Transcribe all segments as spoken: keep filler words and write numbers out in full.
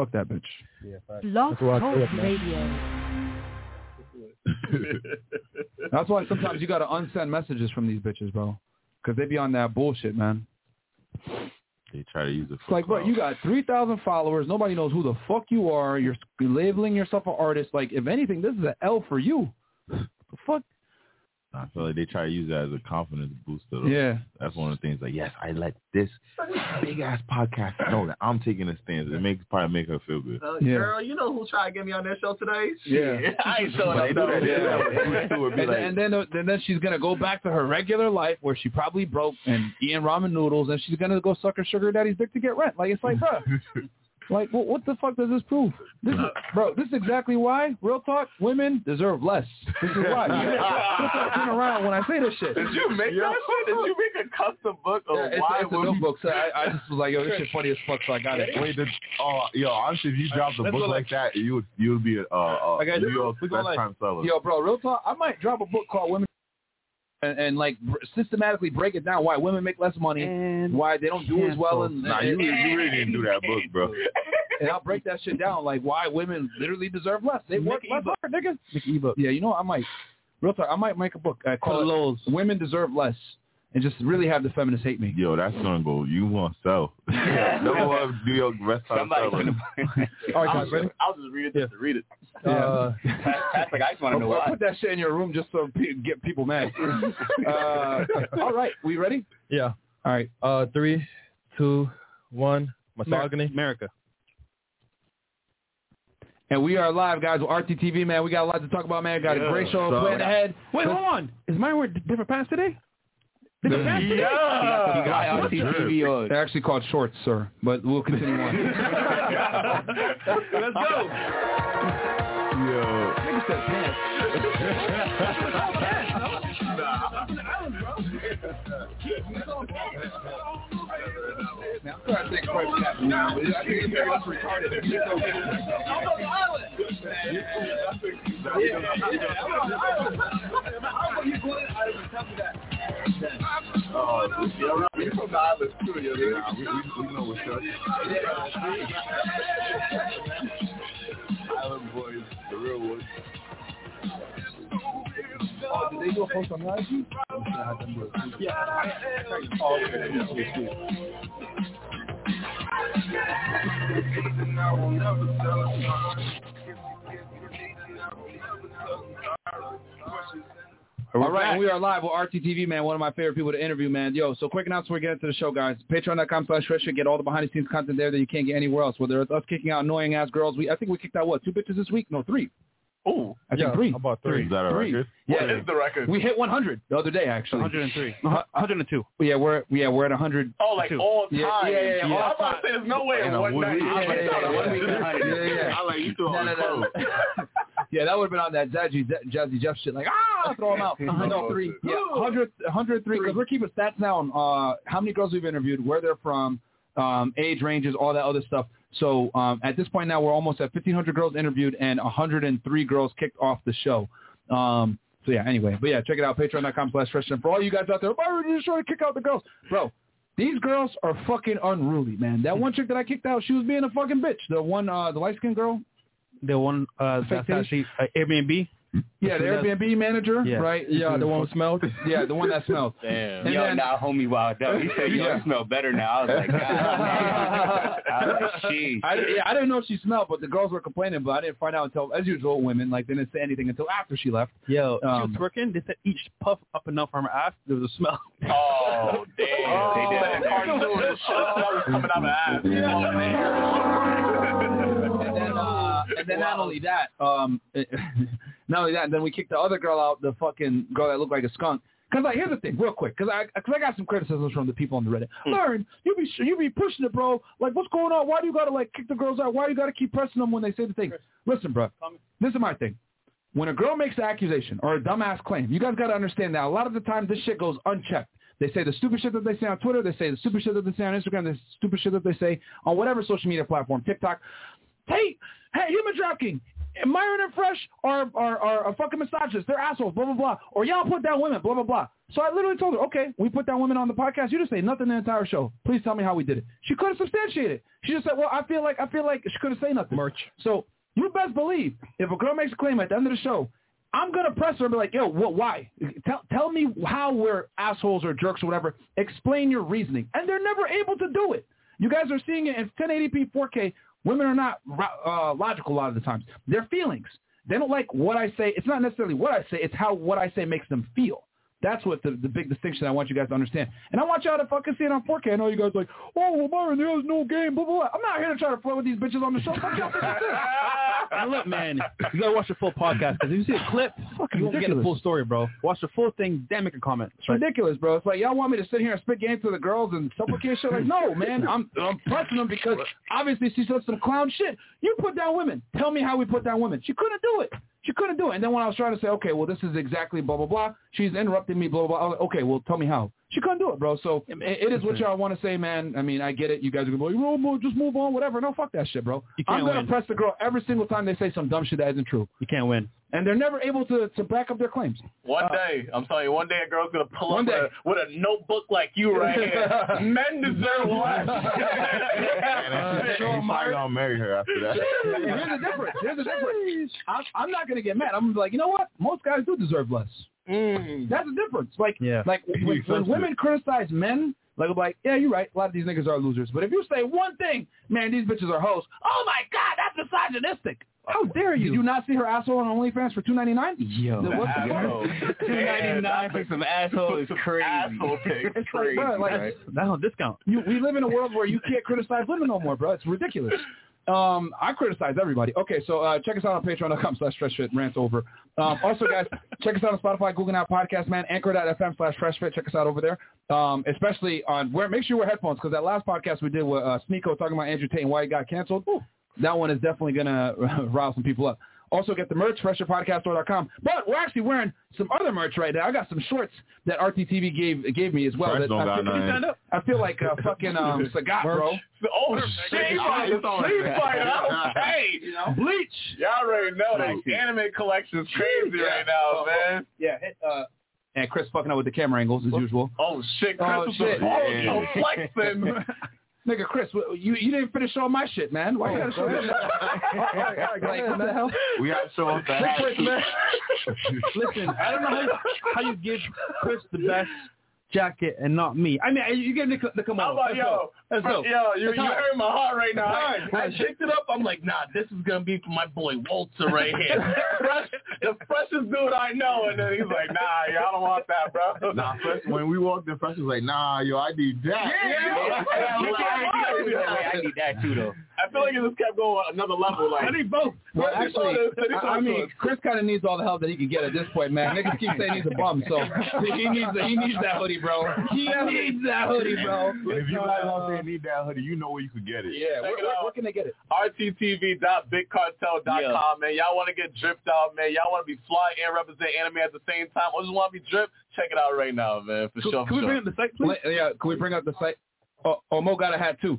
Fuck that bitch. Yeah, Blog Talk Radio. That's why sometimes you gotta unsend messages from these bitches, bro, because they be on that bullshit, man. They try to use it. It's like, bro, you got three thousand followers. Nobody knows who the fuck you are. You're labeling yourself an artist. Like, if anything, this is an L for you. The fuck? I feel like they try to use that as a confidence booster. Though. Yeah. That's one of the things. Like, yes, I let this big ass podcast know that I'm taking a stance. It makes probably make her feel good. Uh, Yeah. Girl, you know who tried to get me on their show today? Yeah. Shit. I ain't showing But up. they do though. that, yeah. And, then, and then, and then she's gonna go back to her regular life where she probably broke and eating ramen noodles, and she's gonna go suck her sugar daddy's dick to get rent. Like, it's like, bro, like, what, what the fuck does this prove? This is, bro, this is exactly why, real talk, women deserve less. This is why. Just turn around when I say this shit. Did you make that shit? Did you make a custom book of Yeah, it's, why it's a women? notebook, so I, I just was like, yo, this shit funny as fuck, so I got it. Wait, the, oh, yo, honestly, if you dropped a Let's book go like that, you would you would be a uh, uh, I got New you. York's We best gonna time seller. Yo, bro, real talk, I might drop a book called Women and, and like systematically break it down why women make less money, and why they don't do as well. And, Nah, you, you really didn't do that book, bro. and I'll break that shit down, like why women literally deserve less. They work less hard, nigga. Make an ebook. Yeah, you know what? I might, real talk, I might make a book. I call it Women Deserve Less, and just really have the feminists hate me. Yo, that's gonna go. You want to sell? No one New York best time Somebody's seller. gonna. All right, I'll, guys, ready? I'll just read it just to read it. Yeah. That's like I just want to know I'll why. put that shit in your room just so pe- get people mad. uh, all right, we ready? Yeah. All right. Uh, three, two, one. Misogyny. America. And we are live, guys, with R T T V, man. We got a lot to talk about, man. Got a great show So- planned ahead. Wait, hold on. Is mine wearing different pants today? Different pants today? Yeah. You got R T T V on. They're actually called shorts, sir. But we'll continue on. Let's go. Yo, Nigga said pants. Now, I'm trying to think right now, now, but I think it's very much retarded. Oh, yeah, we from the islands too, yeah. nah, we, we, we know what's up. Island boys, the real ones. Oh, did they do a post on the I G? Yeah. Oh, okay. All right, and we are live with R T T V, man. One of my favorite people to interview, man. Yo, so quick announcement, we're getting to the show, guys. Patreon.com slash Shredshit. Get all the behind-the-scenes content there that you can't get anywhere else. Whether it's us kicking out annoying-ass girls. We I think we kicked out, what, two bitches this week? No, three. Ooh. I think Yeah, three. about three. Is that a Three. record? Yeah, What is the record? we hit one hundred the other day, actually. one hundred three. one hundred two. Yeah, we're yeah we're at one hundred. Oh, like Two. all time. Yeah, yeah, yeah, yeah. Oh, I'm about to say there's no way in Yeah, one would night. we- I was like, yeah, no, yeah, one yeah. week in a hundred. Yeah, yeah. I like you throw No, on no, the no. code. Yeah, that would have been on that Jazzy, Jazzy Jeff shit. Like, ah, throw them out. one hundred three. Yeah, one hundred, one hundred three. Because we're keeping stats now on uh, how many girls we've interviewed, where they're from, um, age ranges, all that other stuff. So um, at this point now, we're almost at fifteen hundred girls interviewed and one hundred three girls kicked off the show. Um, so yeah, anyway, but yeah, check it out, patreon.com slash Shredshit. For all you guys out there, why are you just trying to kick out the girls? Bro, these girls are fucking unruly, man. That one chick that I kicked out, she was being a fucking bitch. The one, uh, the light-skinned girl. The one uh, that's Fake actually uh, Airbnb. Yeah, the Airbnb manager, Yeah. right? Yeah, the one who smelled. Yeah, the one that smelled. Damn. And Yo, then- now homie wild up. He said, yo, Yeah. you smell better now. I was like, God, I was like, sheesh. I, yeah, I didn't know if she smelled, but the girls were complaining, but I didn't find out until, as usual, women, like, they didn't say anything until after she left. Yo, Um, she was twerking. They said each puff up enough from her ass, there was a smell. Oh, damn. They did. Cartoon shit was coming out of her ass. And then, uh, and then not only that, um, not only that, then we kicked the other girl out, the fucking girl that looked like a skunk. Because, like, here's the thing, real quick, because I, cause I got some criticisms from the people on the Reddit. Learn, you be you be pushing it, bro. Like, what's going on? Why do you got to, like, kick the girls out? Why do you got to keep pressing them when they say the thing? Listen, bro, this is my thing. When a girl makes an accusation or a dumbass claim, you guys got to understand that a lot of the time this shit goes unchecked. They say the stupid shit that they say on Twitter. They say the stupid shit that they say on Instagram. The stupid shit that they say on whatever social media platform, TikTok. Hey, hey, human trafficking. Myron and Fresh are, are, are, are fucking misogynists. They're assholes, blah, blah, blah. Or y'all put down women, blah, blah, blah. So I literally told her, okay, we put down women on the podcast. You just say nothing the entire show. Please tell me how we did it. She couldn't substantiate it. She just said, well, I feel like I feel like she couldn't say nothing. Merch. So you best believe if a girl makes a claim at the end of the show, I'm going to press her and be like, yo, what, why? Tell, tell me how we're assholes or jerks or whatever. Explain your reasoning. And they're never able to do it. You guys are seeing it in ten eighty p, four K. Women are not uh, logical a lot of the times. They're feelings. They don't like what I say. It's not necessarily what I say. It's how what I say makes them feel. That's what the, the big distinction I want you guys to understand. And I want y'all to fucking see it on four K. I know you guys are like, oh, well, Myron, there's no game, blah, blah, blah. I'm not here to try to flirt with these bitches on the show. Fuck y'all bitches too. And look, man, you got to watch the full podcast because if you see a clip, fucking you won't get the full story, bro. Watch the full thing, then make a comment. It's right. ridiculous, bro. It's like, y'all want me to sit here and spit game to the girls and supplicate shit? Like, no, man. I'm I'm pressing them because obviously she said some clown shit. You put down women. Tell me how we put down women. She couldn't do it. She couldn't do it. And then when I was trying to say, okay, well, this is exactly blah, blah, blah, she's interrupting me, blah, blah, blah. I was like, okay, well, tell me how. She couldn't do it, bro. So it, it is what y'all want to say, man. I mean, I get it. You guys are going to be like, oh, just move on, whatever. No, fuck that shit, bro. You can't I'm going to win. press the girl every single time they say some dumb shit that isn't true. You can't win. And they're never able to, to back up their claims. One uh, day, I'm telling you, one day a girl's going to pull One up with day. a, with a notebook like you right here. Men deserve less. And he's probably going to marry her after that. And here's the difference. Here's the difference. I'm, I'm not going to get mad. I'm going to be like, you know what? Most guys do deserve less. Mm. That's the difference. Like, Yeah. like when, when women criticize men, like, I'm like, yeah, you're right. A lot of these niggas are losers. But if you say one thing, man, these bitches are hoes. Oh, my God, that's misogynistic. How dare you? Did you not see her asshole on OnlyFans for two ninety-nine? Yo, What the Asshole. two ninety-nine for some asshole is crazy. Asshole pick. It's like, Crazy, bro, like, right? That's on discount. You, we live in a world where you can't criticize women no more, bro. It's ridiculous. Um, I criticize everybody. Okay, so uh, check us out on patreon.com slash freshfit, rant over. Um, also, guys, check us out on Spotify, Google Now Podcast, man, anchor.fm slash freshfit. Check us out over there. Um, especially on, where make sure you wear headphones, because that last podcast we did with uh, Sneeko talking about Andrew Tate and why he got canceled, ooh, that one is definitely going to rile some people up. Also, get the merch, fresher podcast store dot com. But we're actually wearing some other merch right now. I got some shorts that R T T V gave gave me as well. That don't I, got feel, none. I feel like a fucking um, Sagat, bro. Oh, shit. Street Fighter. Okay. You know? Bleach. Y'all already know that anime collection's crazy Yeah. right now, Oh, man. Yeah, hit, uh, and Chris fucking up with the camera angles as usual. Oh, shit. Chris Oh, was shit. the oh, Yeah. so flexing. Nigga, Chris, you you didn't finish all my shit, man. Why you gotta show this? Like, what the hell? We got to show off the Big Chris, man. Listen, I don't know how, how you give Chris the best jacket and not me. I mean, you give me the, the come I'm on. like, Let's yo, go. Let's go. yo, you, It's you hard. hurt my heart right now. I, It's I hard. picked it up. I'm like, nah, this is going to be for my boy Walter right here. Fresh, the freshest dude I know. And then he's like, nah, yo, I don't want that, bro. Nah, Fresh, when we walked in, Fresh was like, nah, yo, I need that. Yeah, yeah, You yeah. can't- Yeah. I need that too, though. I feel like it just kept going another level. Like, I need both. Well, Where's the actually, soda? I, I mean, Chris kind of needs all the help that he can get at this point, man. Niggas keep saying he's a bum, so he needs he needs that hoodie, bro. He needs that hoodie, bro. If you guys out there need that hoodie, you know where you could get it. Yeah, where, Check it where, out. where can they get it? R T T V dot big cartel dot com, man. Y'all want to get dripped out, man. Y'all want to be fly and represent anime at the same time, or just want to be dripped? Check it out right now, man. For sure, Can for we bring sure. up the site, please? Yeah, can we bring up the site? Oh, oh Mo got a hat too.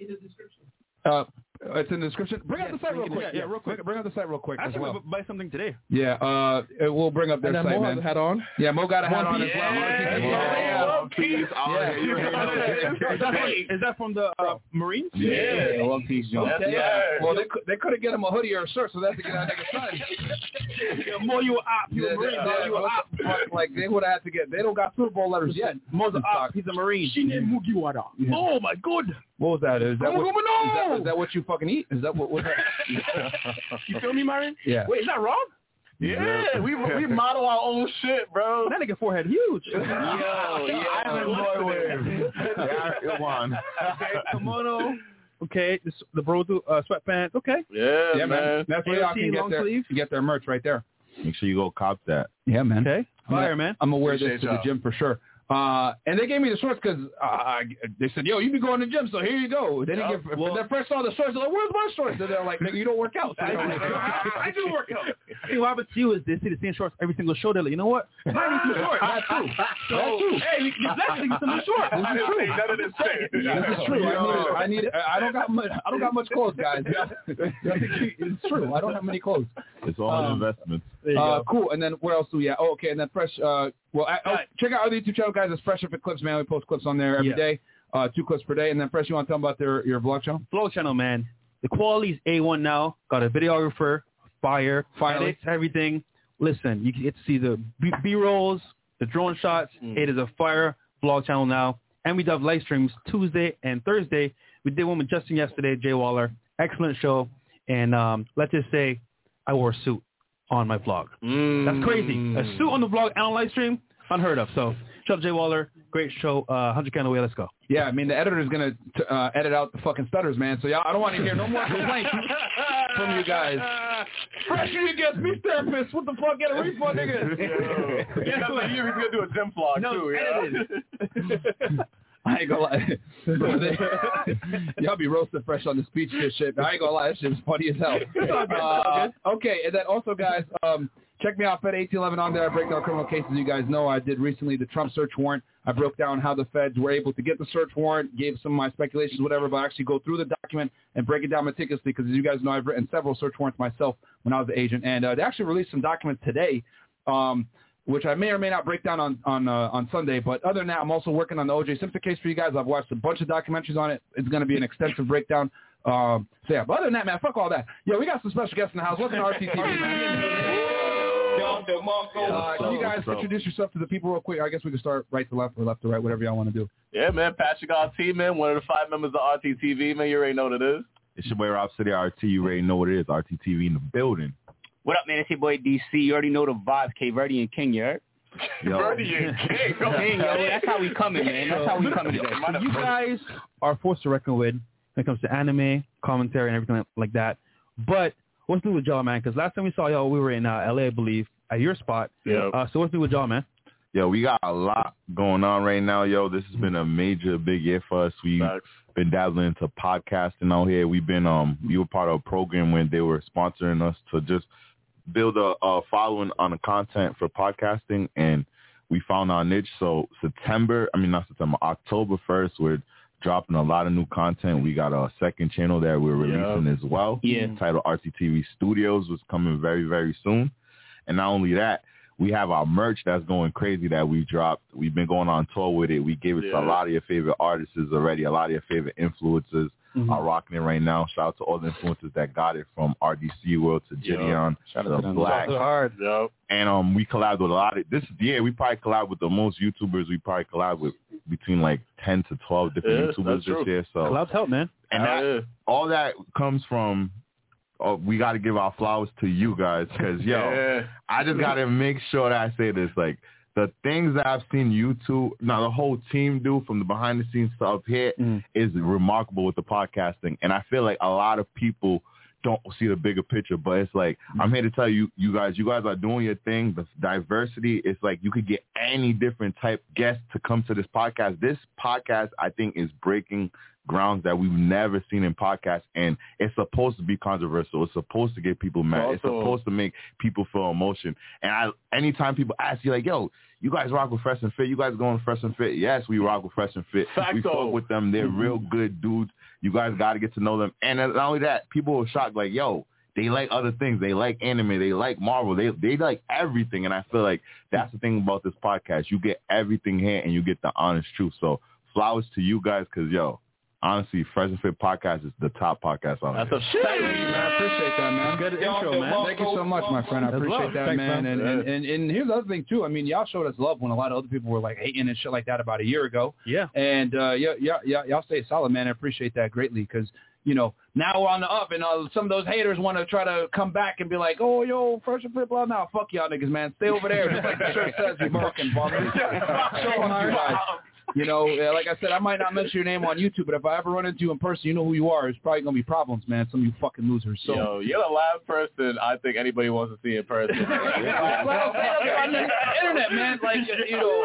Uh, it's in the description. Bring up the site real quick. Yeah, yeah, real quick. Bring, bring up the site real quick as Actually, well. we'll buy something today. Yeah, uh, we'll bring up their And then site, Mo man. has a hat on. Yeah, Mo got a hat on as Piece. well. Yeah, Yeah, yeah. One Piece, all Yeah. that. You already know. Is that from, is that from the uh, Marines? Yeah. One Piece joint. Yes, Yeah. sir. Well, they, could- they could have get him a hoodie or a shirt, so they have to get that nigga signed. Yeah, Mo, you a op. You a Marine. Yeah, You a op. fuck, like they would have had to get. They don't got Super Bowl letters yet. Mo's a in op. stock. He's a Marine. Yeah. Oh, my God. What was that? Is that Come what, on, is that, no! is that what you fucking eat? Is that what? What's that? You feel me, Marine? Yeah. Wait, is that wrong? Yeah, we we model our own shit, bro. That nigga forehead huge. Yo, yo. Island boy wave. Yeah, come on. Okay, kimono. Okay, this, the bro do uh, sweatpants. Okay. Yeah, Yeah, man. That's where A y'all O T can get long their sleeve. get their merch right there. Make sure you go cop that. Yeah, man. Okay. I'm gonna- Fire, man. I'm gonna wear this Appreciate to the y'all. gym for sure. Uh, and they gave me the shorts because uh, they said, yo, you be going to the gym, so here you go. They didn't Yep. give, Well- when they first saw the shorts, they're like, where's my shorts? And they're like, nigga, you don't work out. So I, I do work out. See, what happens to you is they see the same shorts every single show. They're like, you know what? I need some shorts. That's true. So, That's true. hey, we can get blessed and get some new shorts. I didn't say none of this shit. This is true. I need, I need. I don't got much. I don't got much clothes, guys. It's true. I don't have many clothes. It's all Um, investments. Uh, cool. And then what else do we have? Oh, okay. And then fresh. Uh, well, I, oh, check out our YouTube channel, guys. It's Fresh Fit Clips, man. We post clips on there every Yeah. day. Uh, two clips per day. And then fresh, you want to tell them about their your vlog channel? Flow channel, man. The quality's A one now. Got a videographer, fire, Finally. edits, everything. Listen, you can get to see the B- B-rolls, the drone shots. Mm. It is a fire vlog channel now. And we do have live streams Tuesday and Thursday. We did one with Justin yesterday, Jay Waller. Excellent show. And um, let's just say I wore a suit on my vlog. Mm. That's crazy. A suit on the vlog and on live stream, unheard of. So, shout out to Jay Waller. Great show. Uh, one hundred K on the way. Let's go. Yeah, I mean, the editor's going to uh, edit out the fucking stutters, man. So, y'all, I don't want to hear no more complaints from you guys. Fresh against me therapist. What the fuck? Get a refund, nigga. Yeah, that's like, you're going to do a gym vlog, No, too. Yeah. I ain't gonna lie. Y'all be roasted fresh on the speech shit, shit. But I ain't gonna lie, that shit's funny as hell. Uh, okay, and then also, guys, um, check me out, Fed eighteen eleven on there. I break down criminal cases. You guys know I did recently the Trump search warrant. I broke down how the feds were able to get the search warrant, gave some of my speculations, whatever, but I actually go through the document and break it down meticulously because, as you guys know, I've written several search warrants myself when I was the agent. And uh, they actually released some documents today, um, which I may or may not break down on on uh, on Sunday. But other than that, I'm also working on the O J Simpson case for you guys. I've watched a bunch of documentaries on it. It's going to be an extensive breakdown. Um, so, yeah, but other than that, man, fuck all that. Yo, we got some special guests in the house. Welcome to R T T V, man. Uh, can you guys introduce yourself to the people real quick? I guess we can start right to left or left to right, whatever y'all want to do. Yeah, man. Patrick R T, man. One of the five members of R T T V, man. You already know what it is. It's your boy Rob City R T. You already know what it is. R T T V in the building. What up, man? It's your boy D C. You already know the vibes. K Verdi and King, you heard? Yo. Verdi and King. King, yo, that's how we coming, man. That's how we coming today. So you guys are forced to reckon with when it comes to anime, commentary, and everything like that. But what's new with y'all, man? Because last time we saw y'all, we were in uh, L A, I believe, at your spot. Yeah. Uh, so what's new with y'all, man? Yo, we got a lot going on right now, yo. This has been a major, big year for us. We've Facts. been dabbling into podcasting out here. We've been, um, we were part of a program when they were sponsoring us to just build a, a following on the content for podcasting, and we found our niche. So September, I mean not September, October first, we're dropping a lot of new content. We got a second channel that we're releasing Yeah. as well. Yeah. Titled R T T V Studios, was coming very, very soon. And not only that, we have our merch that's going crazy that we dropped. We've been going on tour with it. We gave it Yeah. to a lot of your favorite artists already, a lot of your favorite influencers. Mhm. Are rocking it right now. Shout out to all the influencers that got it, from R D C World to Yeah. Gideon Shout out to to them. Black. hard. Yep. And um, we collabed with a lot of this year. We probably collabed with the most YouTubers. We probably collabed with between like ten to twelve different Yeah, YouTubers that's this true. year. So Collabs help, man. and Hell that, yeah. all that comes from. Oh, we got to give our flowers to you guys, because yo, Yeah. I just got to make sure that I say this. Like, the things that I've seen you two, now the whole team do from the behind the scenes stuff here Mm. is remarkable with the podcasting. And I feel like a lot of people don't see the bigger picture, but it's like, I'm here to tell you, you guys, you guys are doing your thing. The diversity, it's like you could get any different type guest to come to this podcast. This podcast, I think, is breaking grounds that we've never seen in podcasts, and it's supposed to be controversial. It's supposed to get people mad. It's Also- supposed to make people feel emotion. And I, anytime people ask you, like, yo, you guys rock with Fresh and Fit, you guys going Fresh and Fit? Yes, we rock with Fresh and Fit. We Facto. fuck with them. They're real good dudes. You guys got to get to know them. And not only that, people were shocked, like, yo, they like other things. They like anime. They like Marvel. They they like everything. And I feel like that's the thing about this podcast. You get everything here, and you get the honest truth. So flowers to you guys, because, yo, honestly, Fresh and Fit podcast is the top podcast out That's there. a shame, man. I appreciate that, man. Good intro, man. Thank you so much, my friend. I That's appreciate love. that, Thanks, man. man. And, and, and and here's the other thing too. I mean, y'all showed us love when a lot of other people were like hating and shit like that about a year ago. Yeah. And uh, yeah, yeah, yeah, y'all stay solid, man. I appreciate that greatly, because you know now we're on the up, and uh, some of those haters want to try to come back and be like, oh, yo, Fresh and Fit, blah, now fuck y'all niggas, man. Stay over there, just like the shirt says, you fucking bummer. Fuck you guys. You know, uh, like I said, I might not mention your name on YouTube, but if I ever run into you in person, you know who you are. It's probably going to be problems, man. Some of you fucking losers. So, Yo, you're the last person I think anybody wants to see in person. well, say it on the internet, man. Like, you know,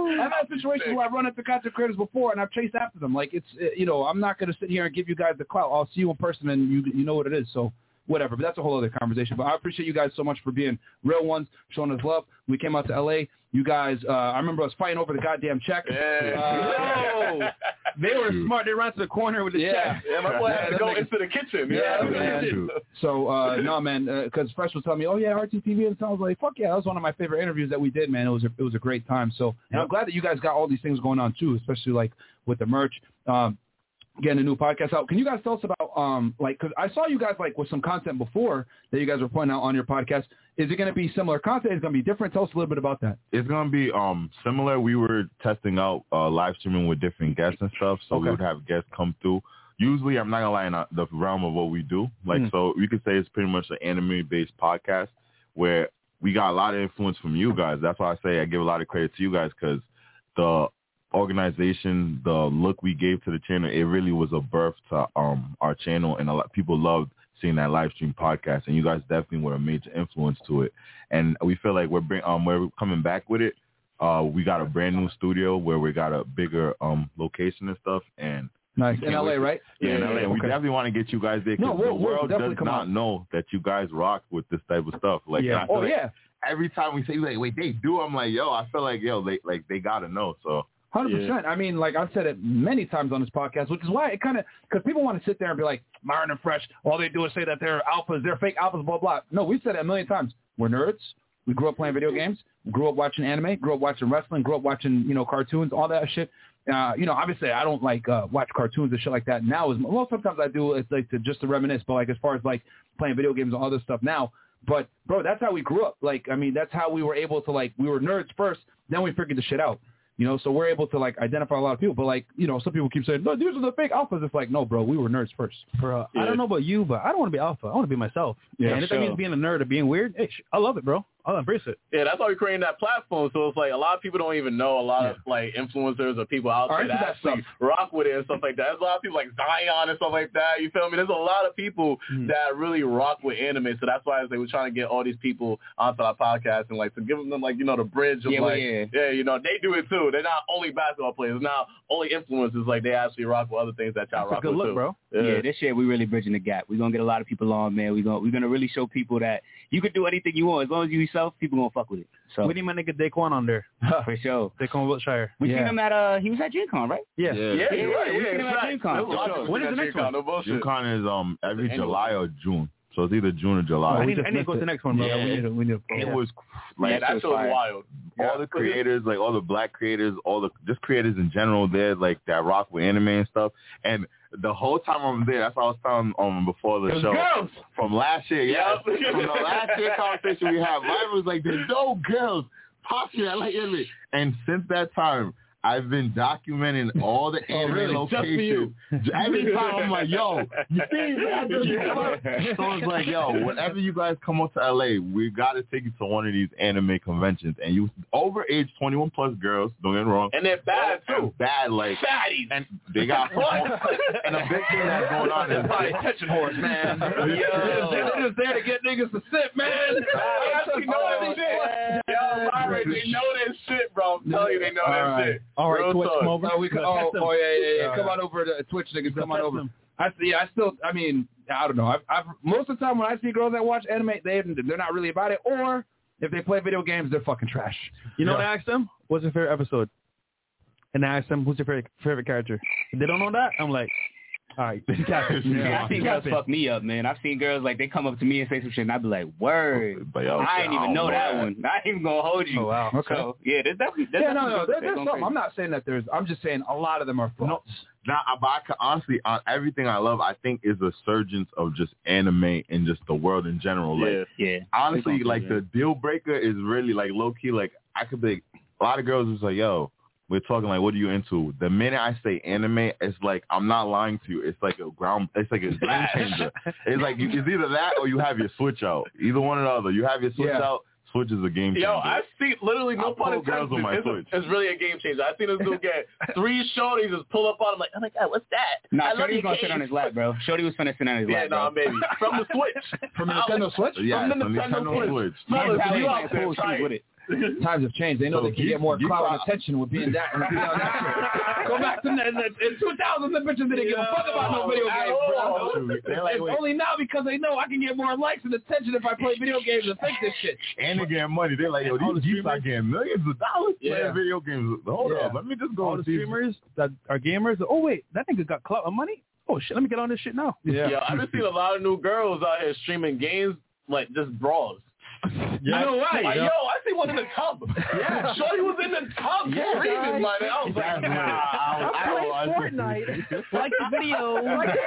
I've had situations where I've run into content creators before and I've chased after them. Like it's, uh, you know, I'm not going to sit here and give you guys the clout. I'll see you in person and you you know what it is. So whatever. But that's a whole other conversation. But I appreciate you guys so much for being real ones, showing us love. We came out to L A. You guys, uh, I remember us fighting over the goddamn check. Yeah. Uh, they were smart. They ran to the corner with the yeah. check. Yeah, my boy had to go into the kitchen. Yeah, Yeah, man. So, uh, no, man, because uh, Fresh was telling me, oh, yeah, R T T V. And so I was like, fuck yeah, that was one of my favorite interviews that we did, man. It was a, it was a great time. So, and I'm glad that you guys got all these things going on, too, especially, like, with the merch. Um, getting a new podcast out. Can you guys tell us about, um, like, because I saw you guys, like, with some content before that you guys were pointing out on your podcast. Is it going to be similar content? Is it going to be different? Tell us a little bit about that. It's going to be um similar. We were testing out uh, live streaming with different guests and stuff, so okay. we would have guests come through. Usually, I'm not going to lie, in uh, the realm of what we do. Like, mm. so you could say it's pretty much an anime-based podcast where we got a lot of influence from you guys. That's why I say I give a lot of credit to you guys because the organization, the look we gave to the channel, it really was a birth to um our channel, and a lot people loved seeing that live stream podcast, and you guys definitely were a major influence to it. And we feel like we're bring, um we're coming back with it. Uh, we got a brand new studio where we got a bigger um location and stuff, and nice in L A, right? Yeah, in L A. And we okay. definitely want to get you guys there because no, the world does not out. know that you guys rock with this type of stuff. Like, yeah. oh like yeah. Every time we say like, wait, they do. I'm like, yo, I feel like yo, they like they gotta know. So. one hundred percent. Yeah. I mean, like I've said it many times on this podcast, which is why it kind of, because people want to sit there and be like, Myron and Fresh, all they do is say that they're alphas, they're fake alphas, blah, blah. No, we've said it a million times. We're nerds. We grew up playing video games, grew up watching anime, grew up watching wrestling, grew up watching, you know, cartoons, all that shit. Uh, you know, obviously I don't like uh, watch cartoons and shit like that now. As well, sometimes I do. It's like to just to reminisce, but like as far as like playing video games and all this stuff now. But, bro, that's how we grew up. Like, I mean, that's how we were able to, like, we were nerds first, then we figured the shit out. You know, so we're able to, like, identify a lot of people. But, like, you know, some people keep saying, no, these are the fake alphas. It's like, no, bro, we were nerds first. Bro, yeah. I don't know about you, but I don't want to be alpha. I want to be myself. Yeah, and if sure. that means being a nerd or being weird, hey, I love it, bro. I'll embrace it. Yeah, that's why we're creating that platform. So it's like a lot of people don't even know a lot yeah. of, like, influencers or people out there that actually rock with it and stuff like that. There's a lot of people like Zion and stuff like that. You feel me? There's a lot of people mm. that really rock with anime. So that's why they were trying to get all these people onto our podcast and, like, to give them, like, you know, the bridge of, yeah, like, yeah. yeah, you know, they do it, too. They're not only basketball players. They're not only influencers. Like, they actually rock with other things that y'all that's rock a good with, look, too. bro. Yeah. yeah, this year we really bridging the gap. We're going to get a lot of people on, man. We're going we're gonna really show people that you can do anything you want. As long as you yourself, people going to fuck with it. So we need my nigga Daquan on there. For sure. Daquan Wiltshire. We yeah. seen him at, uh, he was at Gen Con, right? Yeah. Yeah, yeah, yeah. right. yeah, We seen him at Gen Con. When is the next one? No Gen Con is um every July or June. So it's either June or July. Oh, I need, I need to go to the next one, bro. Yeah. We need to, we need to, it yeah. was like yeah, that was wild. All yeah. the creators, like all the black creators, all the just creators in general, they're like that rock with anime and stuff. And the whole time I'm there, that's what I was telling um before the show. Girls. From last year, yeah. Yep. From the last year conversation we had, mine was like, there's no girls. Possibly, I like anime. And since that time, I've been documenting all the anime oh, really? locations. Every time I'm like, yo, you see that? So it's like, yo, whenever you guys come up to L A, we got to take you to one of these anime conventions. And you over age twenty-one plus girls, don't get me wrong. And they're bad, too. And bad, like. Fatties. And they got And a big thing that's going on is. Probably attention horse, man. Yo. They're just there to get niggas to sit, man. I actually know that shit. Yo, Myron, they know that shit, bro. I'm telling you, they know that shit. All right, Real Twitch, talk. come over. Oh, we can, oh, oh, yeah, yeah, yeah. Come on over to Twitch, niggas. Come on over. I see. I still. I mean, I don't know. I've, I've most of the time when I see girls that watch anime, they they're not really about it. Or if they play video games, they're fucking trash. You know yeah. what I asked them? What's your favorite episode? And I asked them, who's your favorite favorite character? If they don't know that, I'm like, all right, yeah, I've seen girls fuck me up, man. I've seen girls, like, they come up to me and say some shit, and I'd be like, word. But yo, I ain't even know that one. I ain't even going to hold you. Oh, wow. Okay. So, yeah, there's definitely, there's yeah, no, definitely no, there, there's something. Crazy. I'm not saying that there's, I'm just saying a lot of them are frauds. No, but I can, honestly, on everything I love, I think is a surgence of just anime and just the world in general. Like, yeah. yeah. Honestly, like, the deal breaker is really, like, low-key, like, I could be, a lot of girls is like, yo, we're talking like, what are you into? The minute I say anime, it's like, I'm not lying to you. It's like a ground, it's like a game changer. It's like, it's either that or you have your Switch out. Either one or the other. You have your Switch yeah. out, Switch is a game changer. Yo, I've seen, literally, no pun intended, it's, it's really a game changer. I've seen this dude get three shorties just pull up on him like, oh my God, what's that? Nah, Shorty was going to sit on his lap, bro. Shorty was finna sit on his yeah, lap, nah, bro. baby. From the Switch. From the Nintendo Switch? Yeah, from the from Nintendo, Nintendo Switch. Switch. No, Yeah, you you out there, cool, try with it. it. Times have changed. They know So they can geek- get more geek clout are- and attention with being that. With being on that shit. Go back to in, in two thousand, the bitches didn't give a fuck about no video games, bro. They're like, It's wait. only now because they know I can get more likes and attention if I play video games and fake this shit. And they getting money. They're like, yo, All the these geeks are streamers. getting millions of dollars Yeah. playing video games. Hold Yeah. up, let me just go All the and see. streamers that are gamers. Oh wait, that nigga got clout and money. Oh shit, let me get on this shit now. Yeah. Yo, I've been seeing a lot of new girls out here streaming games, like just brawls. You know why? Like, yo? yo, I see one in the tub. Yeah, Shorty was in the tub Yeah, screaming, guys. like, I was like, That's nah, weird. I was- I don't I want play to- Fortnite. Like the video.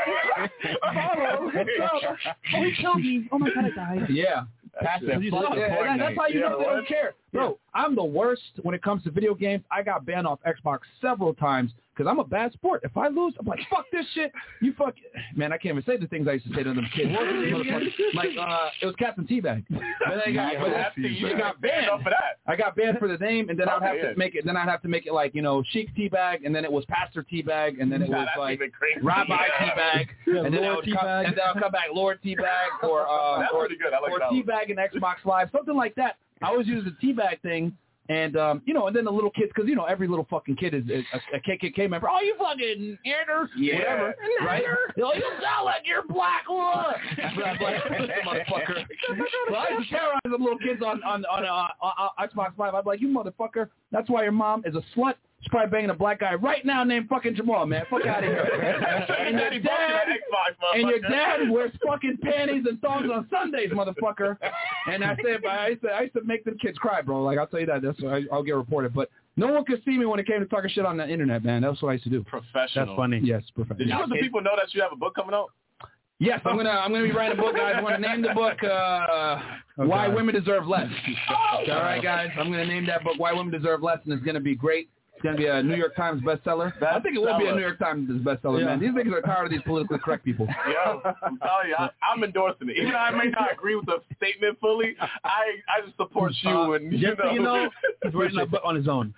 Follow. Oh, he killed me. Oh my god, I died. Yeah. Pass that Yeah, fucking that- Fortnite. that's how you Yeah, know they what? don't care. Bro, I'm the worst when it comes to video games. I got banned off Xbox several times because I'm a bad sport. If I lose, I'm like, fuck this shit. You fuck. Man, I can't even say the things I used to say to them kids. Like, uh, it was Captain Teabag. But then I got, but That's the- I you got banned. off of that. I got banned for the name, and then I'd Okay, have yeah. to make it. Then I'd have to make it like, you know, Sheik Teabag, and then it was Pastor Teabag, and then it Nah, was that's like even crazy. Rabbi Yeah. Teabag, Yeah, and then I Lord would come, Teabag. and then I'll come back Lord Teabag or uh, That's or, pretty good. I like or that one. Teabag in Xbox Live, something like that. I always use the Teabag thing. And, um, you know, and then the little kids, because, you know, every little fucking kid is, is a, a K K K member. Oh, you fucking nigger. Yeah. Whatever. Right? Oh, you sound like you're black. Look. Black, black, motherfucker. So I used to terrorize them little kids on, on, on, uh, on Xbox Live. I'd be like, you motherfucker. That's why your mom is a slut. She's probably banging a black guy right now named fucking Jamal, man. Fuck out of here. And your dad, and your dad wears fucking panties and thongs on Sundays, motherfucker. And I said, I used to, I used to make them kids cry, bro. Like, I'll tell you that. That's I, I'll get reported. But no one could see me when it came to talking shit on the internet, man. That's what I used to do. Professional. That's funny. Yes, perfect. Did you let the people know that you have a book coming out? Yes, I'm gonna I'm gonna be writing a book, guys. I'm gonna name the book uh, "Why Women Deserve Less." All right, guys. I'm gonna name that book "Why Women Deserve Less," and it's gonna be great. It's going to be a New York Times bestseller. I think it will be a New York Times bestseller, Yeah. man. These niggas are tired of these politically correct people. Yo, I'm telling you, I, I'm endorsing it. Even though I may not agree with the statement fully, I I just support you Uh, and you just know. so you know, he's writing a book on his own.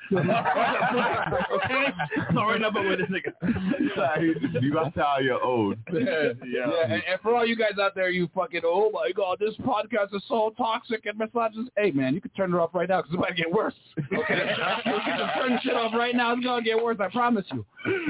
Okay? He's not writing a book with this nigga. You got to tell you're old. Yeah, yeah. And, and for all you guys out there, you fucking, oh my God, this podcast is so toxic and misogynist. Hey, man, you can turn it off right now because it's about to get worse. Okay? You can just turn the shit off right now. It's going to get worse, I promise you.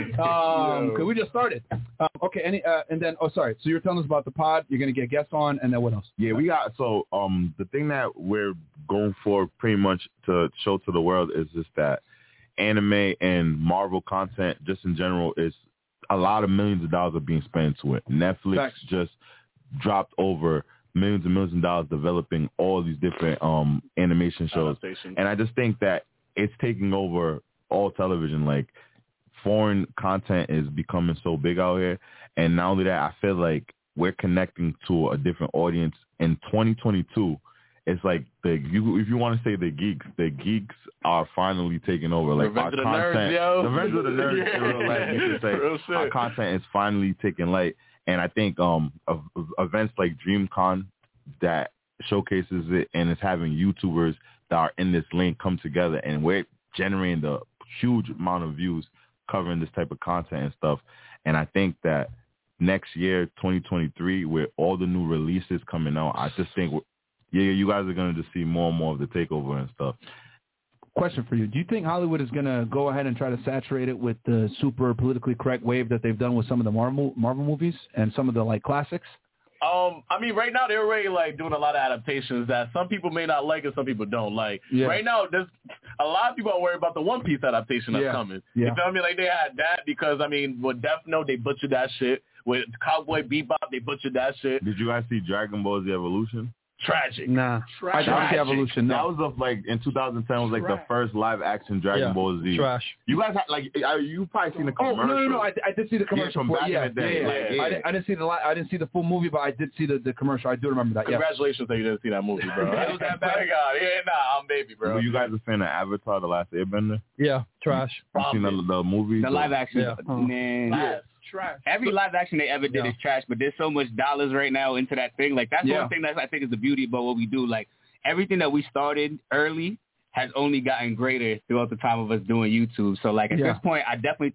Um, because we just started. Um, okay, any, uh, and then, oh, sorry. So you were telling us about the pod. You're going to get guests on, and then what else? Yeah, we got, so um the thing that we're going for pretty much to show to the world is just that anime and Marvel content just in general is a lot of millions of dollars are being spent into it. Netflix Facts. just dropped over millions and millions of dollars developing all these different um animation shows. Adaptation. And I just think that it's taking over all television. Like foreign content is becoming so big out here. And not only that, I feel like we're connecting to a different audience. In twenty twenty-two, it's like the you if you want to say the geeks, the geeks are finally taking over. Like Revenge our of the content, nerds, yo. the Revenge of the nerds, Yeah. in real life, you could say. Real shit. Our content is finally taking light, and I think um of, of events like DreamCon that showcases it and it's having YouTubers that are in this lane come together, and we're generating the huge amount of views covering this type of content and stuff. And I think that next year, twenty twenty-three, with all the new releases coming out, I just think, we're, yeah, you guys are going to just see more and more of the takeover and stuff. Question for you. Do you think Hollywood is going to go ahead and try to saturate it with the super politically correct wave that they've done with some of the Marvel Marvel movies and some of the, like, classics? Um, I mean, right now they're already like doing a lot of adaptations that some people may not like and some people don't like. Yeah. Right now, there's a lot of people are worried about the One Piece adaptation that's Yeah. coming. Yeah. You feel me? Like they had that because I mean, with Death Note they butchered that shit. With Cowboy Bebop they butchered that shit. Did you guys see Dragon Ball Z Evolution? Tragic. Nah. I don't see Evolution, That no. was of like in two thousand ten was like the first live action Dragon Yeah. Ball Z. Trash. You guys had like uh, you probably seen the Oh, commercial. no, no, no. I, I did see the commercial. from for- back in yeah, the day, yeah, like, yeah. yeah. I, didn't, I didn't see the li- I didn't see the full movie, but I did see the, the commercial. I do remember that, yeah. Congratulations that you didn't see that movie, bro. It was that bad. God, yeah, nah, I'm baby, bro. Were you guys a fan of Avatar: The Last Airbender? Yeah. Trash. You seen the, the movie? The live action, Yeah. man. Trash. Trash. Every live action they ever did Yeah. is trash, but there's so much dollars right now into that thing. Like that's Yeah. one thing that I think is the beauty about what we do. Like everything that we started early has only gotten greater throughout the time of us doing YouTube. So like at Yeah. this point, I definitely think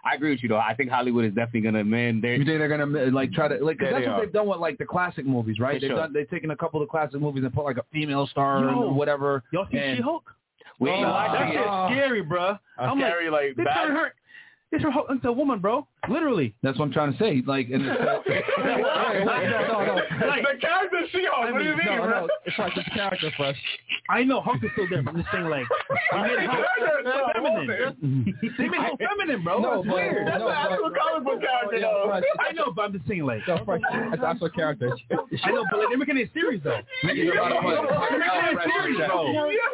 I agree with you though. I think Hollywood is definitely gonna man. You think they're gonna like try to like? Cause Yeah, that's they what are. they've done with like the classic movies, right? For They've sure. done. They've taken a couple of classic movies and put like a female star Yo. and whatever. Y'all see and, She-Hulk? We ain't Oh, watching That it. shit's scary, bro. I'm like, Scary, like, they bad. turn her. It's her into a woman, bro. Literally. That's what I'm trying to say. Like, and it's, uh, no, no, no. Like, the character She-Hulk. I What do you mean, mean, no, bro? no. It's like this character fresh. I know Hulk is still there, but I'm just saying, like, they made Hulk feminine. They made Hulk feminine, bro. No, It's but- weird. That's no, an actual but- comic book character, Yeah, though. fresh. I know, but I'm just saying, like, No, fresh. That's actual character. I know, but like, they're making it a series, though. You're about to put- They're making it a series, bro.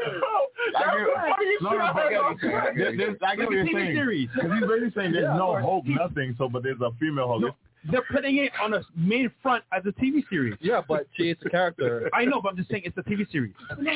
There- there's- I get what Like a you're T V saying. series. Because he's really saying there's no Hulk, nothing. So, but there's a female Hulk. No, they're putting it on a main front as a T V series. Yeah, but she is a character. I know, but I'm just saying it's a T V series.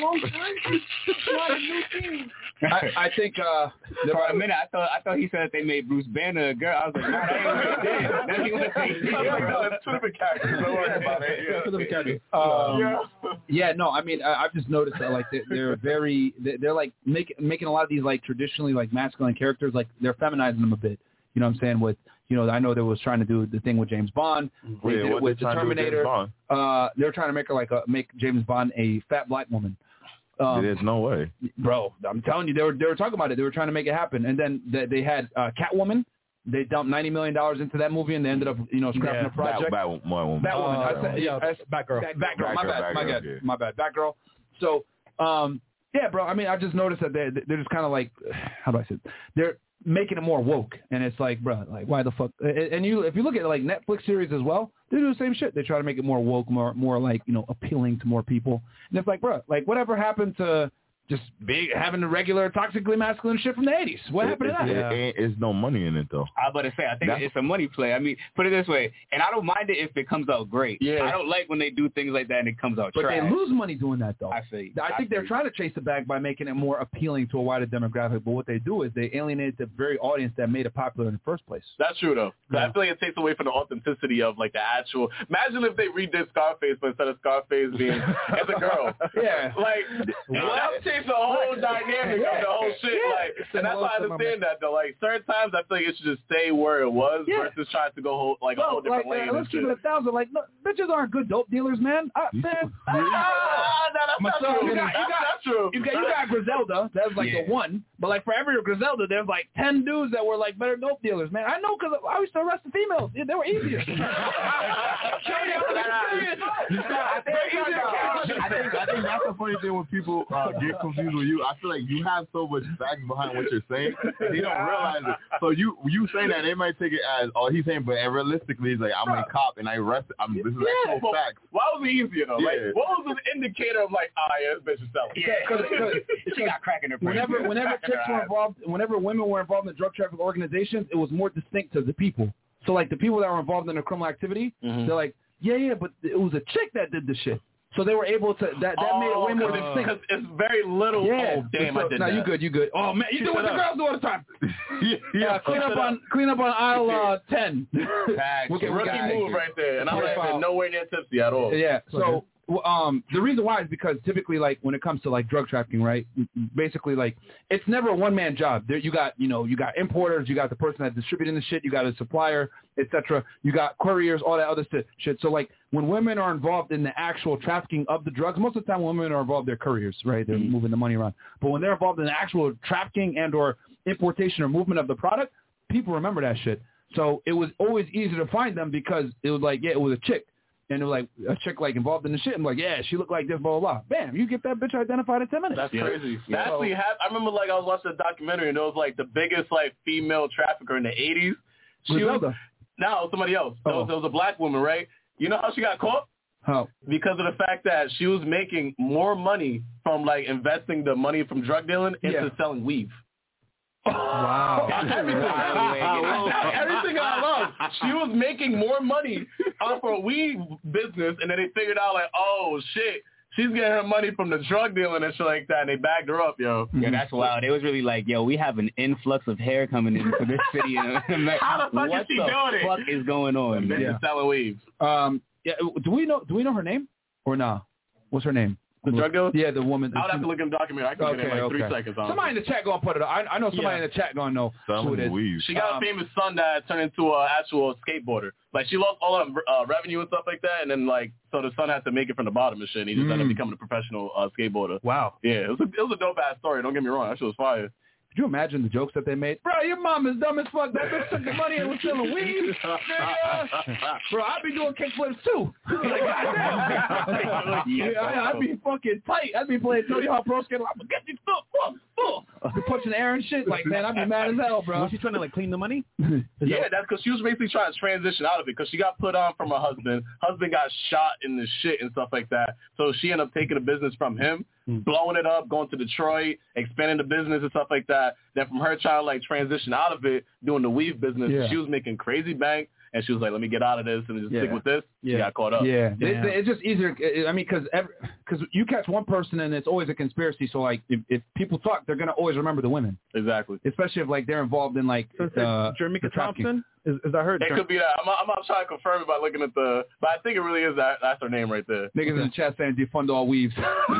I, I think uh, For a minute, I thought I thought he said that they made Bruce Banner a girl. I was like, nah, that ain't what they did. That's even what they did. It's two different characters. Don't worry about it. Um, Yeah. yeah, no, I mean, I, I've just noticed that like they're, they're very, they're, they're like make, making a lot of these like traditionally like masculine characters, like they're feminizing them a bit. You know what I'm saying? With, you know, I know they was trying to do the thing with James Bond. They Wait, did it what with they the trying to do with James Terminator. Bond? Uh, they're trying to make her like a make James Bond a fat black woman. Um, There's no way. bro, I'm telling you, they were they were talking about it. They were trying to make it happen, and then they, they had uh, Catwoman. They dumped ninety million dollars into that movie, and they ended up, you know, scrapping Yeah, the project. Bat, Bat, woman. Batwoman. I said, yeah, that's Batgirl. Bat- Batgirl. My Batgirl, bad. My Batgirl, bad. yeah. My bad. Batgirl. So, um, yeah, bro. I mean, I just noticed that they they're just kind of like, how do I say it? They're making it more woke, and it's like, bro, like why the fuck? And you, if you look at like Netflix series as well, they do the same shit. They try to make it more woke, more more like, you know, appealing to more people. And it's like, bro, like whatever happened to just big having the regular toxically masculine shit from the eighties? What happened to It, that? it, it, it's no money in it though. I was about to say, I think That's- it's a money play. I mean, put it this way, and I don't mind it if it comes out great. Yeah. I don't like when they do things like that and it comes out But trash. they lose money doing that, though. I see. I think they're see. trying to chase the bag by making it more appealing to a wider demographic. But what they do is they alienate the very audience that made it popular in the first place. That's true though. I feel like it takes away from the authenticity of like the actual. Imagine if they redid Scarface, but instead of Scarface being it's a girl. Yeah. Like that takes the whole dynamic of the whole shit. Yeah. Like, and that's why I understand that though. Like certain times, I feel like it should just stay where it was Yeah. versus trying to go whole, like a whole Well, like, different lane. uh, and let's keep shit. it a thousand. Like, look, bitches aren't good dope dealers, man. Uh, man, Ah, no, that's not Myself, true. you got- you That's got- not true. you got you got Griselda. That's like Yeah. the one. But like for every Griselda, there's like ten dudes that were like better dope dealers, man. I know because I used to arrest the females. Yeah, they were easier. I think, I think I think that's the funny thing when people uh, get confused with you. I feel like you have so much facts behind what you're saying, they don't realize it. So you you saying that they might take it as oh he's saying, but realistically he's like I'm a cop and I arrest. I'm this is Yeah, actual but facts. why was it easier though? Yeah. Like, what was the indicator of like, ah, yeah, this bitch is selling? Yeah. She got crack in her brain. Whenever whenever chicks were involved, whenever women were involved in drug trafficking organizations, it was more distinct to the people. So like the people that were involved in the criminal activity, Mhm. they're like, yeah, yeah, but it was a chick that did the shit. So they were able to that that made it way more distinct. Because it's very little. Yeah. Oh, damn, so, I did no, that. you good, you good. Oh man, you do what the Shut girls do all the time. yeah, Yeah, clean up on clean up on aisle uh, ten. Facts. We'll get- we Rookie got- move right there, and I'm Yeah. like nowhere near tipsy at all. Yeah. So um, the reason why is because typically, like when it comes to like drug trafficking, right? Basically, like it's never a one man job. There, you got you know you got importers, you got the person that's distributing the shit, you got a supplier, et cetera. You got couriers, all that other shit. So like when women are involved in the actual trafficking of the drugs, most of the time women are involved, they're couriers, right? They're Mm-hmm. moving the money around. But when they're involved in the actual trafficking and or importation or movement of the product, people remember that shit. So it was always easy to find them because it was like, yeah, it was a chick. And it was like a chick like involved in the shit. I'm like, yeah, she looked like this, blah, blah, blah. Bam, you get that bitch identified in ten minutes. That's Yeah. crazy. Yeah. That actually happened. I remember like I was watching a documentary and it was like the biggest like female trafficker in the eighties. She was Griselda. no somebody else. There was, Oh. there was a black woman, right? You know how she got caught? How? Because of the fact that she was making more money from like investing the money from drug dealing into Yeah. selling weave. Wow. Everything. Everything I love. She was making more money off her weed business, and then they figured out like, oh shit, she's getting her money from the drug dealing and shit like that, and they bagged her up, yo. Yeah, that's wild. It was really like, yo, we have an influx of hair coming into this city. And like, How the fuck what is she the doing it? fuck is going on, And man? then selling weaves. Um, yeah, do we know do we know her name or nah? What's her name? The drug dealer? Yeah, the woman. I would have to look in the documentary. I can okay, get it in like okay. three seconds. Honestly. Somebody in the chat gonna put it up. I, I know somebody Yeah. in the chat gonna know who it is. Weave. She got Um, a famous son that turned into an actual skateboarder. Like, she lost all her uh, revenue and stuff like that, and then, like, so the son had to make it from the bottom and shit, and he just Mm. ended up becoming a professional uh, skateboarder. Wow. Yeah, it was a, it was a dope-ass story. Don't get me wrong. That shit was fire. Could you imagine the jokes that they made? Bro, your mom is dumb as fuck. That bitch took the money and was selling weed. Yeah. Bro, I'd be doing kickflips too. Like, goddamn. Yeah, I'd be fucking tight. I'd be playing Tony Hawk Pro Skater. I'm gonna get you fuck, fuck, fuck. Be punching air and shit. Like, man, I'd be mad as hell, bro. Was she trying to like clean the money? Yeah, that's because she was basically trying to transition out of it because she got put on from her husband. Husband got shot in the shit and stuff like that. So she ended up taking the business from him, mm. blowing it up, going to Detroit, expanding the business and stuff like that. Then from her trying to like transition out of it, doing the weave business, Yeah. she was making crazy bank. And she was like, let me get out of this and just Yeah. stick with this. She Yeah. got caught up. Yeah, Yeah. it, it's just easier. I mean, because because you catch one person and it's always a conspiracy. So like, if, if people talk, they're gonna always remember the women, Exactly. especially if like they're involved in like So it's uh, like Jermica the trafficking. Thompson? Is, is that her? It could be that. I'm, I'm not trying to confirm it by looking at the, but I think it really is that. That's her name right there. Niggas in the chat saying defund all weaves.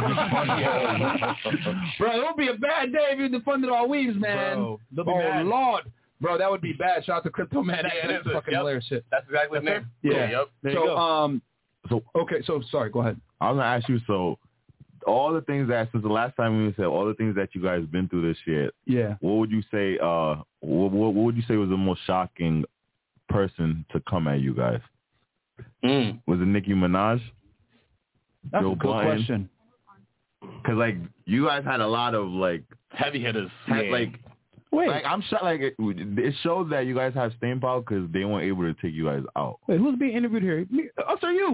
Bro, it would be a bad day if you defunded all weaves, man. Bro, they'll be oh mad. Lord, bro, that would be bad. Shout out to Crypto Man. Yeah, it That's is. fucking Yep. hilarious shit. That's exactly the name. Yeah. Yep. There you So go. um, So okay, so sorry, go ahead. I was gonna ask you. So all the things that since the last time we said, all the things that you guys been through this shit. Yeah. What would you say? Uh, what, what, what would you say was the most shocking person to come at you guys? Mm. Was it Nicki Minaj? That's Joe a good Budden? question. Because like you guys had a lot of like, Heavy hitters. had, Yeah. like, Wait, like I'm shocked. Like it, it shows that you guys have staying power because they weren't able to take you guys out. wait, who's being interviewed here? Me, us or you? We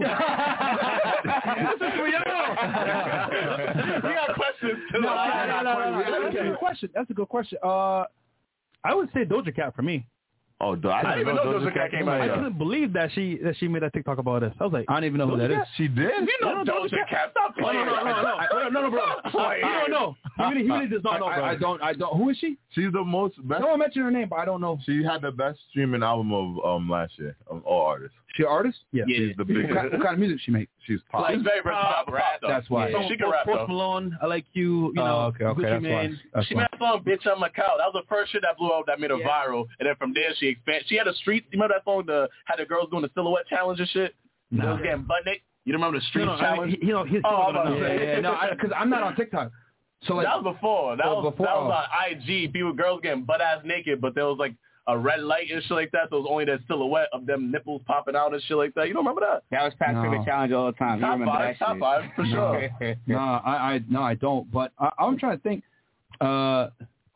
got questions too. No, no, no, no, no, no. That's a good question. That's a good question. Uh, I would say Doja Cat for me. Oh, duh, I, I didn't even know Doja Cat came out I here. couldn't believe that she that she made that TikTok about us. I was like, I don't even know who that is. She did. You know Doja Cat. Stop no, playing. no, no, no, no, no, no, bro. playing. You don't know. He really, he really does not know, I, bro. I, I don't. I don't. Who is she? She's the most best. No one mentioned her name, but I don't know. She had the best streaming album of um last year of all artists. She an artist? Yeah. She's the What biggest. kind, what kind of music she make? She's pop. She's very versatile. Uh, rap, though. That's why. Yeah, she can rap Post though. Malone, I Like You, you Oh, know, okay, okay, Gucci that's why. Mane. That's She why. made that song "Bitch on Macau." That was the first shit that blew up, that made her Yeah. viral, and then from there she expanded. She had a street. You remember that song? The had the girls doing the silhouette challenge and shit. No. Girls getting butt naked. You don't remember the street No, no, I challenge? mean, he, you know, he's Oh, I'm gonna about to know. say. Yeah, yeah, no, because I'm not on TikTok. So like, that was before. That Oh, was before- that was oh. on I G. People, girls getting butt ass naked, but there was like a red light and shit like that. So it was only that silhouette of them nipples popping out and shit like that. You don't remember that? That was Pat's No. favorite challenge all the time. You Top remember five, that top shit. five for No. sure. no, I, I, no, I don't. But I, I'm trying to think. Uh,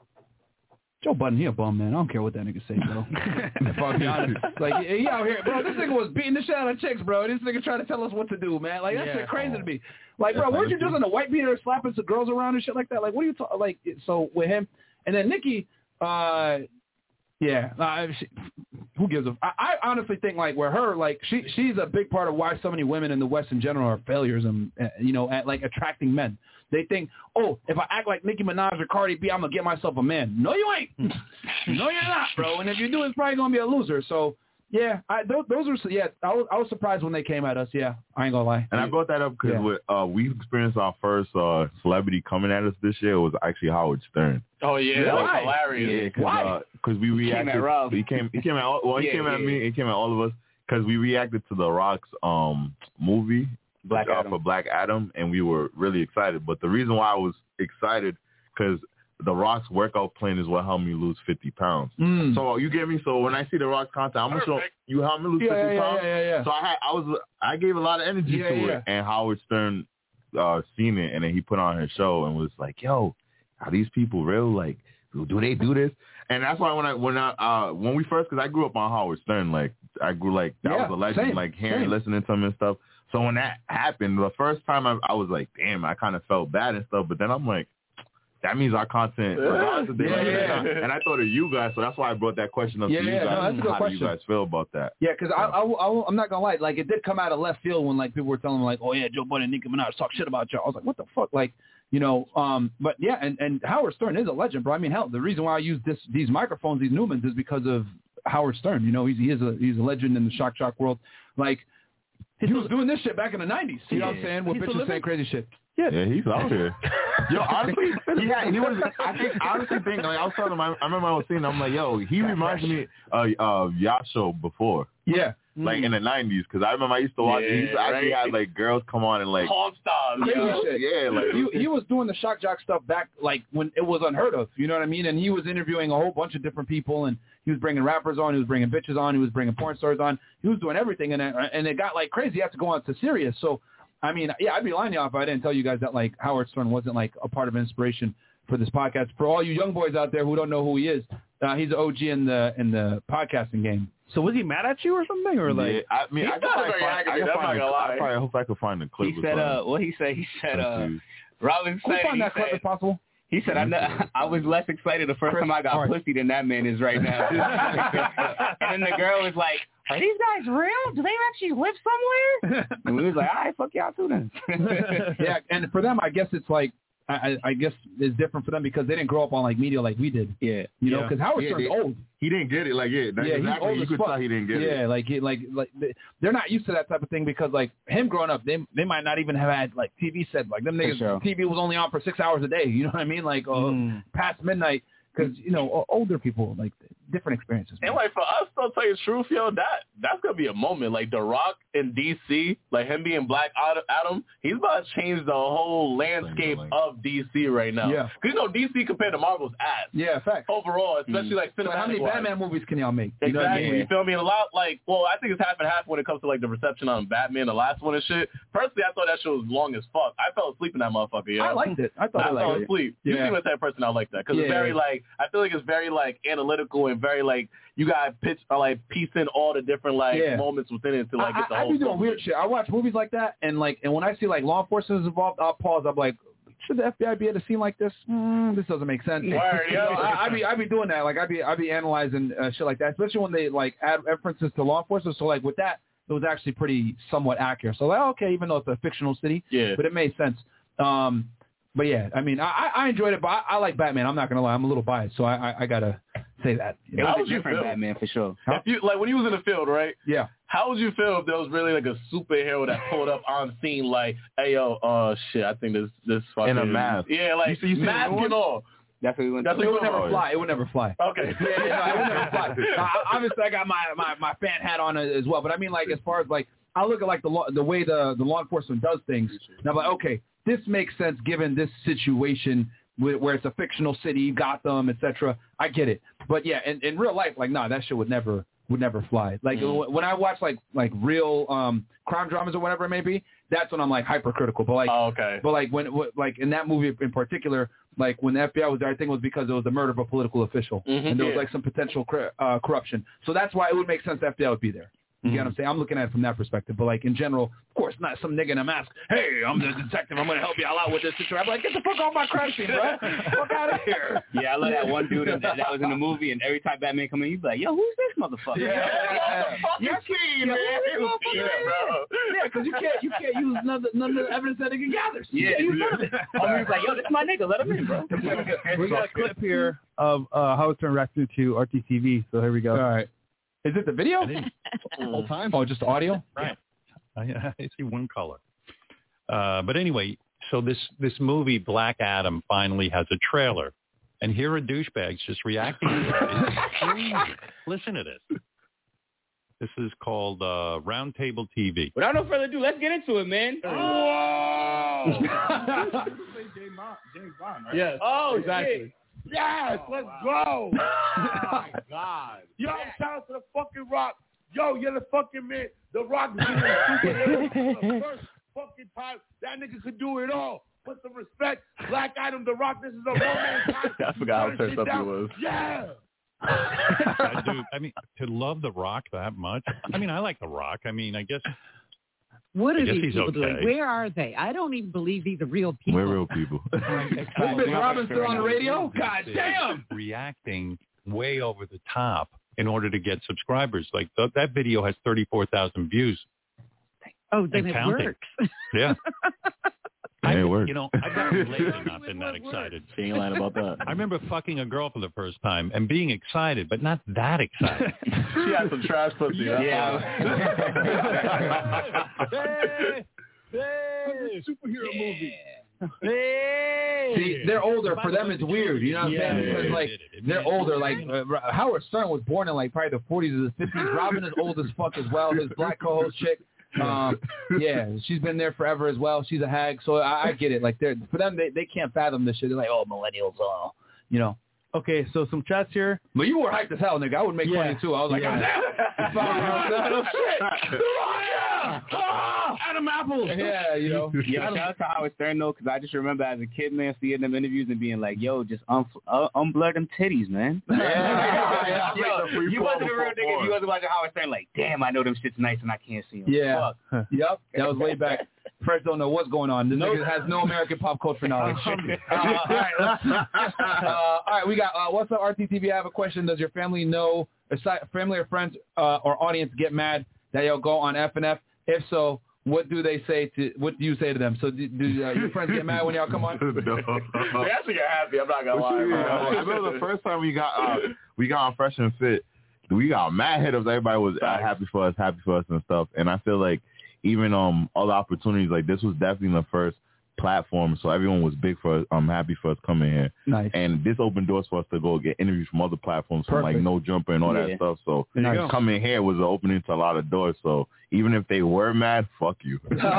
Joe Budden, he a bum, man. I don't care what that nigga say, bro. If I'll be honest, like he out here, bro. This nigga was beating the shit out of chicks, bro. This nigga trying to tell us what to do, man. Like that Yeah. shit crazy to me. Like, bro, weren't you just in a white beater slapping some girls around and shit like that? Like, what are you talking? Like, so with him, and then Nikki, uh, yeah, uh, she, who gives a? I, I honestly think like where her, like she, she's a big part of why so many women in the West in general are failures and uh, you know at like attracting men. They think, oh, if I act like Nicki Minaj or Cardi B, I'm gonna get myself a man. No, you ain't. No, you're not, bro. And if you do, it's probably gonna be a loser. So yeah, I, those, those are yeah. I was, I was surprised when they came at us. Yeah, I ain't gonna lie. And I brought that up because Yeah. uh, we experienced our first uh, celebrity coming at us this year was actually Howard Stern. Oh yeah, that was Why? hilarious. Yeah, Why? because we came reacted. at Rob. He came. He came at all. Well, he Yeah, came at yeah. me. He came at all of us because we reacted to the Rock's um movie Black uh, Adam. for Black Adam, and we were really excited. But the reason why I was excited because the Rock's workout plan is what helped me lose fifty pounds. Mm. So you get me. So when I see the Rock's content, I'm gonna show Perfect. you helped me lose yeah, fifty yeah, pounds. yeah, yeah, yeah. So I had, I was, I gave a lot of energy Yeah, to yeah. it, and Howard Stern uh, seen it, and then he put on his show and was like, "Yo, are these people real? Like, do they do this?" And that's why when I when I uh, when we first, because I grew up on Howard Stern, like I grew like that Yeah, was a legend, same, like hearing, same. listening to him and stuff. So when that happened, the first time I, I was like, "Damn," I kind of felt bad and stuff. But then I'm like, that means our content, regardless if they Yeah, like it or yeah. not. And I thought of you guys, so that's why I brought that question up Yeah, to you yeah, guys. no, that's a good How do you question. guys feel about that? Yeah, because I, I, I, I'm not gonna lie, like it did come out of left field when like people were telling me like, oh yeah, Joe Budden and Nicki Minaj talk shit about y'all. I was like, what the fuck, like, you know, um, but yeah, and, and Howard Stern is a legend, bro. I mean, hell, the reason why I use this these microphones, these Newmans, is because of Howard Stern. You know, he's he is a he's a legend in the shock shock world. Like He was doing this shit back in the nineties. You know what I'm saying? With bitches saying crazy shit. Yeah, yeah, he's out here. Yo, honestly, he had. He was. I think. I honestly think. Like, I was telling him. I, I remember I was seeing. I'm like, yo, he reminds me of uh, Yasho before. Yeah. Like mm. in the nineties, because I remember I used to watch. Yeah, it. He used to actually right. had like girls come on and like Palm stars, crazy yeah. shit. Yeah, like he, he was doing the shock jock stuff back like when it was unheard of. You know what I mean? And he was interviewing a whole bunch of different people, and he was bringing rappers on, he was bringing bitches on, he was bringing porn stars on. He was doing everything, and it, and it got like crazy. He had to go on to Sirius. So, I mean, yeah, I'd be lying to you if I didn't tell you guys that like Howard Stern wasn't like a part of inspiration for this podcast. For all you young boys out there who don't know who he is, uh, he's an O G in the in the podcasting game. So was he mad at you or something, or like? Yeah, I mean, I could probably find, I could find a, I probably hope I could find the clip. He said, uh, what he said? He said, uh, Robin said, find that clip if possible. He said, I, know, I was less excited the first Chris, time I got right. pussy than that man is right now. And then the girl was like, are these guys real? Do they actually live somewhere? And we was like, all right, fuck y'all too then. Yeah, and for them, I guess it's like, I, I guess it's different for them because they didn't grow up on like media like we did. Yeah, you know, because yeah. Howard Stern's yeah, old. He didn't get it. Like yeah, that, yeah, exactly. he's old you as could fuck. tell he didn't get yeah, it. Yeah, like he, like like they're not used to that type of thing because like him growing up, they they might not even have had like T V set. Like them niggas, sure. T V was only on for six hours a day. You know what I mean? Like uh, mm. past midnight. Because, you know, older people, like, different experiences. Man. And, like, for us, to tell you the truth, yo, that, that's going to be a moment. Like, The Rock in D C, like, him being Black Adam, he's about to change the whole landscape of D C right now. Yeah. Because, you know, D C compared to Marvel's ass. Yeah, facts. Overall, especially, mm. like, cinematic. So how many Batman movies can y'all make? You exactly. Know what I mean? You feel me? And a lot, like, well, I think it's half and half when it comes to, like, the reception on Batman, the last one and shit. Personally, I thought that shit was long as fuck. I fell asleep in that motherfucker, yo. I liked it. I thought I, I fell liked asleep. it. You Yeah. seem like that person I like that. Because yeah, it's very, yeah. like, I feel like it's very, like, analytical and very, like, you got to pitch, or, like, piece in all the different, like, yeah. moments within it to, like, I, get the I, whole I be doing story. weird shit. I watch movies like that, and, like, and when I see, like, law enforcement is involved, I'll pause. I'm like, should the F B I be at a scene like this? Mm, this doesn't make sense. Word, you know, I, I be I be doing that. Like I be I be analyzing uh, shit like that, especially when they like add references to law enforcement. So like with that, it was actually pretty somewhat accurate. So like okay, even though it's a fictional city, yeah, but it made sense. Um, but yeah, I mean, I, I enjoyed it, but I, I like Batman. I'm not gonna lie, I'm a little biased, so I I, I gotta say that. You know? It was a different Batman for sure. If you, like when he was in the field, right? Yeah. How would you feel if there was really like a superhero that pulled up on scene like, hey yo, uh shit, I think this this fucking in a mask. Yeah, like you see, you mask and all. That's what we went. That's to. it would never fly. It would never fly. Okay. Yeah, yeah, no, it would never fly. Uh, obviously, I got my, my, my fan hat on as well, but I mean, like as far as like I look at like the law, the way the the law enforcement does things. And I'm like, okay, this makes sense given this situation where, where it's a fictional city, Gotham, et cetera. I get it, but yeah, in, in real life, like nah, that shit would never would never fly. Like mm. when I watch like like real um crime dramas or whatever it may be, that's when I'm like hypercritical. But like, oh, okay. But like when like in that movie in particular, like when the F B I was there, I think it was because it was the murder of a political official, mm-hmm, and there was yeah. like some potential uh, corruption. So that's why it would make sense the F B I would be there. You mm-hmm. get what I'm saying? I'm looking at it from that perspective. But like in general, of course, not some nigga in a mask. Hey, I'm the detective. I'm gonna help you all out with this situation. I'm like, get the fuck off my crime scene, bro. Fuck out of here. Yeah, I love that one dude that, that was in the movie, and every time Batman come in, he's like, yo, who's this motherfucker? Yeah, yeah. You see, man. Yeah, yeah, because you can't you can't use none of, the, none of the evidence that nigga gathers. Yeah, you use none of it. Oh, he's like, yo, this is my nigga. Let him in, bro. We got a clip here of uh, Howard Stern reacting to R T T V. So here we go. All right. Is it the video? Whole time. Oh, just audio? Right. I, I see one color. Uh, but anyway, so this, this movie, Black Adam, finally has a trailer. And here are douchebags just reacting to it. It's crazy. Listen to this. This is called uh, Roundtable T V. Without no further ado, let's get into it, man. Whoa! James Bond, right? Yes. Oh, exactly. Shit. Yes, let's go. Oh, my God. Yo, shout out to the fucking Rock. Yo, you're the fucking man. The Rock is a superhero for the first fucking time. That nigga could do it all. Put some respect. Black Adam, The Rock, this is a romance time. I forgot how turned up he was. Yeah. I do. I mean, to love The Rock that much. I mean, I like The Rock. I mean, I guess. What are I guess these he's people okay. doing? Where are they? I don't even believe these are real people. We're real people. Is Big Robin still on the radio? God damn. Reacting way over the top in order to get subscribers. Like th- that video has thirty-four thousand views. Oh, then and it counting. works. Yeah. I I, it worked. You know, I've gotten lately not been that excited. She ain't lying about that. I remember fucking a girl for the first time and being excited, but not that excited. She had some trash pussy. Yeah. Hey, hey, superhero movie. Hey. See, they're older. For them, it's weird. You know what I'm Yeah, saying? Because like they're older. Like uh, Howard Stern was born in like probably the forties or the fifties. Robin is old as fuck as well. His black co-host chick. Um, yeah, she's been there forever as well. She's a hag, so I, I get it. Like they're for them, they they can't fathom this shit. They're like, oh, millennials, oh, you know. Okay, so some chats here. But you were hyped as hell, nigga. I would make Yeah. funny too. I was like, Yeah. oh, shit. Ah! Adam Apples. Yeah, you know. Yeah, shout out to Howard Stern though, because I just remember as a kid, man, seeing them interviews and being like, "Yo, just un- uh, unblur them titties, man." Yeah, yeah, yeah. Yo, you wasn't a real nigga if you wasn't watching Howard Stern. Like, damn, I know them shit's nice and I can't see them. Yeah. Fuck. Yep. That was way back. Fresh don't know what's going on. This nigga has no American pop culture knowledge. uh, all right, let's, uh, all right, we got. Uh, what's up, R T T V? I have a question. Does your family know, aside, family or friends uh, or audience get mad that you'll go on F N F? If so, what do they say to? What do you say to them? So do, do uh, your friends get mad when y'all come on? They actually get happy. I'm not gonna lie. I remember the first time we got uh, we got on Fresh and Fit, we got mad hit ups. Everybody was uh, happy for us, happy for us and stuff. And I feel like even um all the opportunities, like this was definitely the first platform, so everyone was big for us. I'm happy for us coming here. Nice. And this opened doors for us to go get interviews from other platforms, from like No Jumper and all Yeah. that stuff. So Nice. coming here was an opening to a lot of doors. So even if they were mad, fuck you.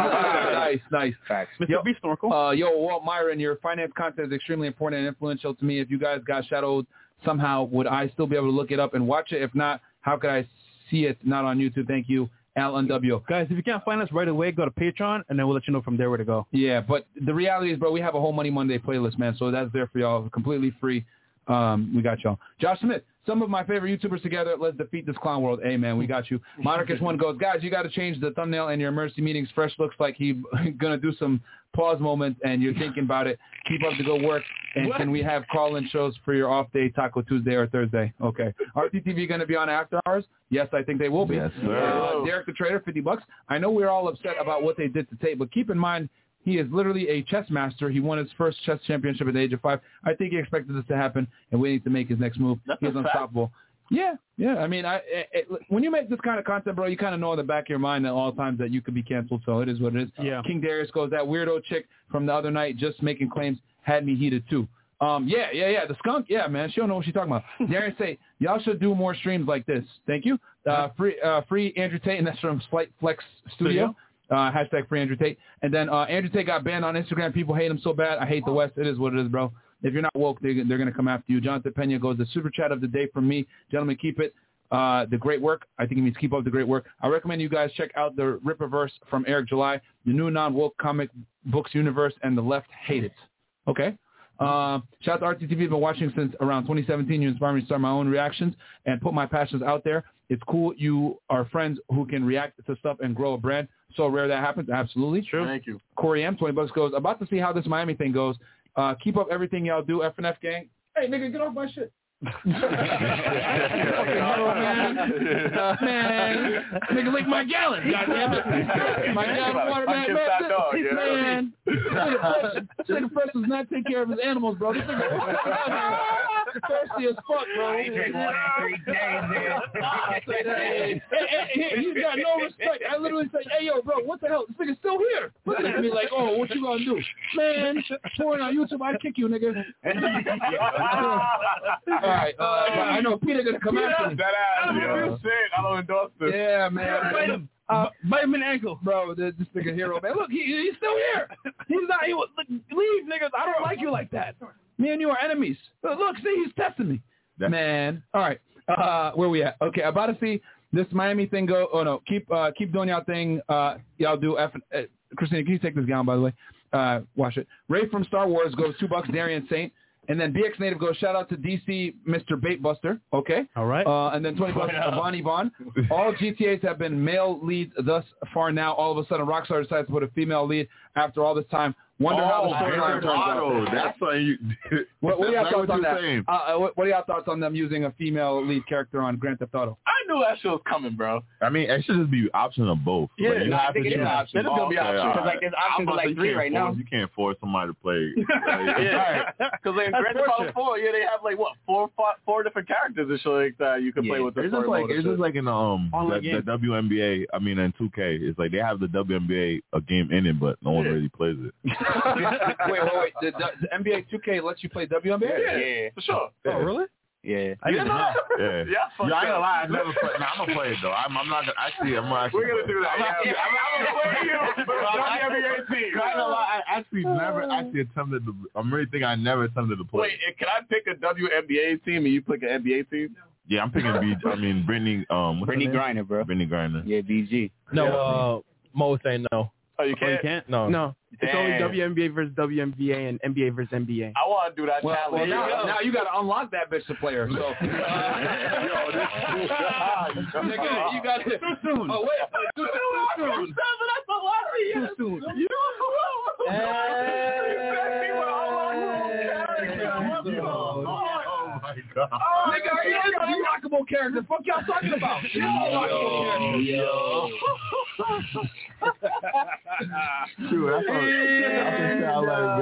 nice, nice. Facts. Mister B Snorkel. Uh, yo, Walt Myron, your finance content is extremely important and influential to me. If you guys got shadowed somehow, would I still be able to look it up and watch it? If not, how could I see it not on YouTube? Thank you, Al N W. Guys, if you can't find us right away, go to Patreon, and then we'll let you know from there where to go. Yeah, but the reality is, bro, we have a whole Money Monday playlist, man, so that's there for y'all, completely free. Um, we got y'all. Josh Smith, some of my favorite YouTubers together. Let's defeat this clown world. Hey, man, we got you. Monarchist One goes, guys, you got to change the thumbnail in your emergency meetings. Fresh looks like he going to do some pause moments, and you're thinking about it. Keep up the good work. And what? Can we have call-in shows for your off day, Taco Tuesday or Thursday? Okay. R T T V going to be on after hours? Yes, I think they will be. Yes, sir. Uh, Derek the Trader, fifty bucks. I know we're all upset about what they did to Tate, but keep in mind, he is literally a chess master. He won his first chess championship at the age of five. I think he expected this to happen and waiting to make his next move. That's He's unstoppable. Yeah, yeah. I mean, I it, it, when you make this kind of content, bro, you kind of know in the back of your mind at all times that you could be canceled. So it is what it is. Yeah. King Darius goes, that weirdo chick from the other night just making claims had me heated too. Um, yeah, yeah, yeah. The skunk, yeah, man. She don't know what she's talking about. Darius say, y'all should do more streams like this. Thank you. Uh, free, uh, free Andrew Tate, and that's from Slight Flex Studio. Uh, hashtag free Andrew Tate. And then uh, Andrew Tate got banned on Instagram. People hate him so bad. I hate the West. It is what it is, bro. If you're not woke, they, they're going to come after you. Jonathan Pena goes, the super chat of the day from me. Gentlemen, keep it. Uh, the great work. I think it means keep up the great work. I recommend you guys check out the Rippaverse from Eric July, the new non-woke comic books universe, and the left hate it. Okay. Uh, shout out to R T T V. I've been watching since around twenty seventeen. You inspired me to start my own reactions and put my passions out there. It's cool you are friends who can react to stuff and grow a brand. So rare that happens. Absolutely. True. Thank you. Corey M, twenty bucks goes, about to see how this Miami thing goes. Uh, keep up everything y'all do, F N F gang. Hey, nigga, get off my shit. man. Uh, man, nigga, lick my gallon. Goddamn it, my gallon of water, man. Man, this, dog, yeah. man. Say the Fresh does not take care of his animals, bro. This nigga thirsty as fuck, bro. I ain't drink water in three days, man. Hey, hey, hey, he's got no respect. I literally say, hey, yo, bro, what the hell? This nigga's still here. Looking at me like, oh, what you gonna do? Man, pouring on YouTube, I'd kick you, nigga. All right, uh, I know Peter gonna come yeah, after me. That ass, yeah. Shit, I don't endorse this. Yeah, man. Bite him. Uh, bite him in the ankle. Bro, this, this nigga hero, man. Look, he, he's still here. He's not. He was, look, leave, niggas. I don't like you like that. Me and you are enemies. Look, look see, he's testing me. That's man. All right. Uh, where we at? Okay, about to see this Miami thing go. Oh no, keep uh, keep doing y'all thing. Uh, y'all do. F- uh, Christina, can you take this gown, by the way? Uh, watch it. Ray from Star Wars goes two bucks. Darian Saint. And then B X Native goes, shout out to D C, Mister Baitbuster. Okay. All right. Uh, and then twenty bucks, Bonnie Vaughn. All G T As have been male leads thus far now. All of a sudden, Rockstar decides to put a female lead after all this time. Wonder oh, how the storyline turns out. That's why you. What, what are your thoughts on that? Saying. Uh, what, what are your thoughts on them using a female lead character on Grand Theft Auto? I knew that shit was coming, bro. I mean, it should just be option of both. Yeah, like, you no, have I think to it is choose. option. It's gonna be Okay, option. Because like there's options of like three right force, now. You can't force somebody to play. Like, Yeah, because in Grand Theft Auto four, yeah, they have like what four, five, four different characters and shit like that you can Yeah. play with the It's story just like mode and it's shit. just like in the um the, the W N B A. I mean, in two K, it's like they have the W N B A a game in it, but no one Yeah. really plays it. wait, wait, wait. The, the, the N B A two K lets you play W N B A? Yeah, Yeah. for sure. Oh, really? Yeah. I didn't know that. Yeah, Yeah, fuck Yo, I ain't that. gonna lie, I never play. Nah, I'm gonna play it though. I'm, I'm not gonna actually. I'm gonna actually. We're gonna play do it. that. I'm, Yeah, actually, I'm, I'm gonna play you for the W N B A team. I ain't gonna lie, I actually never actually attempted to. I'm really thinking I never attempted to play. Wait, can I pick a W N B A team and you pick an N B A team? Yeah, I'm picking B. I mean, Brittany. Um, what's her Brittany name? Griner, bro. Brittany Griner. Yeah, B G. No, uh, Mo saying no. Oh, you Oh, you can't? can't? No. No. It's only Damn. W N B A versus W N B A and N B A versus N B A. I want to do that Well, challenge. well now, now you got to unlock that bitch to play her. So, uh, nigga, you got to. Too soon. Oh wait, too, too soon. Too soon. Oh my god. Oh, nigga, he is an unlockable character. Fuck y'all talking about? Shit, unlockable character. True, that's what that's what sound like,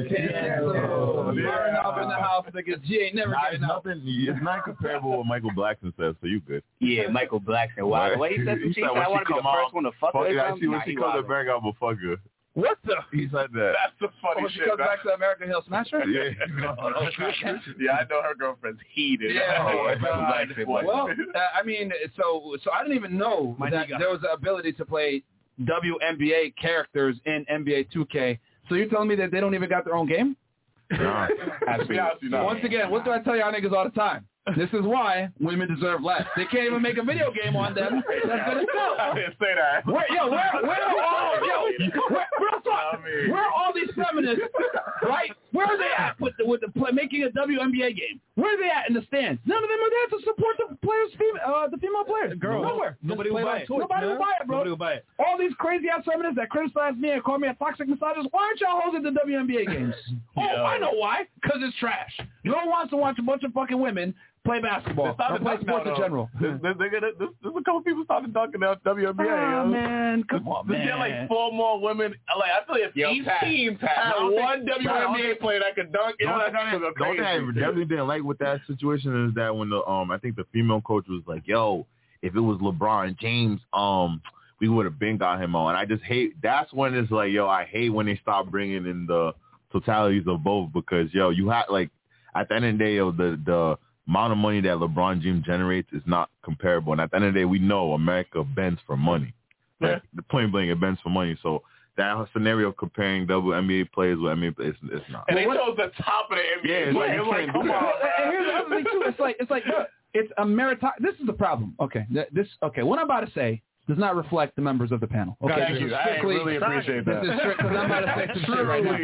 man. Firing off in the house, nigga. G ain't never Nah, getting it's out. nothing. It's not comparable with Michael Blackson says, so you good. Yeah, Michael Blackson. Wow. The way he said some shit, I want to be the first one to fuck her. Yeah, or she when something. she Nah, comes he to America, I'm a fuck her. What the? He said that. That's the funny When she shit. comes man. back to America, he'll smash her? Yeah. Yeah, I know her girlfriend's heated. Yeah, Oh, oh, God. Blackson. Well, uh, I mean, so so I didn't even know My that nigga. there was the ability to play W N B A characters in N B A two K. So you're telling me that they don't even got their own game? Nah. To be honest, you know. Once again, what do I tell y'all niggas all the time? This is why women deserve less. They can't even make a video game on them that's gonna I sell. didn't say that. Where, yo, where, where are all, yo, where, real talk, I mean- where are all these feminists, right? Where are they at with the, with the play, making a W N B A game? Where are they at in the stands? None of them are there to support the players, fem- uh, the female players. Girls. Nowhere. Nobody will buy it. Nobody will buy it, bro. Nobody will buy it. All these crazy ass feminists that criticize me and call me a toxic misogynist, why aren't y'all hosting the W N B A games? Oh, Yo. I know why. Because it's trash. No one wants to watch a bunch of fucking women play basketball It's not or the play dunk now, sports in though. general. There's, there's, there's, there's, there's a couple people starting dunking out W N B A. Oh, yo. man. Come on, Let's man. get like four more women. Like I feel like if Yo, each Pat, team Pat, had I don't one think- W N B A player that could dunk, you know, Don't that's that, gonna go don't crazy. that definitely didn't like with that situation is that when the um I think the female coach was like, yo, if it was LeBron James, um, we would have been got him on. And I just hate that's when it's like, yo, I hate when they stop bringing in the totalities of both because yo, you have like at the end of the day, yo, the the amount of money that LeBron James generates is not comparable. And at the end of the day, we know America bends for money. Like, Yeah. the plain blank, it bends for money. So that scenario comparing W N B A players with N B A players, it's, it's not. And they chose the top of the N B A. Yeah, it's like, like, it's you like can't come do on. that. And here's the other thing too. It's like it's like look, it's a meritocracy. This is the problem. Okay, th- this okay. What I'm about to say does not reflect the members of the panel. Okay, Thank this you. is I strictly. really appreciate This that. is strict because I'm about to say some shit right now.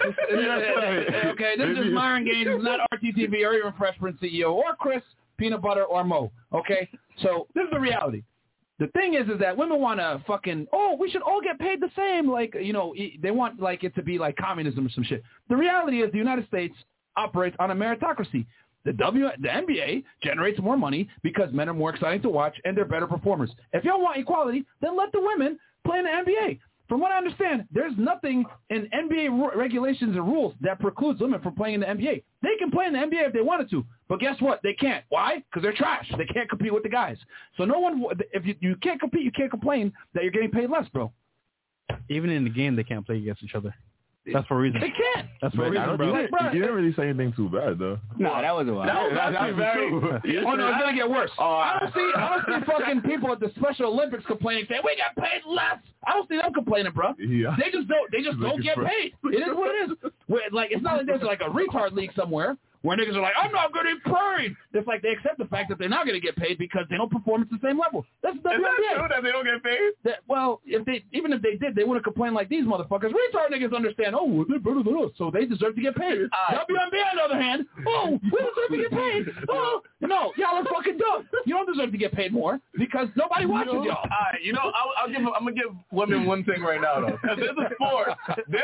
Yeah. Okay, this is Myron Gaines, not R T T V or even Fresh Prince C E O or Chris Peanut Butter or Mo. Okay, so this is the reality. The thing is, is that women want to fucking, oh, we should all get paid the same. Like, you know, e- they want like it to be like communism or some shit. The reality is the United States operates on a meritocracy. The W, the N B A generates more money because men are more exciting to watch and they're better performers. If y'all want equality, then let the women play in the N B A. From what I understand, there's nothing in N B A ru- regulations and rules that precludes women from playing in the N B A. They can play in the N B A if they wanted to, but guess what? They can't. Why? Because they're trash. They can't compete with the guys. So no one, if you, you can't compete, you can't complain that you're getting paid less, bro. Even in the game, they can't play against each other. That's for a reason. They can't. That's for a But I reason, don't, bro. you, Like, didn't, bro, you didn't really say anything too bad though. No, that was a while. That was That- actually that's very. true. Oh no, it's gonna get worse. I don't see. I don't see fucking people at the Special Olympics complaining, saying we got paid less. I don't see them complaining, bro. Yeah. They just don't. They just don't get paid. It is what it is. Where, like it's not like there's like a retard league somewhere where niggas are like, I'm not gonna get paid. It's like they accept the fact that they're not gonna get paid because they don't perform at the same level. That's the Is W N B A. that true that they don't get paid? That, well, if they even if they did, they wouldn't complain like these motherfuckers. Retard niggas understand. Oh, well, they're better than us, so they deserve to get paid. Uh, W N B A, on the other hand, oh, we deserve to get paid. Oh, no, y'all are fucking dumb. You don't deserve to get paid more because nobody watches y'all. All right, you know, I'll, I'll give. I'm gonna give women one thing right now though, because there's a sport. There's a sport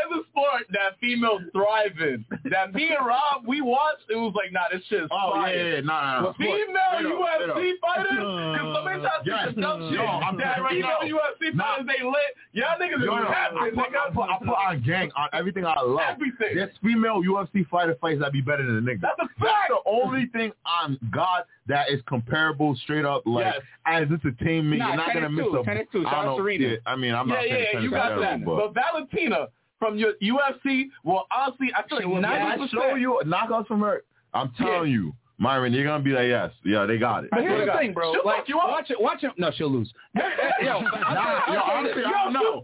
sport that females thrive in. That me and Rob, we watched, it was like, nah, this shit is Oh, fire. yeah, yeah, nah, nah, nah. Female Straight up, U F C straight up. fighters, because somebody tries to Yes. say the dumb shit. Yo, I'm that telling you right female now. U F C fighters, they lit. Y'all niggas Yo, is yo, happy, I put, nigga. I, put, I put on gang on everything I love. Everything. There's female U F C fighter fights that be better than the niggas. That's a fact. That's the only thing on God that is comparable straight up, like, Yes. as entertainment. Nah, You're not going to miss two, a... tennis two, I shout out don't- Serena. yeah, I mean, I'm yeah, not saying yeah, tennis you got is that. terrible, But Valentina from your U F C, well, honestly, I feel like When I ninety percent. show you knockouts from her, I'm telling you, Myron, you're gonna be like, yes, yeah, they got it. But here's the thing, bro. She'll Like, fuck you up. watch it. Watch it. No, she'll lose. Yo, Nah, yo, honestly, I don't know.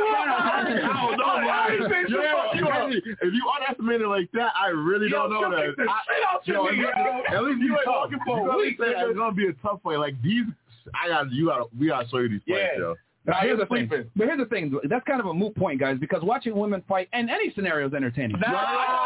I don't know, man. Yo, if you underestimate it like that, I really Yo, don't know she'll that. kick the I- shit out your yo, nigga, yo. At least You you ain't tough. walking for You a gotta week, say that nigga. it's gonna be a tough fight. Like these, I got you got we gotta show you these fights, Yeah. yo. Now, here's the thing. sleeping. But here's the thing. That's kind of a moot point, guys, because watching women fight in any scenario is entertaining. Nah.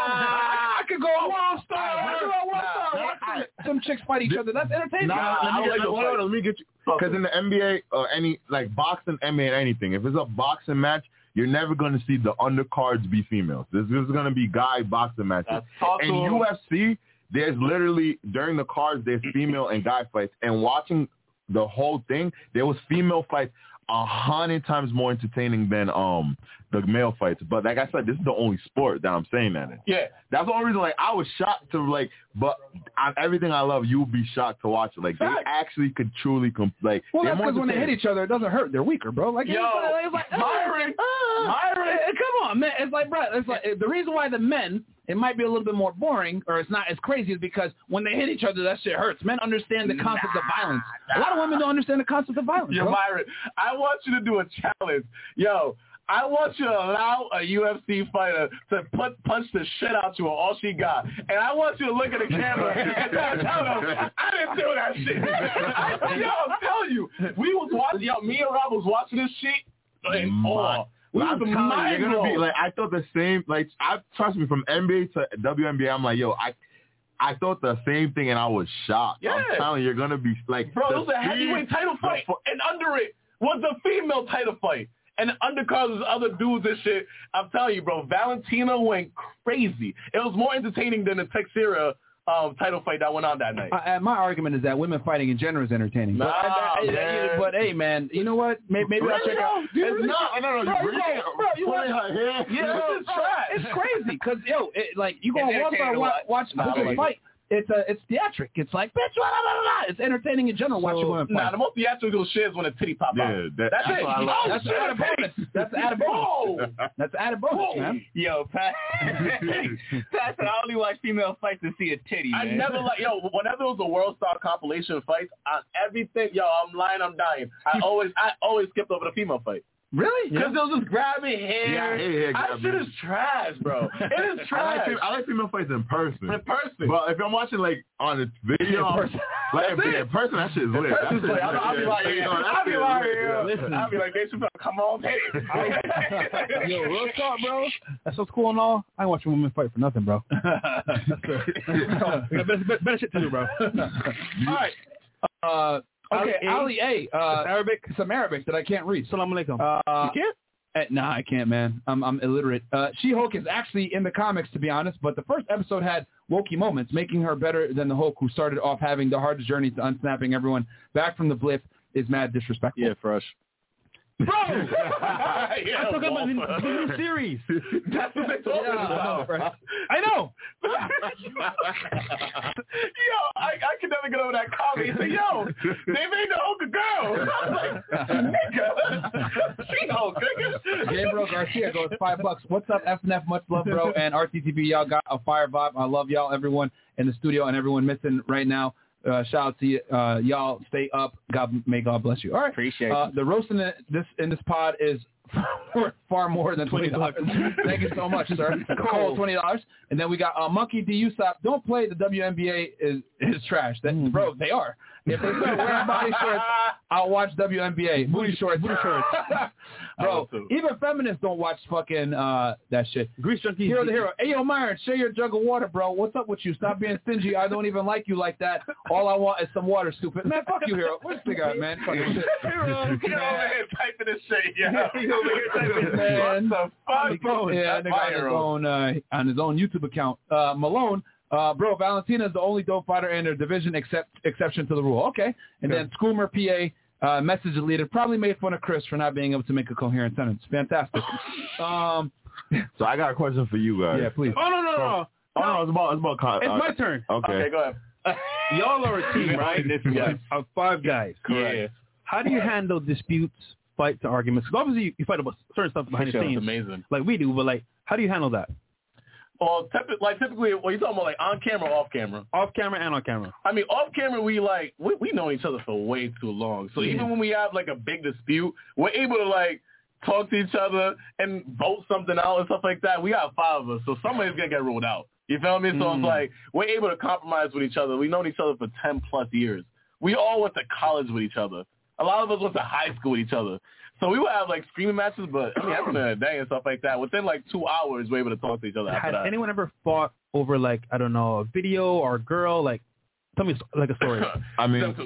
I, I could go on World Star. I could go on World Star. Nah. Watch some, some chicks fight each other. That's entertaining. Nah, Nah, let I'll me let get, you hold fight. on, let me get you because in the N B A or any like boxing, N B A, anything, if it's a boxing match, you're never going to see the undercards be females. This, this is going to be guy boxing matches. That's awesome. In U F C, there's literally during the cards there's female and guy fights, and watching the whole thing, there was female fights a hundred times more entertaining than um the male fights. But like I said, this is the only sport that I'm saying that in. Yeah. That's the only reason. Like I was shocked to like, but on everything I love, you would be shocked to watch it. Like they Fact. actually could truly com- like. Well, they're that's more because when they hit entertaining. each other, it doesn't hurt. They're weaker, bro. Like, Yo, it's like, it's like Myron, uh, Myron. uh, come on, man. It's like, bro, it's like the reason why the men, it might be a little bit more boring or it's not as crazy is because when they hit each other, that shit hurts. Men understand the concept Nah, of violence. A lot of women don't understand the concept of violence. Yo, bro. Myron, I want you to do a challenge. Yo, I want you to allow a U F C fighter to put, punch the shit out you with all she got. And I want you to look at the camera and tell them, I didn't do that shit. I, yo, I'm telling you, we was watching, yo, me and Rob was watching this shit in awe. We I'm was telling you, mind you're gonna be blown. like I thought the same. Like I trust me, from N B A to W N B A, I'm like, yo, I, I thought the same thing, and I was shocked. Yeah. I'm telling you, you're gonna be like, Bro, the it was a heavyweight speed, title fight, the and under it was a female title fight. And the undercards was other dudes and shit. I'm telling you, bro, Valentina went crazy. It was more entertaining than the Texera um, title fight that went on that night. Uh, and my argument is that women fighting in general is entertaining. Nah, but, I, I, man. I, but hey, man, you know what? Maybe, maybe I'll check out. It's not. No, no, Bro, you you go, bro, you pulling watch, her hair. yeah, This is trash. It's crazy because yo, it, like you go It's on one side entertaining to watch, watch. watch Nah, I women like fight. It's a, it's theatric. It's like bitch, blah, blah, blah, blah. It's entertaining in general watching women fight. Nah, the most theatrical shit is when the titty pop Yeah, out. that- That's, that's it. what I like. Oh, That's shit. added bonus. That's added bonus. That's added bonus, man. Yo, Pat. Pat said I only watch female fights to see a titty, I man. never like yo. Whenever it was a World Star compilation fights, on everything, yo, I'm lying, I'm dying. I always, I always skipped over the female fight. Really? Because it was just grabbing hair. Yeah, hair, hair That grabbing. shit is trash, bro. It is I trash. like, fem- I like female fights in person. In person. But if I'm watching like on a video, In person. like That's in it. person, that shit is lit. In That person's shit is like, I'll, I'll be lit. like, Yeah, yeah, no, that I'll be shit is like, lit. yeah. Listen. I'll be like, Dave Chappelle, come on, hit it. Yo, real talk, bro. That's what's cool and all. I ain't watching women fight for nothing, bro. better, better, better shit to do, bro. All right. Uh, okay, Ali A. Uh, Arabic. Some Arabic that I can't read. Salam alaikum. Uh, you can't? Uh, nah, I can't, man. I'm I'm illiterate. Uh, She-Hulk is actually in the comics, to be honest, but the first episode had wokey moments, making her better than the Hulk, who started off having the hardest journey to unsnapping everyone back from the blip, is mad disrespectful. Yeah, fresh. Bro! yeah, I'm talking about the, Walter. the new series. That's what they're talking Yeah, I know, about. Fresh. I know. Yo, I, I can never get over that comment. He said, yo, they made the Hulk a girl. I was like, nigga. She Hulk, nigga. Gabriel Garcia goes five bucks. What's up, F N F? Much love, bro. And R T T B, y'all got a fire vibe. I love y'all, everyone in the studio and everyone missing right now. Uh, shout out to you, uh, y'all. Stay up. God, may God bless you. All right. Appreciate uh, it. The roast in the, this in this pod is worth far more than twenty dollars. Thank you so much, sir. Cole, twenty dollars. And then we got uh, Monkey D. Usopp. Don't play the W N B A is is trash. That, Mm-hmm. bro, they are. If they start wearing body shorts, I'll watch W N B A. Booty shorts. Booty shorts. Bro, even feminists don't watch fucking uh, that shit. Grease Junkie. Hero the hero. Hey, yo, Myron, share your jug of water, bro. What's up with you? Stop being stingy. I don't even like you like that. All I want is some water, stupid. Man, fuck you, Hero. Where's the guy, man? Fucking shit. Hero, get over here typing this shit, yeah. He's over here typing man. What the fuck? Yeah, that nigga on his own, uh, on his own YouTube account. Uh, Malone. Uh, bro, Valentina is the only dope fighter in her division, except exception to the rule. Okay. And then Scoomer, P A, uh, message deleted, probably made fun of Chris for not being able to make a coherent sentence. Fantastic. um, so I got a question for you guys. Yeah, please. Oh, no, no, no. Oh, no, it's about, it's about con- It's uh, my turn. Okay. Okay, go ahead. Y'all are a team, right? Yes. Of five guys. Correct. Yeah. How do you handle disputes, fights, arguments? Because obviously you, you fight about certain stuff behind the scenes. Amazing. Like we do, but like, how do you handle that? Well, typ- like typically, what you talking about, like on camera or off camera? Off camera and on camera. I mean, off camera, we like we we know each other for way too long. So even when we have like a big dispute, we're able to like talk to each other and vote something out and stuff like that. We got five of us, so somebody's gonna get ruled out. You feel me? So Mm. it's like we're able to compromise with each other. We've known each other for ten plus years. We all went to college with each other. A lot of us went to high school with each other. So we would have like screaming matches, but I mean, at the end of the day and stuff like that, within like two hours, we're able to talk to each other after Has that. anyone ever fought over like, I don't know, a video or a girl? Like, tell me like a story. I mean, Wait,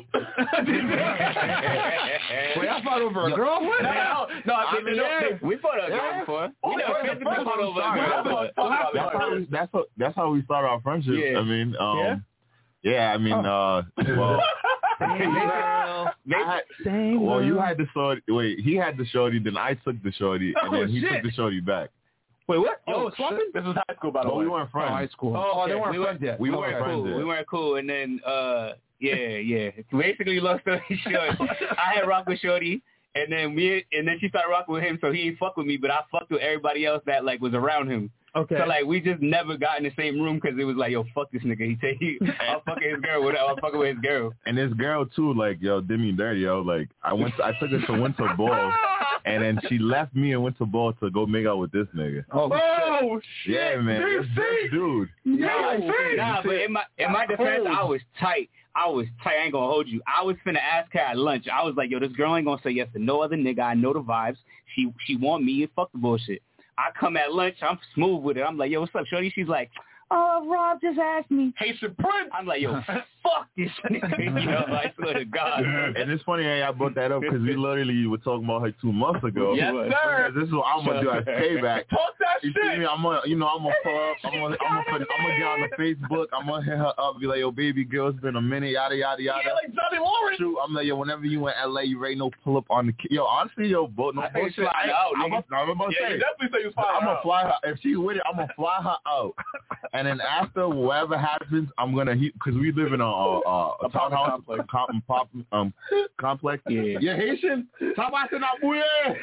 I fought over a girl? What? No, no, no, I mean, yeah. we fought a girl before. We never physically fought over a girl. That's how we, that's how, that's how we started our friendship. Yeah. I mean, um, Yeah? yeah, I mean, uh, well, Girl. I had, well, you had the shorty. Wait, he had the shorty, then I took the shorty, and Oh, then he shit. took the shorty back. Wait, what? Oh, Yo, swapping? This was high school, by the But way. we weren't friends. Oh, high school. Oh, Oh, they okay. weren't We were- friends yet. We We weren't weren't friends cool. yet. We weren't cool, and then uh, yeah, yeah. Basically, long story short, I had rock with Shorty, and then we, and then she started rocking with him, so he ain't fuck with me, but I fucked with everybody else that like was around him. Okay. So like we just never got in the same room because it was like, yo, fuck this nigga. He take you, I'm fucking his girl. Whatever, I'm fucking with his girl. And this girl too, like, yo, did me dirty, yo. Like, I went, to, I took her to Winter Ball, and then she left me in Winter Ball to go make out with this nigga. Oh, Oh, shit. Yeah, man, this, this dude. Nah, nah, but in my in my defense, I was tight. I was tight. I ain't gonna hold you. I was finna ask her at lunch. I was like, yo, this girl ain't gonna say yes to no other nigga. I know the vibes. She she want me and fuck the bullshit. I come at lunch. I'm smooth with it. I'm like, yo, what's up, shorty? She's like, oh, Rob just asked me. Haitian Prince. I'm like, yo, fuck this nigga. Yo, I swear to God. And it's funny how I brought that up because we literally were talking about her two months ago. Yes, sir. Because this is what I'm gonna do as payback. Talk that You shit. see me? I'm gonna, you know, I'm gonna pull up. I'm gonna, I'm gonna, I'm gonna get on the Facebook. I'm gonna hit her up, be like, yo, baby girl, it's been a minute, yada yada yada. Yeah, like Johnny Lawrence. Shoot, I'm like, yo, whenever you in L A, you ready? No pull up on the, ki- yo, honestly, yo, but no I ain't bullshit. flying I, out, I'm, nigga. I'm about to Yeah, say. you definitely say you was flying I'm gonna out. fly her. If she with it, I'm gonna fly her out. And then after whatever happens, I'm gonna he because we live in a a, a, a townhouse complex. a com, pop, um complex. Yeah. You're Haitian. Stop asking that boy.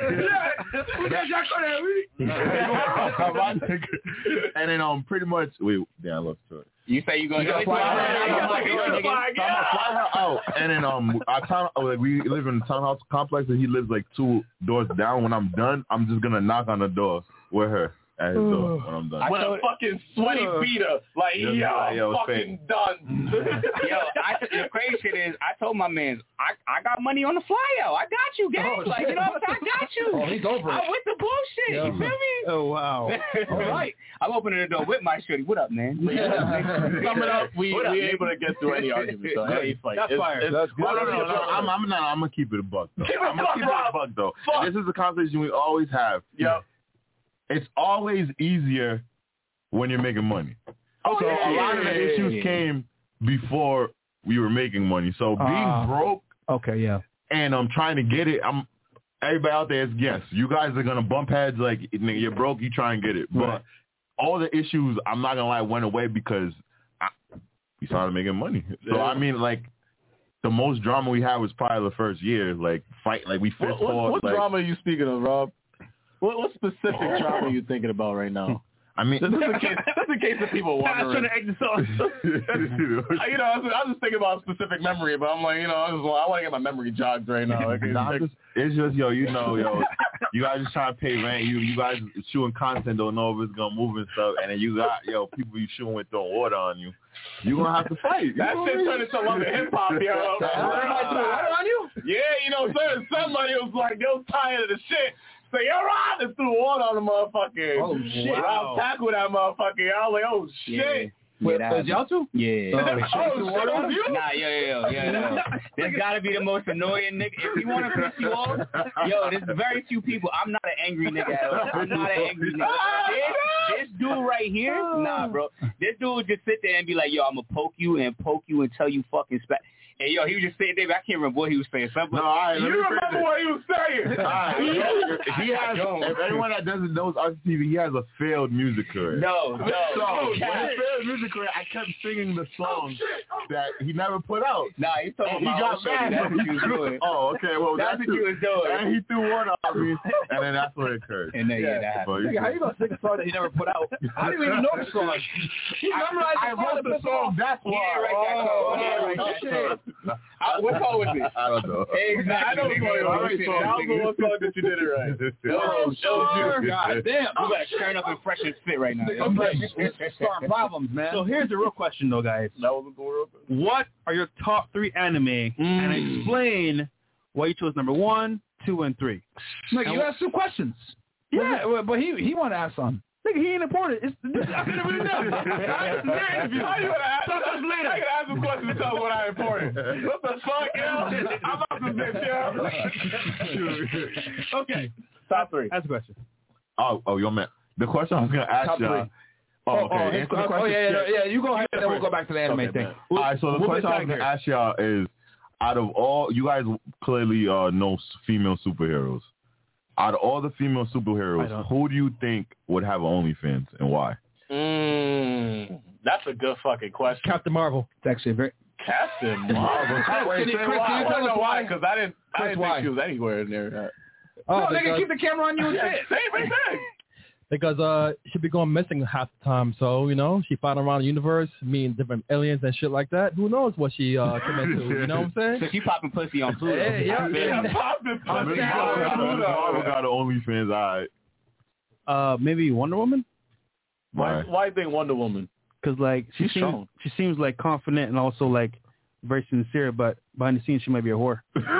And then um pretty much wait, yeah, I lost it. You say you gonna You gotta go fly her fly out. out? Like, Yo, you're nigga. flying So I'm gonna fly her out, and then um, our town, oh, like, we live in a townhouse complex, and he lives like two doors down. When I'm done, I'm just gonna knock on the door with her at his door when I'm done. With a fucking sweaty beater. Like, Just yo, like, yo, I'm fucking done. Yo, I, the crazy shit is, I told my man, I I got money on the fly out. I got you, gang. Oh, like, shit. you know what I'm saying? I got you. Oh, he's over it. I'm with the bullshit. Yeah. You feel me? Oh, wow. All right. I'm opening the door with my shorty. What up, man? Summing up, we What up, we nigga? able to get through any argument. So Good. any fight. That's It's- fire. it's- That's good. No, no, no, no. I'm, I'm not. I'm gonna keep it a buck though. Keep it a I'm gonna buck, keep it a Rob. buck though. Fuck. And this is a conversation we always have. Yep. It's always easier when you're making money. Oh, So yeah, a lot of yeah, the yeah, issues yeah. came before we were making money. So being Ah. broke Okay, yeah. and I'm trying to get it. I'm everybody out there is yes. You guys are gonna bump heads like nigga, you're broke. You try and get it, but Right. all the issues I'm not gonna lie went away because I, we started making money. So Yeah. I mean, like the most drama we had was probably the first year. Like fight, like we fist What, what, fought. what like, drama are you speaking of, Rob? What, what specific drama are you thinking about right now? I mean, this is in case, this is in case of people wondering. Trying to egg this I, you know, I was, I was just thinking about a specific memory, but I'm like, you know, I, was, I want to get my memory jogged right now. Like, nah, like, just, it's just, yo, you know, yo, you guys just trying to pay rent. You you guys shooting content, don't know if it's going to move and stuff. And then you got, yo, people you shooting with throwing water on you. You're going to have to fight. That shit turned into love and hip-hop, yo. Everybody threw water on you? Yeah, you know, certain somebody was like, they was tired of the shit. So you're right, and threw water on the motherfucker. Oh, shit. Wow. I tackled that motherfucker. I was like, oh, shit. Yeah, Wait, was y'all too? Yeah. Oh, oh, shit, was you? Nah, yo, yo, yo, yo. This gotta be the most annoying nigga. If you want to piss you off, yo, there's very few people. I'm not an angry nigga at all. I'm not an angry nigga. This, this dude right here, nah, bro. This dude would just sit there and be like, yo, I'm gonna poke you and poke you until you fucking spat. And yo, he was just saying, David, I can't remember what he was saying. Something. No, all right, you remember what he was saying? All right, he has, if anyone that doesn't know Archie T V, he has a failed music career. No, no. So, no, with his failed music career, I kept singing the song that he never put out. Nah, he's talking and he about got mad. That's what you was doing. Oh, okay, well, that's, that's what you was doing. And he threw one on me, and then that's what occurred. And then, yeah, that happened. Nigga, how you gonna sing a song that he never put out? How do you even know the song? He memorized I, I wrote the song. That's why. Yeah, right. Oh, Yeah, right. shit. What song was it? I don't know. Exactly. I know what song it was. That was the one song that you did it right. Oh, sure. God damn. You gotta turn up and fresh and fit right now. Start problems, man. So here's the real question, though, guys. That was the real question. What are your top three anime, Mm. and explain why you chose number one, two, and three? Nigga, you asked two questions. Yeah, but, but he he wanted to ask something. Nigga, he ain't important. It's, this, I could have really done. How you gonna ask? Talk to us later. I can ask some questions and tell us what I important. What the fuck, yo? I'm about this bitch, yo. Okay. Top three. Ask a question. Oh, oh, yo, man. The question I was gonna ask Top you. three. Oh, Oh, okay. oh, Answer his- the oh, question. yeah, yeah, yeah. You go ahead, and then we'll go back to the anime Okay, thing. man. All right, so the We'll question I was decide going to here. ask y'all is, out of all, you guys clearly uh, know s- female superheroes. Out of all the female I superheroes, don't. who do you think would have OnlyFans and why? Mm, that's a good fucking question. Captain Marvel. It's actually a very. Captain Marvel. Wait, Can you, say Chris, why. can you tell Why? us why? Because I didn't, I Chris, didn't why? think she was anywhere in there. Oh, no, nigga, because, keep the camera on you and Yeah, say it. say it right there. because uh, she'd be going missing half the time. So, you know, she flying around the universe, meeting different aliens and shit like that. Who knows what she uh, commit to? You know what I'm saying? So she popping pussy on Pluto. Hey, yeah, Yeah, popping I pussy. mean, Marvel got an OnlyFans, all right. Uh, maybe Wonder Woman? Why, why you think Wonder Woman? Because, like, she She's seems, strong. she seems, like, confident and also, like, very sincere, but behind the scenes, she might be a whore.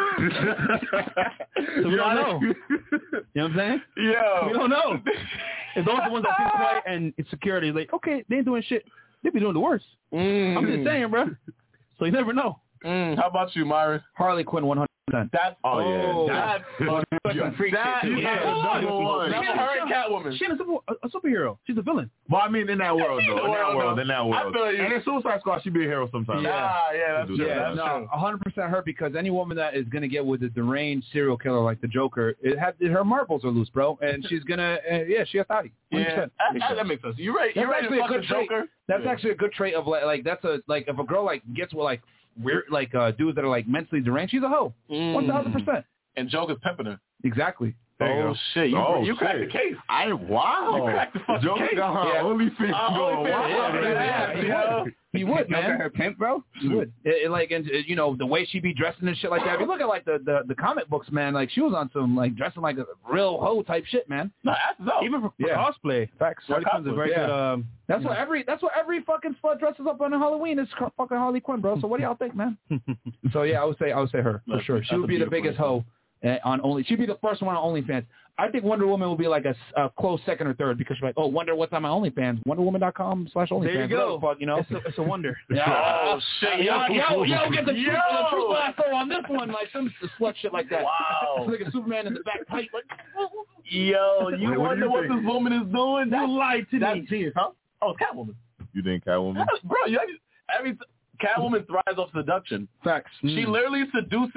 So we don't know. You know what I'm saying? Yeah. We don't know. If those are the ones that seem quiet and it's security, like, okay, they ain't doing shit. They be doing the worst. Mm. I'm just saying, bro. So you never know. Mm. How about you, Myron? Harley Quinn, one hundred percent. That's Oh, yeah. That's Yeah. freak That- shit. yeah, Yeah. number one. That's her and Catwoman. She's a, super, a, a superhero. She's a villain. Well, I mean, in that world, in though. the In that world, world, though. in that I world. feel you. And in Suicide Squad, she be a hero sometimes. Yeah, yeah, that's Do true. that. That's no, true. one hundred percent her, because any woman that is going to get with a deranged serial killer like the Joker, it had, her marbles are loose, bro, and she's going to, uh, yeah, she a thotty. one hundred Yeah, percent. that, that, that makes sense. You're right. You're That's right. actually a Fuck good the trait. Joker. That's Yeah. actually a good trait of, like, like that's a, like, if a girl, like, gets with, like, weird, like, uh, dudes that are, like, mentally deranged, she's a hoe. Mm. one thousand percent. And Joker's pimping her. Exactly. There you Oh, go. Shit, you, oh, you cracked shit. the case. I, wow. You cracked the fucking Joker case. got her Yeah. OnlyFans Uh, going OnlyFans, wild. yeah, yeah, yeah. He would, Joker, man. her pimp, bro. He would. It, it, like, and uh, you know, the way she be dressing and shit like that. If you look at like the, the the comic books, man, like she was on some like dressing like a real hoe type shit, man. No, that's dope. Even for, for Yeah. cosplay. Facts. Harley Quinn's a very Yeah. good... Um, That's what every that's what every fucking slut dresses up on Halloween is fucking Harley Quinn, bro. So what do y'all think, man? So yeah, I would say I would say her for That's- sure. She that's would a be the beautiful biggest answer. hoe uh, on only. She'd be the first one on OnlyFans. I think Wonder Woman will be like a, s- a close second or third because she's like, oh, Wonder, what's on my OnlyFans? Wonder Woman dot com slash OnlyFans. there you go. Whatever the fuck, you know. It's a, it's a wonder. Yeah. Oh, shit. Yo, yo, yo, get the truth, Yo. the truth lasso on this one, like some slut shit like that. Wow. Look at Superman in the back tight, like. Yo, you Wait, what do wonder you what think? this woman is doing? That's, You lied to that's me. genius, huh? Oh, it's Catwoman. You think Catwoman? Bro, you, every Catwoman thrives off seduction. Facts. She literally seduces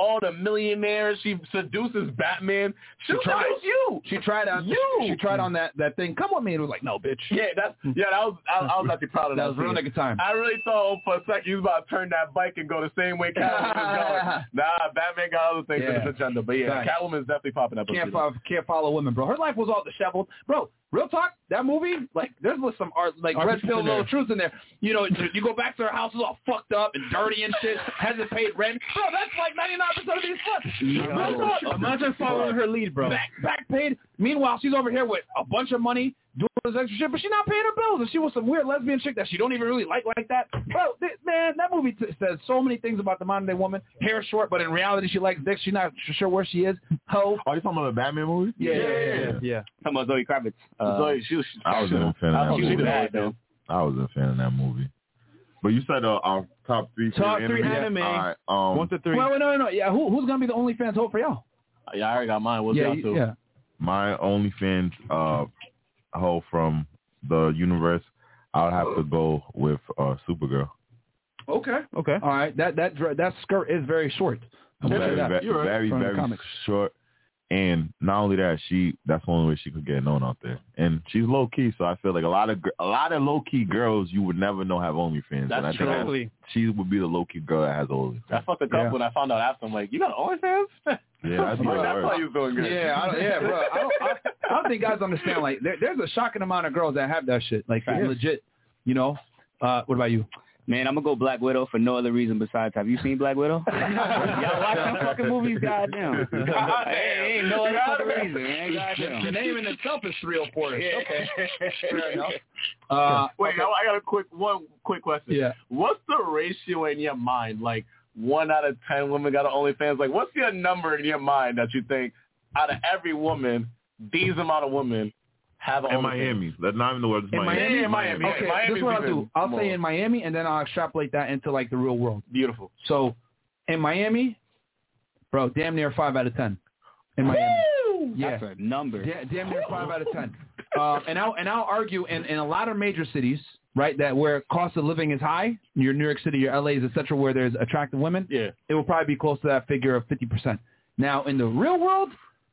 all the millionaires. She seduces Batman. She, She tried. seduce you. She tried on. You. She tried on that, that thing. Come with me. And it was like, no, bitch. Yeah, that's yeah. That was I, I was actually proud of that. That was real scene. nigga time. I really thought for a second he was about to turn that bike and go the same way Catwoman was going. Nah, Batman got other things Yeah. in his agenda. But yeah, Thanks. Catwoman is definitely popping up. Can't follow, can't follow women, bro. Her life was all disheveled, bro. Real talk, that movie, like, there's some art, like Art red truths pill in little there. truths in there. You know, you go back to her house, it's all fucked up and dirty and shit. Hasn't paid rent, bro. That's like ninety-nine percent of these fucks. Real talk. Imagine following her lead, bro. Back, back paid. Meanwhile, she's over here with a bunch of money doing this extra shit, but she's not paying her bills, and she was some weird lesbian chick that she don't even really like like that. Bro, th- man, that movie t- says so many things about the modern day woman. Hair short, but in reality, she likes dicks. She's not sure where she is. Ho. Are you talking about the Batman movie? Yeah, yeah, yeah. Yeah. Talking about Zoe Kravitz. Uh, Zoe, she was. I was a fan of that she was movie. bad though. I was a fan of that movie. But you said uh, our top three. Top three anime. anime. All right, um, One to three. Wait, wait, no, no, no. Yeah, who, who's gonna be the OnlyFans hope for y'all? Yeah, I already got mine. What's yeah, y'all you- too? yeah. my OnlyFans uh, hoe from the universe, I would have to go with uh, Supergirl. Okay. Okay. All right. That that dr- that skirt is very short. I'll tell you Very, that. very, You're right. very, From the very comics. short. And not only that, she that's the only way she could get known out there. And she's low key, so I feel like a lot of gr- a lot of low key girls you would never know have OnlyFans. That's and I think Exactly. that she would be the low key girl that has OnlyFans. I fucked a couple Yeah. when I found out after. I'm like, you got OnlyFans? Yeah, that's Like, how it that's works. why you feeling good. Yeah, I don't, yeah, bro. I don't, I, I don't think guys understand. Like, there, there's a shocking amount of girls that have that shit. Like, Facts. legit. You know. Uh, what about you? Man, I'm gonna go Black Widow for no other reason besides. Have you seen Black Widow? Y'all watch them fucking movies, goddamn. Hey, ain't no other fucking reason, man. Goddamn. The name in itself is three oh four. Yeah. Okay. Fair enough. Uh, Wait, I, I got a quick one quick question. Yeah. What's the ratio in your mind? Like one out of ten women got an OnlyFans. Like, what's your number in your mind that you think out of every woman, these amount of women have an In OnlyFans? Miami. That's not even the word. It's In Miami. Miami? Yeah, Miami. Okay, Miami's this is what I'll even do. I'll more. say in Miami, and then I'll extrapolate that into, like, the real world. Beautiful. So, in Miami, bro, damn near five out of ten. In Miami. Yeah. That's a number. Da- damn near five out of ten. Um, and I'll and I'll argue in, in a lot of major cities, right, that where cost of living is high, your New York City, your L A's, et cetera, where there's attractive women, Yeah. it will probably be close to that figure of fifty percent. Now, in the real world,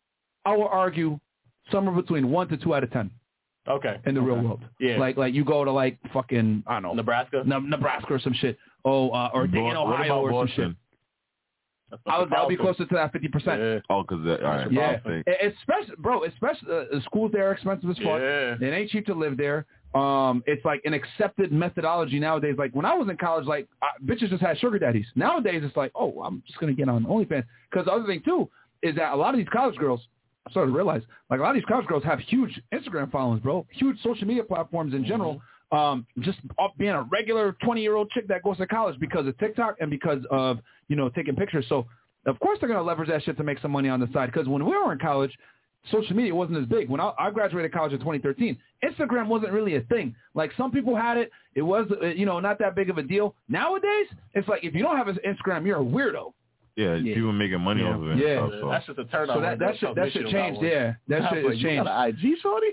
I will argue somewhere between one to two out of ten Okay. in the okay. real world. Yeah. Like like you go to like fucking I don't know Nebraska. Ne- Nebraska or some shit. Oh, uh, or in Bo- what Ohio about or some Boston? shit. I would, I'll be closer to that fifty percent. Yeah. Oh, because all right. Yeah, Boston. E- especially, bro. Especially uh, the schools there are expensive as fuck. Yeah. It ain't cheap to live there. Um, it's like an accepted methodology nowadays. Like when I was in college, like uh, bitches just had sugar daddies. Nowadays, it's like, oh, I'm just gonna get on OnlyFans. Because the other thing too is that a lot of these college girls, I started to realize, like a lot of these college girls have huge Instagram followings, bro. Huge social media platforms in general. Um, just off being a regular twenty-year-old chick that goes to college because of TikTok and because of, you know, taking pictures. So, of course, they're going to leverage that shit to make some money on the side. Because when we were in college, social media wasn't as big. When I, I graduated college in twenty thirteen, Instagram wasn't really a thing. Like, some people had it. It was, uh, you know, not that big of a deal. Nowadays, it's like if you don't have an Instagram, you're a weirdo. Yeah, Yeah. people making money Yeah. off of it. Yeah. And stuff, so. That's just a turn on. So that, that shit that shit changed. Yeah, that shit has You changed. got an I G, shorty?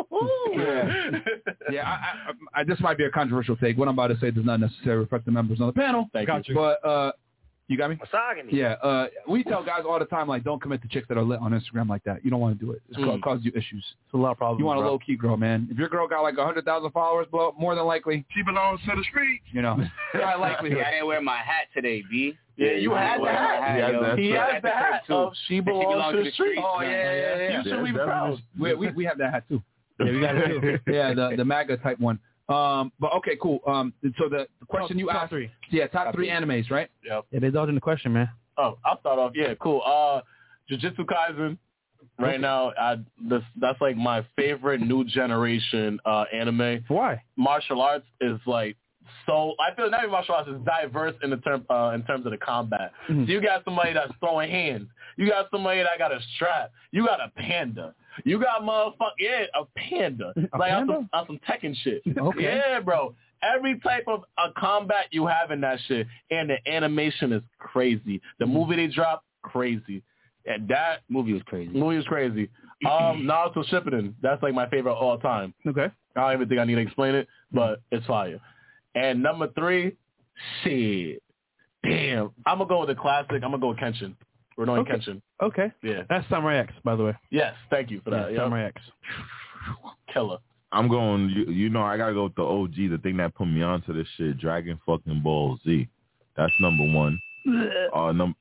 Yeah. Yeah, I, I, I, this might be a controversial take. What I'm about to say does not necessarily reflect the members on the panel. Thank Got you. But uh, you got me? Misogyny. Yeah. Uh, we tell guys all the time, like, don't commit to chicks that are lit on Instagram like that. You don't want to do it. It's Mm. mm. cause you issues. It's a lot of problems. You want a bro. low key girl, man. If your girl got like a hundred thousand followers, blow, more than likely, She belongs to the streets. you know, high likelihood. I didn't wear my hat today, B. Yeah, you had the wear hat. my He has yo. that He shirt. has That's the hat too. of She Belongs to the Streets. Oh yeah, yeah, yeah. You yeah. should be Yeah, proud. We, we we have that hat too. Yeah, we got it too. Yeah, the the MAGA type one. Um, but okay, cool. Um, so the, the question you top asked, three. yeah, top, Top three three. animes, right? Yep. Yeah, they dodging the question, man. Oh, I'll start off. Yeah, cool. Uh, Jujutsu Kaisen. Right now, I this, that's like my favorite new generation uh, anime. Why? Martial arts is like so. I feel not even martial arts is diverse in the term uh, in terms of the combat. Mhm. So you got somebody that's throwing hands. You got somebody that got a strap. You got a panda. You got motherfucker yeah a panda. A like panda? On, some, on some Tekken shit. Okay. Yeah, bro. Every type of uh, combat you have in that shit, and the animation is crazy. The movie they dropped, crazy. And that Movie was crazy. movie is crazy. Um, Naruto Shippuden, that's like my favorite all time. Okay. I don't even think I need to explain it, but it's fire. And number three, shit, Damn. I'm going to go with the classic. I'm going to go with Kenshin. We're doing Okay. Kenshin. Okay. Yeah. That's Samurai X, by the way. Yes. Thank you for Yeah, that. Yep. Samurai X. Killer. I'm going, you, you know, I got to go with the O G, the thing that put me onto this shit, Dragon fucking Ball Z. That's number one. Uh, num-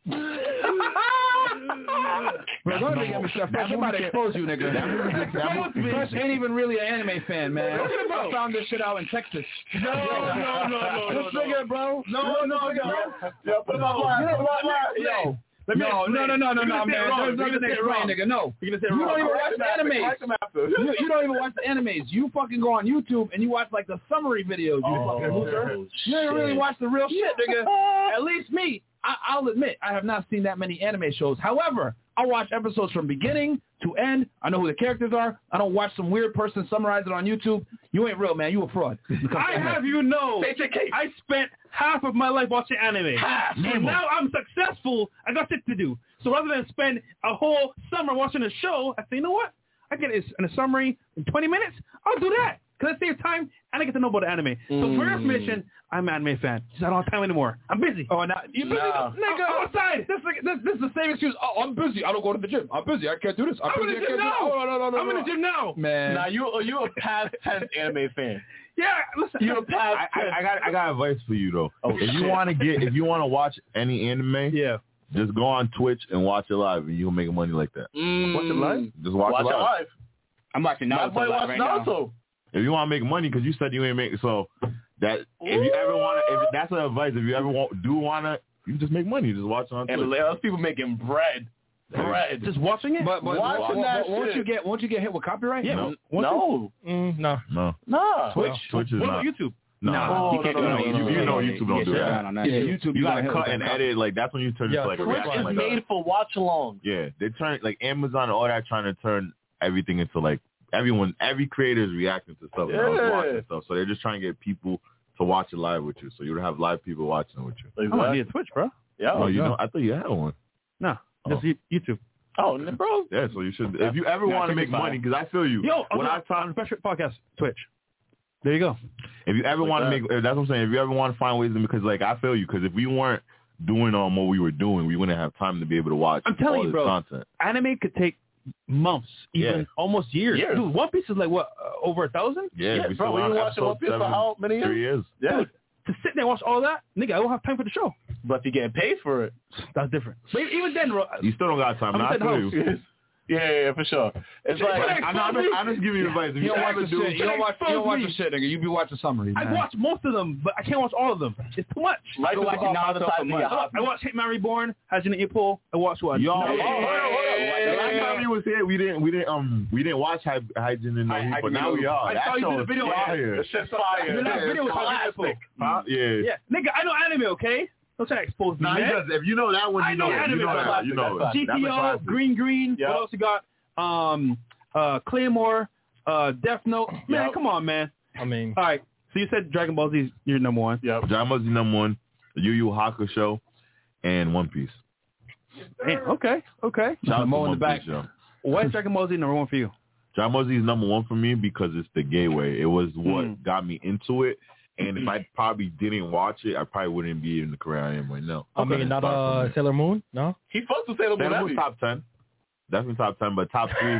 Bro, don't even get me stuff. Fresh, I'm about to expose you, nigga. That movie, Fresh ain't even really an anime fan, man. I found this shit out in Texas. No, no, no, no, This nigga, bro. No, no, no. Yo, put him on live. Yo. No, no, no, no, no, no, man. There's nothing to explain, nigga. No. You don't even watch the animes. You, you don't even watch the animes. You fucking go on YouTube and you watch like the summary videos. You fucking loser. You don't really watch the real shit, nigga. At least me. I, I'll admit, I have not seen that many anime shows. However, I watch episodes from beginning to end. I know who the characters are. I don't watch some weird person summarize it on YouTube. You ain't real, man. You a fraud. I have you know, I spent half of my life watching anime. Half. So now I'm successful. I got shit to do. So rather than spend a whole summer watching a show, I say, you know what? I get it in a summary in twenty minutes. I'll do that. Because I save time and I get to know about the anime. Mm. So for your information, I'm an anime fan. Just I don't have time anymore. I'm busy. Oh, now you busy? Nah. Nigga, I'm outside. This, this, this is the same excuse. Oh, I'm busy. I don't go to the gym. I'm busy. I can't do this. I'm, I'm busy. in the gym I can't now. do... Oh, no, no, no, I'm no. in the gym now. Man. Now, you, you a past tense anime fan. Yeah, listen. You're a past I, I, I got I got advice for you though. Oh, if you shit. want to get if you want to watch any anime, yeah, just go on Twitch and watch it live, and you'll make money like that. Mm. Watch it live. Just watch, Watch it live. live. I'm watching My Naruto boy live watch right Naruto. now. If you want to make money, because you said you ain't make so that if you ever want to, if that's the advice. If you ever want do want to, you just make money. Just watch it on Twitch. And there's people making bread. Bread. Just watching it. But, but Watching won't, that won't shit. you get won't you get hit with copyright? Yeah. No. No. Mm, no. No, Nah. Twitch. Twitch is What not. about YouTube? No, No, You can't no, do no, it. no, no, you, you know Yeah, YouTube don't yeah, do shut that. down on that Yeah, shit. YouTube. You gotta hit cut with and that edit. Like that's when you turn Yeah, into like a Twitch reaction is like made that. for watch along. Yeah, they turn like Amazon and all that trying to turn everything into like everyone, every creator is reacting to stuff and I was Yeah. watching stuff. So they're just trying to get people to watch it live with you. So you would have live people watching with you. I don't need a Twitch, bro. Yeah. Oh, you yeah. know, I thought you had one. No, just Oh. YouTube. Oh, n- bro. Yeah, so you should. If you ever Yeah, want to Twitch make is fine. money, because I feel you. Yo, when I on time, special podcast, Twitch. There you go. if you ever Like want to that. make, that's what I'm saying. If you ever want to find ways to, because like I feel you, because if we weren't doing um what we were doing, we wouldn't have time to be able to watch I'm telling all you, this bro. content. Anime could take months, even Yeah. almost years. Years. Dude, One Piece is like what, uh, over a thousand? Yeah, Yeah, we bro, still we on been watching episode One Piece for seven, how many years? Three years. Yeah. Dude, to sit there and watch all that, nigga, I don't have time for the show. But if you're getting paid for it. That's different. But even then, bro, You still don't got time. I'm Now, I inside the feel house. you. Yeah, yeah, yeah, for sure. It's like, I'm, not, I'm, just, I'm just giving you advice. If You you, don't watch ever the do, shit. You don't watch. You don't watch the shit, nigga. You be watching summaries. I man. watch most of them, but I can't watch all of them. It's too much. life Go is watch about Naruto for monetizing your months. hobby. I watched Hitman Reborn, Hajime Ippo. I watched what? Yo, No, oh, hold on, hold on. yeah, The last yeah. time you was here, we didn't, we didn't, um, we didn't watch Hy- Hyjin and no Hy- Heat, but Hyjin now no we Heat. are. I That saw you show did the is video. fire. The shit's fire. The last Yeah, video was classic. Hajime Ippo. Huh? Yeah. Yeah, nigga, I know anime, okay? Don't try to expose me, Nah, he man. does. If you know that one, I you know know, it. anime, You know that's that. You know classic, it. that's G That's a T O, classic. Green Green. Yep. What else you got? Um, uh, Claymore, uh, Death Note. Man, Yep. come on, man. I mean, All right. So you said Dragon Ball Z is your number one. Yep. Dragon Ball Z number one, Yu Yu Hakusho, and One Piece. Damn, okay, okay. Shout out to Mo in One the back. Piece, yo. Why is Dragon Ball Z number one for you? Dragon Ball Z is number one for me because it's the gateway. It was what Mm. got me into it. And if I probably didn't watch it, I probably wouldn't be in the career I am right now. I mean, not uh, Sailor Moon, no. He fucks with Sailor Moon Sailor heavy. Moon top ten, definitely top ten, but top three.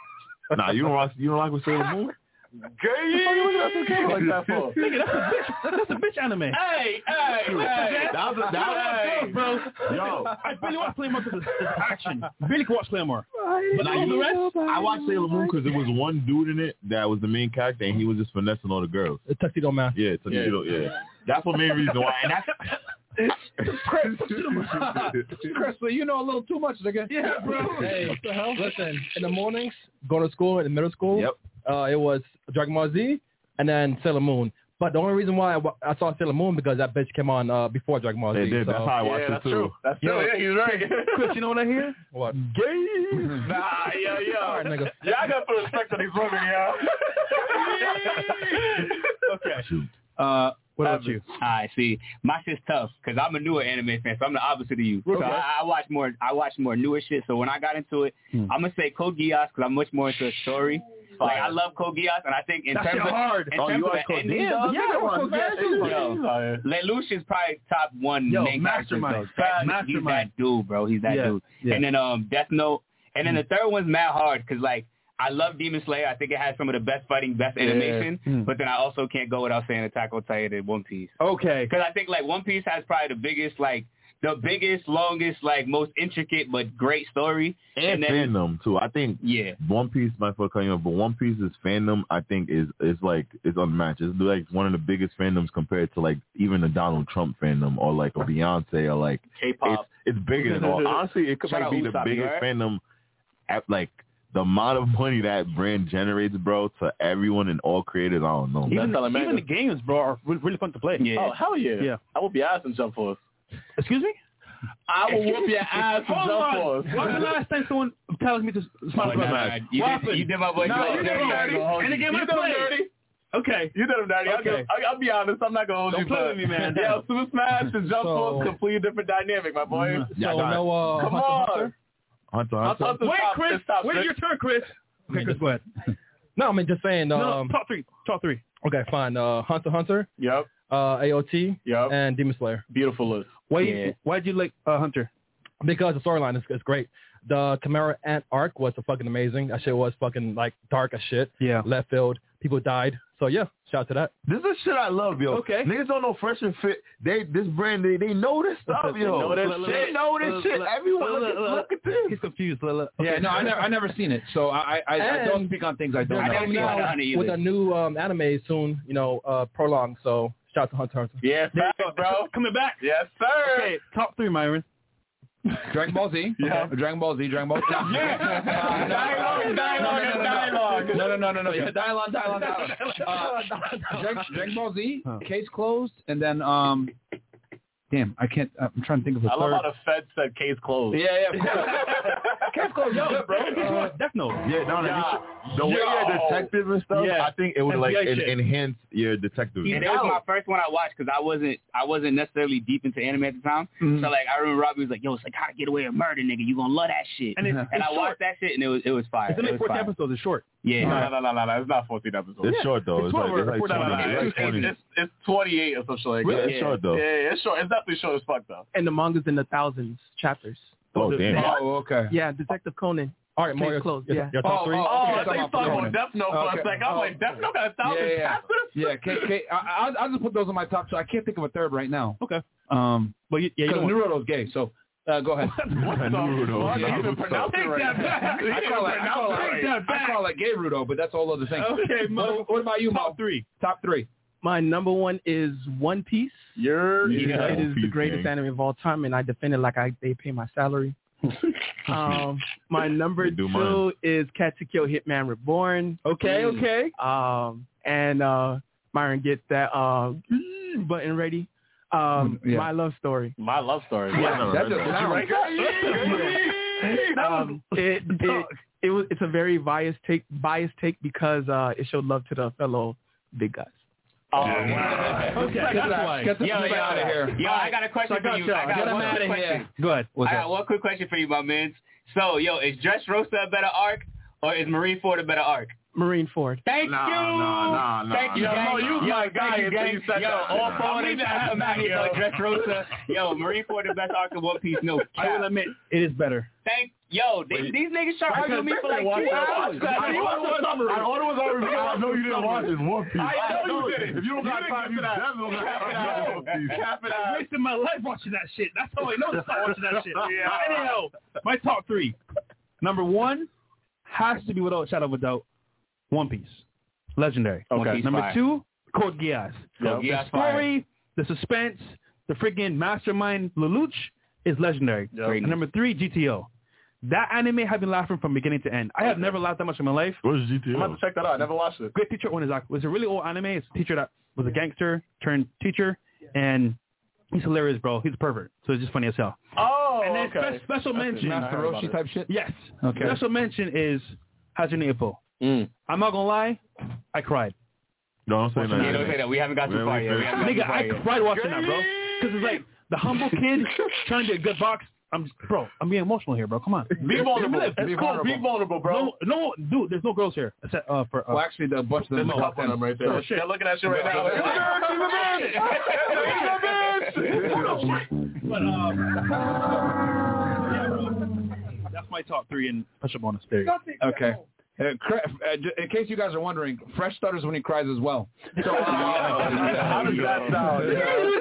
Nah, you don't like you don't like with Sailor Moon? Gay. What are you looking at the camera like that for? Nigga, that's a bitch. That's a bitch anime. Hey, hey, hey. That was a, that Hey. was bro. Yo, I barely watch Claymore because it's, it's action. Barely can watch Claymore. But Nah, all the you- rest, I watched Sailor Moon because there was one dude in it that was the main character, and he was just finessing all the girls. A tuxedo man. Yeah, tuxedo. Yeah. yeah, that's the main reason why. And that's Chris, so you know a little too much, nigga. yeah, bro. Hey, what the hell? Listen, in the mornings, going to school in middle school, Yep. uh, it was Dragon Ball Z and then Sailor Moon. But the only reason why I, wa- I saw Sailor Moon because that bitch came on uh, before Dragon Ball Z. They did. So. That's how I watched Yeah, it that's too. true. That's true. Yo. Yeah, he's right. Chris, you know what I hear? What? Gay. Nah, yeah, yeah. All right, nigga. Yeah, I got to put respect on these women, yeah. Okay. Uh, what about you? All right, see, my shit's tough because I'm a newer anime fan, so I'm the opposite of you. So I, I watch more, I watch more newer shit. So when I got into it, Hmm. I'm gonna say Code Geass because I'm much more into the story. Like I love Code Geass, and I think in That's terms of hard. in oh, terms you of like the Code ending, Geass? though, Yeah, Code Geass. Yo, Lelouch is probably top one Yo, main mastermind. character. So that, Mastermind. He's that dude, bro. He's that Yeah, dude. yeah. And then um, Death Note, and then the third one's mad hard because like. I love Demon Slayer. I think it has some of the best fighting, best Yeah. animation. Mm. But then I also can't go without saying Attack on Titan and One Piece. Okay. Because I think like One Piece has probably the biggest, like the biggest, longest, like most intricate but great story. And, then, fandom too. I think yeah. One Piece might fuck you up, but One Piece's fandom I think is is like is unmatched. It's like one of the biggest fandoms compared to like even a Donald Trump fandom or like a Beyonce or like K-pop. It's, it's bigger than all. Honestly, it could Shout might out be the Usopp, biggest right? fandom at like. The amount of money that brand generates, bro, to everyone and all creators, I don't know. Even, That's even the games, bro, are re- really fun to play. Yeah. Oh, hell yeah. Yeah. I will be ass in Jump Force. Excuse me? I will whoop your ass in Hold Jump on. Force. When's the last time someone tells me to smile? Oh, nah, nah, you, did, you did my boy No, dirty. you did him dirty. And the game You I did him played. dirty. Okay. You did him dirty. I'll, Okay. give, I'll, I'll be honest. I'm not going to hold Don't you. play but- with me, man. Yeah, Super Smash and Jump So- Force, completely different dynamic, my boy. Mm-hmm. So Yeah, no, uh, Come Hunter, on. Hunter? Hunter, I'll Hunter. talk to Wait, stop, Chris. just stop, Wait, Chris. your turn, Chris. Okay, Chris, go ahead. No, I mean just saying. Um, no, top three. Top three. Okay, fine. Uh, Hunter, Hunter, Yep. uh, A O T, Yep. and Demon Slayer. Beautiful list. Why, Yeah. why'd you like uh, Hunter? Because the storyline is, is great. The Tamara Ant arc was fucking amazing. That shit was fucking like dark as shit. Yeah. Left field. People died. So yeah, shout out to that. This is shit I love, yo. Okay. Niggas don't know Fresh and Fit. They this brand they, they know this stuff, They yo. know this They shit. know this Look, shit. look, Everyone look, look, at, look. look at this. He's confused. Lila. Yeah, no, I never, I never seen it, so I, I, I And don't speak on things I don't They're I know. never coming seen Hunter, out Hunter either. with a new um, anime soon. You know, uh, prolong. So shout out to Hunter, Hunter. Yeah, There you facts, go. bro. Coming back. Yes, sir. Okay, top three, Myron. Dragon Ball Z. Yeah. Dragon Ball Z. Dragon Ball Z. Yeah. Dialogue, dialogue, and dialogue. No, no, no, no, no. Yeah, dialogue, dialogue, dialogue. Uh, Dragon, Dragon Ball Z, Huh. case closed, and then um, damn, I can't. I'm trying to think of a I love third. how the Fed said case closed. Yeah, yeah. Case closed, yo, bro. Uh, Death Note. Yeah, no, no. Yeah. You should, the way Yo. you're detective and stuff, Yeah. I think it would like F B I en- shit. enhance your detective. And it was my first one I watched because I wasn't I wasn't necessarily deep into anime at the time. Mhm. So like I remember Robbie was like, "Yo, it's like how to get away with murder, nigga. You gonna love that shit." And And, it's- it's I watched that shit and it was it was fire. It's only It was fourteen fire. episodes. It's short. Yeah. No, no, no, no, no. It's not fourteen episodes. It's short though. It's, It's like, twelve it's like or- No, no, no, twenty. no. It's It's, like twenty. it's, it's twenty-eight or something like Really? that. It's short though. Yeah, it's short. It's definitely short as fuck though. And the manga's in the thousands chapters. Oh damn. Oh, okay. Yeah, Detective Conan. All right, Case Mario. closed. Your, Yeah. your top Oh, three. oh, Oh, okay, I thought you talking talking about about Death Note for Okay. a second. I was like, Death Note got a thousand Yeah, yeah, yeah. chapters? Yeah, K, K, I, I'll, I'll just put those on my top two. I can't think of a third right now. Okay. Um, But you, yeah, you because don't want- Naruto's gay, so uh, go ahead. What the Naruto. fuck? You even Naruto. pronounce it right. You I even call it, I call pronounce it it, right. I call it gay Rudo, but that's a whole other thing. Okay, Mo. What, what about you, Mo? Top three. Top three. My number one is One Piece. You're Yeah. It is the Piece, greatest gang. anime of all time, and I defend it like I they pay my salary. um, my number They do two mine. is Katsukyo Hitman Reborn. Okay, okay. Um, and uh, Myron, get that uh, button ready. Um, Yeah. My Love Story. My love story. Yeah. That just Did you sounds Right? Um, it, it it was it's a very biased take biased take because uh, it showed love to the fellow big guys. Oh, Okay, that's why. Get the Yo, fuck yo, out of here. yo, I got a question So I got for you. y'all. I got Get 'em one outta quick here. question. Go ahead. What's I up? got one quick question for you, my man. So, yo, is Dressrosa a better arc or is Marineford a better arc? Marineford. Thank Nah, you. nah, nah, nah, Thank you, nah. gang. Yo, Mo, you yo, my thank guy you, until gang. you said Yo, that. all four I of need them to have come out that, here yo. for Dressrosa. Yo, Marineford the best arc of One Piece. No I will cap. admit, it is better. Thank yo, they, these niggas try to argue with me for like two hours. I ordered was already. I know you didn't watch this One Piece. I know you did it. If you don't got You time, you didn't get to that. definitely don't Cap it got out. time. One Piece. Cap it I out. wasted my life watching that shit. That's how I know to stop watching that shit. Yeah. Anyhow, my top three. Number one has to be without a shadow of a doubt, One Piece. Legendary. Okay. One Piece Number fire. two, Code Geass. Code The Geass fire. story, the suspense, the freaking mastermind Lelouch is legendary. Yep. And number three, G T O. That anime had been laughing from beginning to end. I have never laughed that much in my life. Where's G T I'm O? about to check that out. I never watched it. Great teacher, when is that? It was a really old anime. It's a teacher that was a gangster turned teacher, and he's hilarious, bro. He's a pervert, so it's just funny as hell. Oh, And then okay. spe- special That's mention, it. I Master heard about Roshi it. type shit? yes. Okay. Special mention is Hajime Ippo. Mm. I'm not gonna lie, I cried. No, I'm saying that. Yeah, don't say that. We haven't got too Wait, far wait, yet. We wait. haven't got too Nigga, far I yet. cried watching that, bro. Because it's like the humble kid trying to get a good box I'm just, bro. I'm being emotional here, bro. Come on. Be vulnerable. It's It's cool. Be vulnerable, bro. No, no, dude. There's no girls here. Except, uh, for, uh, well, actually, the bunch of them. There's a couple of them right there. Oh, shit. They're looking at you right now. But um, yeah, bro. That's my top three in push-up on the stage. Okay. Uh, cra- uh, j- in case you guys are wondering, Fresh stutters when he cries as well. So, uh, how does that sound?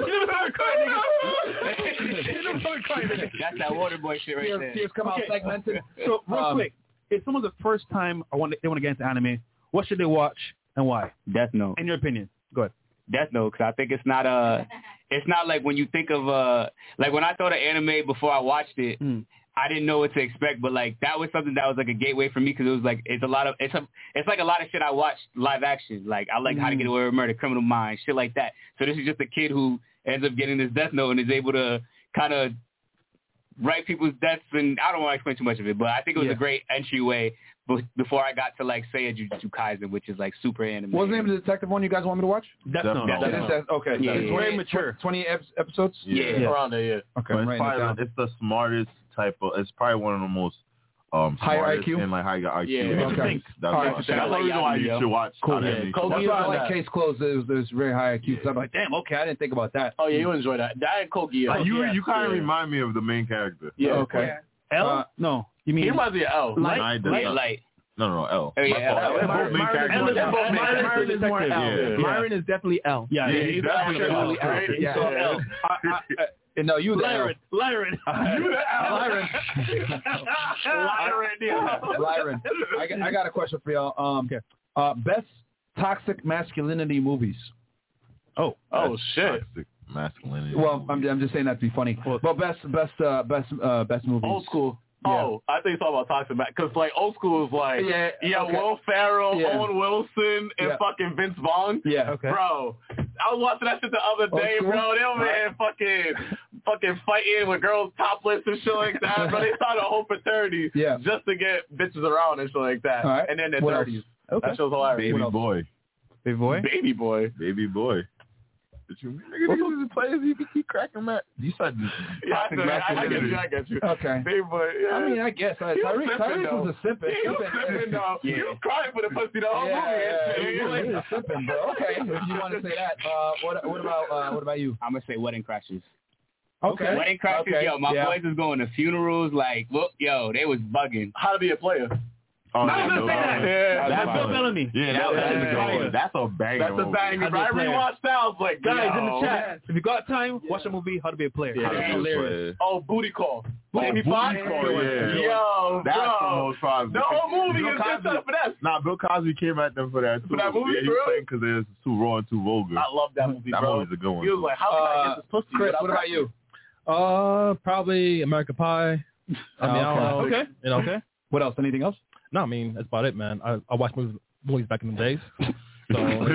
That's that water boy shit right tears, there. tears come out Okay. segmented. So real Um, quick, if someone's the first time I want they want to get into anime, what should they watch and why? Death Note. In your opinion, go ahead. Death Note, because I think it's not a, it's not like when you think of uh, like when I thought of anime before I watched it, Mm. I didn't know what to expect, but like that was something that was like a gateway for me because it was like it's a lot of it's a it's like a lot of shit I watched live action. Like I like Mm. How to Get Away with Murder, Criminal Minds, shit like that. So this is just a kid who ends up getting this Death Note and is able to kind of write people's deaths, and I don't want to explain too much of it, but I think it was Yeah. a great entryway b- before I got to like say a Jujutsu Kaisen, which is like super anime. What's the name of the detective one you guys want me to watch? Death Note. Death That Note. is that, okay. Yeah, It's yeah, twenty, yeah. Mature. twenty ep- episodes? Yeah. Yeah. Around there, yeah. Okay, But I'm it's, writing it probably, down. it's the smartest type of. It's probably one of the most um, Higher smartest I Q? and like high I Q. Yeah. Yeah. Okay. Okay. That's, All right. why- So that's I the like reason why you Yami, should watch. Cool. anime. Yeah. That's Kobe why I on like that. Case Closed. It was, it was very high I Q. So I'm like, damn, okay, I didn't think about that. Oh, yeah, you enjoy that. That and Kogi. Like, you yeah. you kind of yeah. remind me of the main character. Yeah. Okay. L? Uh, no, you mean He reminds me of L. Light? Nah, it does Light, not. light. No, no, no, L. Oh, yeah, My L. fault. They're both main Myron- characters. Myron- They're both main Myron characters. is more L. Yeah. Myron is definitely L. Yeah, Yeah, yeah, he's he's definitely definitely L. L. Right? Yeah. So L. I, I, I, no, you the L. Lyron, Lyron. You the L. Lyron. Lyron, yeah. Lyron. I got, I got a question for y'all. Um, Okay. uh, best toxic masculinity movies. Oh, Oh, shit. Toxic masculinity. Well, I'm, I'm just saying that to be funny. But best, best, uh, best, uh, best movies. Old school. Yeah. Oh, I think it's all about toxic back because like old school is like Yeah, yeah, okay. Will Ferrell, Yeah. Owen Wilson, and Yeah. fucking Vince Vaughn. Yeah. okay. Bro, I was watching that shit the other Old day, school? bro. They over there fucking fucking fighting with girls topless and shit like that. Bro, they started a whole fraternity Yeah. just to get bitches around and shit like that. All right. And then their What else? thirties. Okay. That show's hilarious. Baby else? boy. Baby boy. Baby boy. Baby boy. Did you nigga, niggas is the players you keep cracking Matt? You said Yeah, I, toxic I, I get masculinity. you. I get you. Okay. Baby boy. Yeah. I mean, I guess. Uh, He was Tyrese, simping, Tyrese though. was a simping. He was Simping. simping, though. Yeah. He was crying for the pussy the whole Yeah, movie. yeah, and shit. he was- he was simping, bro. Okay, if you want to say that. Uh, what, what about, uh, what about you? I'm gonna say Wedding Crashers. Okay. Wedding Crashers, Okay. yo, my Yeah. boys was going to funerals, like, look, yo, they was bugging. How to be a player. Oh, I was yeah, gonna say that. Yeah, That's That's Bill a- Bellamy. Yeah, that, That that is was a good fire. one. That's a banger. That's a movie. banger. How to But I be a player. rewatched that. I was like, Guys in the yo. chat, if you got time, watch the movie How to Be a Player. Yeah. It's Yeah. hilarious. Oh, Booty Call. Oh, Jamie Booty Foxx. Call, yeah. Yo, That's the bro. most fun. The whole movie Bill is just Cosby- up for that. Nah, Bill Cosby came at them for that too. For that movie, yeah, he bro? was saying because it was too raw and too vulgar. I love that movie, That bro. movie's a good one. He was like, how can I Uh, get this pussy? Chris, without what about you? Uh, probably American Pie. I mean, I don't know. Okay. You know. Okay. What else? Anything else? No, I mean that's about it, man. I I watched movies, movies back in the days. So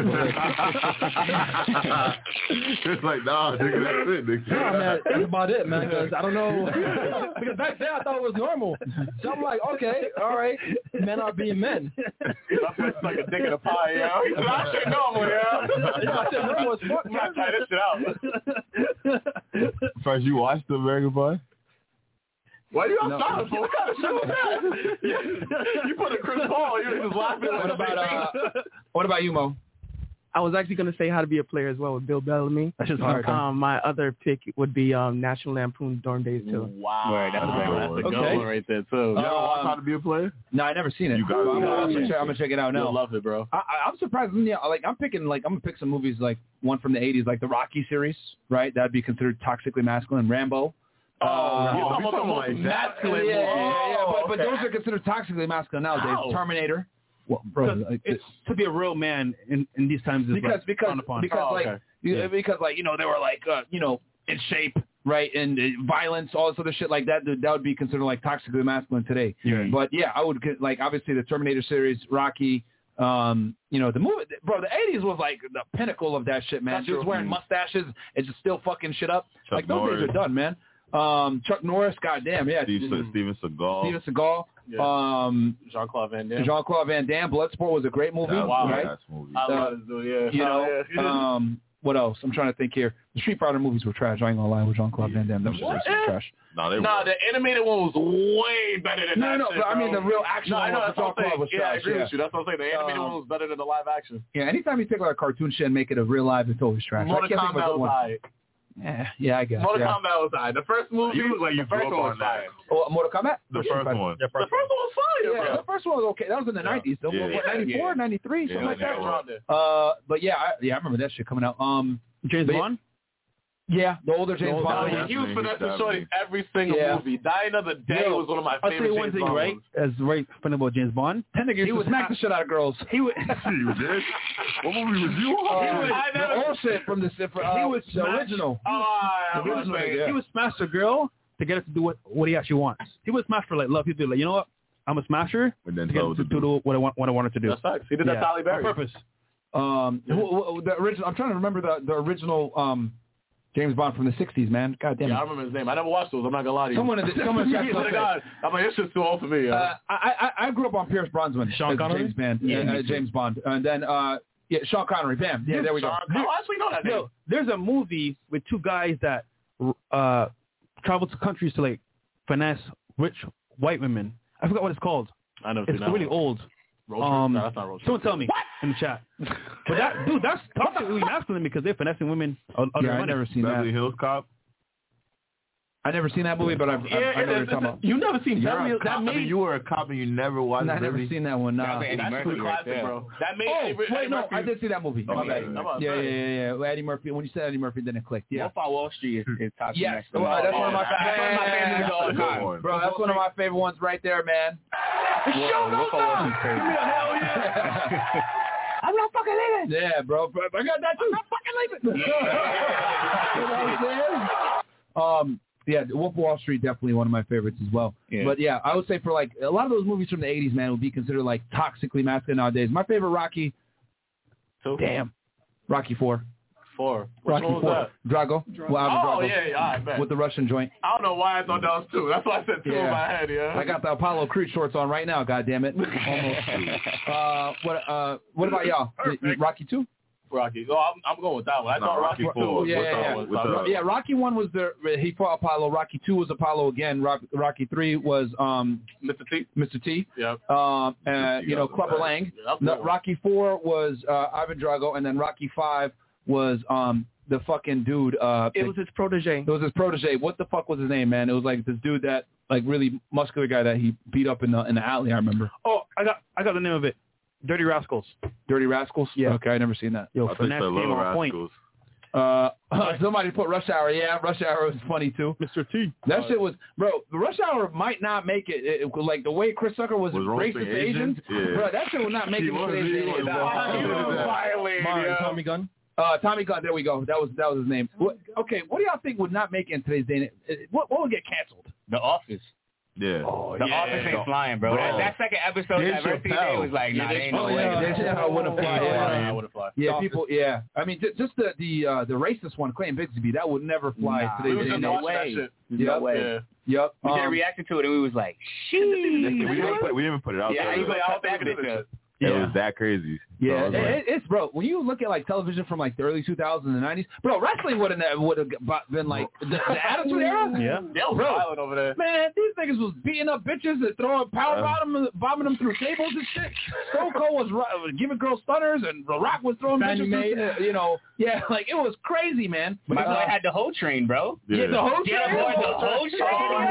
It's like, nah, nigga, that's it, nigga. no, man, that's about it, man. Because I don't know. Because back then I thought it was normal. So I'm like, okay, all right, men are being men. My friend's like a dick in a pie, yo. He said, I shit normal, yo. I said normal as fuck, I'm not trying this shit out. First, you watched the American Pie? Why are you No. outside for? What kind of shit was that? You put a Chris Paul, you were just laughing. What about, uh, what about you, Mo? I was actually going to say How to Be a Player as well with Bill Bellamy. That's just hard. Um, my other pick would be um, National Lampoon Dorm Days too. Wow. Word, that's a good one. That's a good Okay. one right there, too. You ever watch Um, How to Be a Player? No, I never seen it. You got it. I'm, You I'm, gotta gonna see check, I'm gonna check it out now. You'll love it, bro. I, I, I'm surprised. Yeah, like I'm picking like I'm gonna pick some movies like one from the eighties, like the Rocky series, right? That'd be considered toxically masculine. Rambo. Oh, Uh, you're talking about the most like that. masculine. yeah, yeah, yeah, Oh, but, but okay. those are considered toxically masculine nowadays. How? Terminator. Well, bro, Because like, it's to be a real man in, in these times is because like because frowned upon. because Oh, like okay. you- Yeah. because like you know they were like uh, you know in shape, right, and uh, violence, all this other shit like that. That would be considered like toxically masculine today. Yeah. But yeah, I would get, like obviously the Terminator series, Rocky. Um, you know the movie, bro. The eighties was like the pinnacle of that shit, man. That's Just true. wearing mustaches and just still fucking shit up. Chuck like those Norris. days are done, man. Um, Chuck Norris, goddamn, yeah. Steve, Steven Seagal. Steven Seagal. Yeah. Um, Jean-Claude Van Damme. Jean-Claude Van Damme. Bloodsport was a great movie, That was Wow. a right? badass movie. I Uh, love this dude, yeah. You know, Oh, yeah. um, what else? I'm trying to think here. The Street Fighter movies were trash. I ain't gonna lie with Jean-Claude Van Damme. Them was trash. No, they nah, were. the animated one was way better than no, that no, shit, but I bro. mean the real action no, one I know, with that's what I'm Jean-Claude saying. was Yeah, trash. I agree yeah. with you. That's what I'm saying. The animated Um, one was better than the live action. Yeah, anytime you take like a cartoon shit and make it a real live, it's always trash. Mortal I can't think of a Kombat good was one. alright. Yeah, yeah, I guess. Mortal yeah. Kombat was alright. The first movie, You look like you the first grew up one on was that. fire. Oh, Mortal Kombat? The first one. The first one was fire, Yeah, bro. the first one was okay. That was in the nineties. though. Yeah. What, ninety-four, Yeah. ninety-three, Yeah, something like that. yeah. Around there. Uh, but yeah, I, yeah, I remember that shit coming out. Um, James but- Bond? Yeah, the older James older Bond. Nah, Bond. he was Yeah. finessing shorty every single Yeah. movie. Die Another Day Yo, was one of my I'll tell favorite you one James thing, Bond right? ones. As right funny about James Bond. That nigga He used would to smack the shit out of girls. He would. You did? What movie was you Uh, on? I the never- old shit from the, from, uh, He was the smash- original. Oh, I The was original, saying, yeah. He would smash a girl to get her to do what, what he actually wants. He would smash for like love. He'd be like, you know what? I'm a smasher And then to get tell her her to to do do. what I want what I want her to do. That's facts. He did that Yeah. to Halle On Berry. purpose. Um, who, who, the original. I'm trying to remember the the original um James Bond from the sixties, man. God damn it. Yeah, I remember his name. I never watched those. I'm not gonna lie to you. Someone, in the, someone Yeah, checked swear to God. I'm like, this shit's too old for me. Yeah. Uh, I, I I grew up on Pierce Brosnan, Sean as Connery? James Bond, Yeah, uh, me uh, too. James Bond, and then uh, yeah, Sean Connery. Bam, yeah, there we go. Sean- Oh, I actually know that name. Yo, there's a movie with two guys that uh travel to countries to like finesse rich white women. I forgot what it's called. I never It's seen that really one. old. Road trip? Um, No, that's not road trip. someone tell me in the chat. But that dude, that's toxically masculine because they're finessing women. On, on Yeah, their I money. never seen Beverly that. Hills Cop? I never seen that movie, but I've, Yeah, I've, I know it's- what you're it's- talking about. you never seen You're Beverly a Hills? cop. That I mean, made you were a cop and you never watched I never Beverly seen that one. Nah. That's Eddie That's Murphy a classic, right there. bro. That made Oh, Eddie wait, no, Murphy- I did see that movie. Okay. Okay. I'm about to Yeah, yeah, say. yeah, yeah. Well, Eddie Murphy. When you said Eddie Murphy, then it clicked. Yeah. Wolf of Wall Street is, is top Yes, next. well, that's one of my That's one of my favorites of all favorites. time. Bro, that's one of my favorite ones right there, man. Whoa, Wolf of Wall Street's crazy. Hell yeah. I'm not fucking leaving. Yeah, bro. bro, I got that too. I'm not fucking leaving. You know what I'm saying? Um, yeah, Wolf of Wall Street definitely one of my favorites as well. Yeah. But yeah, I would say for like a lot of those movies from the eighties, man, would be considered like toxically masculine nowadays. My favorite Rocky, Two? damn, Rocky Four. Four. Which Rocky one was Four. that? Drago. Well, Ivan Oh, Drago. yeah, yeah, all right, bet. With the Russian joint. I don't know why I thought that was two. That's why I said two Yeah. in my head, yeah. I got the Apollo Creed shorts on right now. God damn it! Almost. uh, what? Uh, what about y'all? Y- y- Rocky Two? Rocky. Oh, I'm, I'm going with that one. I No, thought Rocky Rocky, four. two. Yeah, What's yeah, up? yeah. What's Ro- up? yeah, Rocky One was the he fought Apollo. Rocky Two was Apollo again. Rock, Rocky Three was um Mister T. Mister T. Yep. Um, uh, T you know, got the Clubber best. Lang. Yeah, that's No, good. Rocky Four was uh, Ivan Drago, and then Rocky Five was um the fucking dude. Uh, It was his protege. It was his protege. What the fuck was his name, man? It was like this dude that, like, really muscular guy that he beat up in the in the alley. I remember. Oh, I got I got the name of it. Dirty Rascals. Dirty Rascals. Yeah. Okay, I never seen that. Yo, I think finesse the came Little on point. Rascals. Uh, somebody put Rush Hour. Yeah, Rush Hour was funny too. Mister T. That shit was, bro. The Rush Hour might not make it. It- it- like the way Chris Tucker was, Was racist roasting to Asians, Asians? Yeah. bro. That shit would not make He it. was, to he today's was, day. bro. That He was was violated, Mario, yo. Tommy Gun. Uh, Tommy Gunn. There we go. That was that was his name. What, okay, what do y'all think would not make it in today's day? What what would get canceled? The Office. Yeah. Oh, The yeah. Office ain't flying, bro. Bro. That, that second episode, Dave Diversity Day Chappelle. was like, nah, Yeah, they they- ain't no Oh, way. yeah, they should have wouldn't fly. Yeah, Yeah, I would have fly. yeah, people. Yeah, I mean, j- just the the uh, the racist one, Clayton Bigsby, that would never fly Nah. We today's was day. just no watching that way. shit. Yep. No way. Yeah. Yep. We did a Um, reaction to it, and we was like, we sheesh. didn't put, we didn't put it out Yeah, there. he was like, I don't Cut think back it into is. it. It Yeah. was that crazy. Yeah, So I was it, like, it- it's bro. When you look at like television from like the early two thousands and nineties, bro, wrestling would have would have been like the, the Attitude Era. Yeah. They was Bro. violent over there. Man, these niggas was beating up bitches and throwing power Uh. bottom, bombing them through tables and shit. Stone Cold was ru- giving girls stunners, and The Rock was throwing Fannie bitches. Mae. through- uh, You know, yeah, like it was crazy, man. My Uh, boy had the whole train, bro. yeah, the whole Yeah, train. boy, the whole train.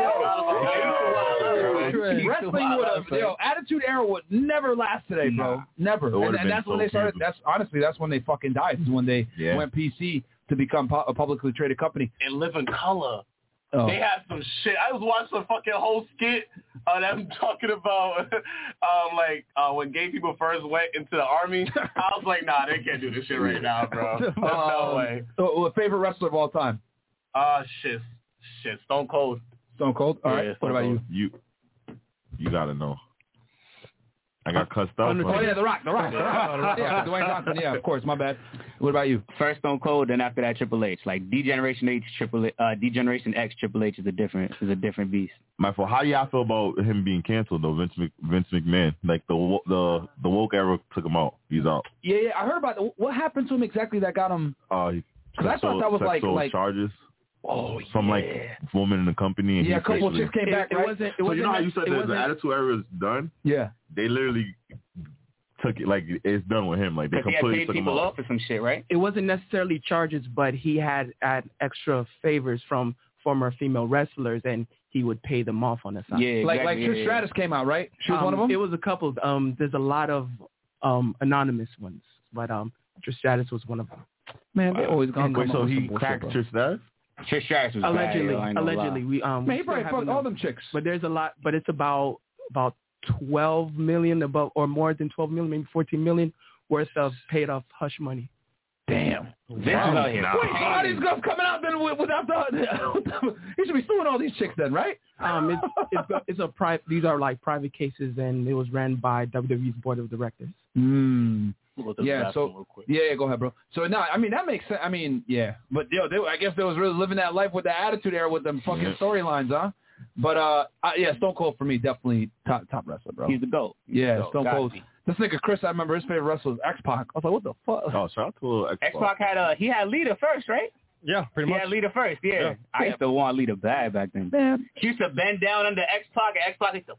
Wrestling would have, you know, Attitude Era would never last today, bro. Never. It And, would've and been that's when so they started. stupid. That's honestly, that's when they fucking died. Is when they Yeah. went P C to become pu- a publicly traded company. And Live in Color. Oh. They had some shit. I was watching a fucking whole skit uh, them talking about um, like uh, when gay people first went into the army. I was like, nah, they can't do this shit right now, bro. There's no Um, way. oh, favorite wrestler of all time? Uh, shit. Shit. Stone Cold. Stone Cold. All Yeah, right. Stone What about Cold. you? you, you gotta know. I got cussed up. Oh yeah, The Rock, The Rock, The Rock. Yeah, Dwayne Johnson. Yeah, of course. My bad. What about you? First Stone Cold, then after that Triple H. Like D-Generation H, Triple H, uh, D-Generation X, Triple H is a different is a different beast. My fault. How do y'all feel about him being canceled though? Vince Mc, Vince McMahon, like the wo- the the woke era took him out. He's out. Yeah, yeah. I heard about the, what happened to him exactly that got him. Uh, Because I thought that was like sexual like charges. Oh, Some yeah. like woman in the company. And Yeah, he a couple of basically- chicks came back, It, right? it wasn't. It So wasn't. you know how you said it that the wasn't- Attitude Era is done? Yeah. They literally took it like it's done with him. Like they Because he had completely paid took him people out. off for some shit, right? It wasn't necessarily charges, but he had had extra favors from former female wrestlers, and he would pay them off on the side. Yeah, Like exactly. like Trish yeah, Stratus came out, right? She was Um, one of them. It was a couple. Um, there's a lot of um anonymous ones, but um, Trish Stratus was one of them. Man, they always gonna Wait, come so up with he some bullshit, cracked bro. Trish Stratus? Trish Stratus was Allegedly, bad, yo, I ain't gonna allegedly, lie. we um. Man, he we still probably haven't fucked all known. them chicks. But there's a lot. But it's about about twelve million, about or more than twelve million, maybe fourteen million worth of paid off hush money. Damn. Vince is out here. Wait, so how these girls coming out then with- without the? He should be suing all these chicks then, right? Um, it's it's a, it's a private. These are like private cases, and it was ran by W W E's board of directors. Mm. Look at Yeah, that so real quick. yeah, yeah, go ahead, bro. So no, I mean that makes sense. I mean, yeah, but yo, they, I guess they was really living that life with the Attitude Era with them fucking Yeah. storylines, huh? But uh, I, yeah, Stone Cold for me definitely top top wrestler, bro. He's the GOAT. He's yeah, the GOAT. Stone Gotta Cold. be. This nigga Chris, I remember his favorite wrestler was X-Pac. I was like, what the fuck? Oh, shout out to little X X-Pac had a he had Lita first, right? Yeah, pretty He much. had Lita first, yeah. Yeah. I used to want Lita bad back then. Man, She used to bend down under X-Pac, and X-Pac used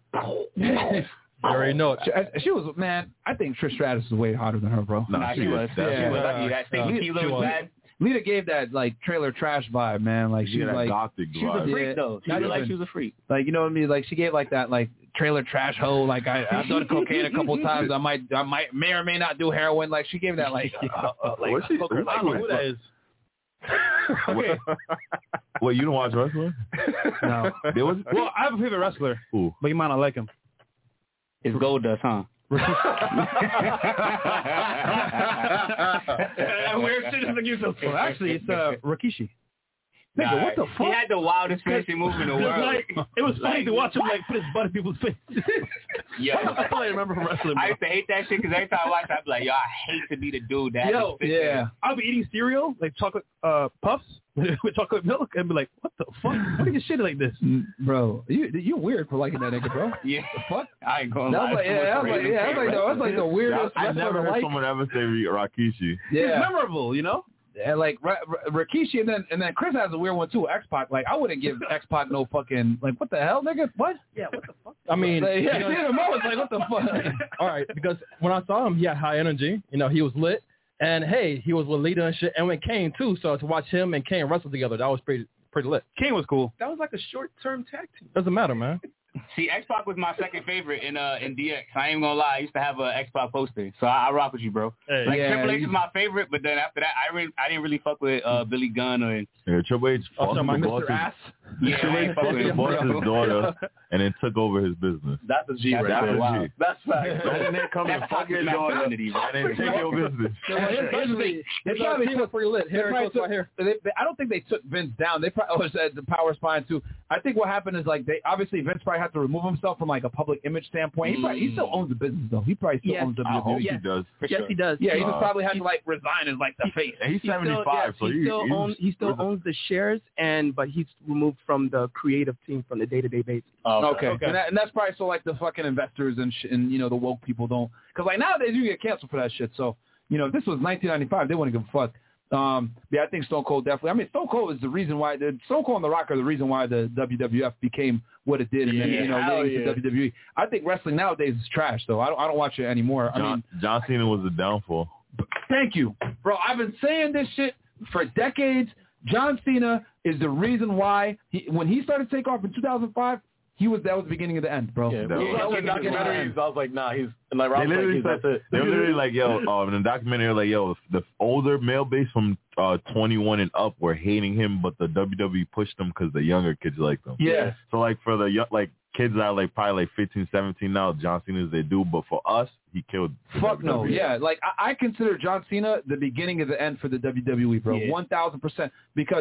to. You already know it. she, she was man. I think Trish Stratus is way hotter than her, bro. No, Nah, she she is. was. That's- She yeah. was lucky. That Yeah. thing She was was. bad. Lita gave that like trailer trash vibe, man. Like She she's had that like, gothic She was a vibe. freak, Yeah. though. She Not looked like even- she was a freak. like you know what I mean. Like she gave like that like trailer trash hoe. Like I, I've done cocaine a couple times. I might, I might, may or may not do heroin. Like she gave that like, uh, uh, like What's she- hooker, I like, don't know who who that that is. Okay. Wait, you don't watch wrestling? No. There was Well, I have a favorite wrestler, Who? but you might not like him. It's Goldust, huh? Weird shit is like you so. Well, actually, it's uh, Rikishi. Nigga, Nah, what the He fuck? had the wildest finishing move in the It was world. like it was funny Like, to watch him like put his butt in people's face. Yo. That's all I remember from wrestling. I Bro. used to hate that shit because every time I watch it, I'd be like, yo, I hate to be the dude that Yo, just sit yeah. there. I'll be eating cereal like chocolate uh, puffs with chocolate milk and be like, what the fuck? What are you shit like this? Mm, bro, you you weird for liking that nigga, bro. Yeah. The fuck? I ain't going That to was lie. like, yeah, that was like, yeah, that was like, the, that's like the weirdest I wrestler never to heard like. someone ever say Rakishi. It's Yeah, memorable, you know? and like Ra- Ra- Rikishi, and then and then Chris has a weird one too. X-Pac, like I wouldn't give X-Pac no fucking like what the hell, nigga? What? Yeah, what the fuck? I mean, Like, yeah, you know, see him, I was like, what the fuck? all right, because when I saw him, he had high energy. You know, he was lit. And, hey, he was with Lita and shit. And with Kane, too. So to watch him and Kane wrestle together, that was pretty pretty lit. Kane was cool. That was like a short-term tag team. Doesn't matter, man. See, X-Pac was my second favorite in uh in D X. I ain't gonna lie, I used to have a X-Pac poster, so I, I rock with you, bro. Hey. Like Yeah, Triple H you- is my favorite, but then after that, I really I didn't really fuck with uh Billy Gunn or Yeah, Triple H Also, fought my the Mister boss's, Ass. yeah, I Triple ain't H fuck fought with the him, boss's bro. daughter and then took over his business. That's a G That's right there. wild. That's fact. And then come and That's fuck your toxic daughter and masculinity, bro. then take your business. So, well, it's basically- they His uh, probably team took- was pretty lit. they Here it probably goes took- right here. they, they, I don't think they took Vince down. They probably oh, said the power spine too. I think what happened is like they obviously Vince probably had to remove himself from like a public image standpoint. He probably he still owns the business though. He probably still Yes. owns I W W E. hope Yeah. he does. Yes, he does. Yeah, he just Uh, probably had to like resign as like the face. And he's He still- seventy-five, yes, so he he, still he's, owns he still owns the shares, and but he's removed from the creative team from the day-to-day basis. Okay, Okay. And, that, and that's probably so like the fucking investors and sh- and you know the woke people don't because like nowadays you get canceled for that shit. So you know if this was nineteen ninety-five, they wouldn't give a fuck. Um, yeah, I think Stone Cold definitely. I mean, Stone Cold is the reason why the Stone Cold and The Rock are the reason why the W W F became what it did, and then Yeah, you know hell leading to yeah. W W E. I think wrestling nowadays is trash, though. I don't I don't watch it anymore. I John, mean, John Cena was the downfall. thank you, bro. I've been saying this shit for decades. John Cena is the reason why he, when he started to take off in two thousand five, he was that was the beginning of the end, bro. Yeah, That when was- I was in documentaries, I was like, nah, he's and like They Rob's like, literally he's, said, that's it. they were literally like, yo, um, in the documentary, they're like, yo, the older male base from uh, twenty-one and up were hating him, but the W W E pushed them because the younger kids liked him. Yeah. So like for the young, like kids that are like probably like fifteen, seventeen now, John Cena's they do, but for us, he killed. the Fuck W no, W E. yeah. Like I, I consider John Cena the beginning of the end for the W W E, bro. Yeah. One thousand percent. Because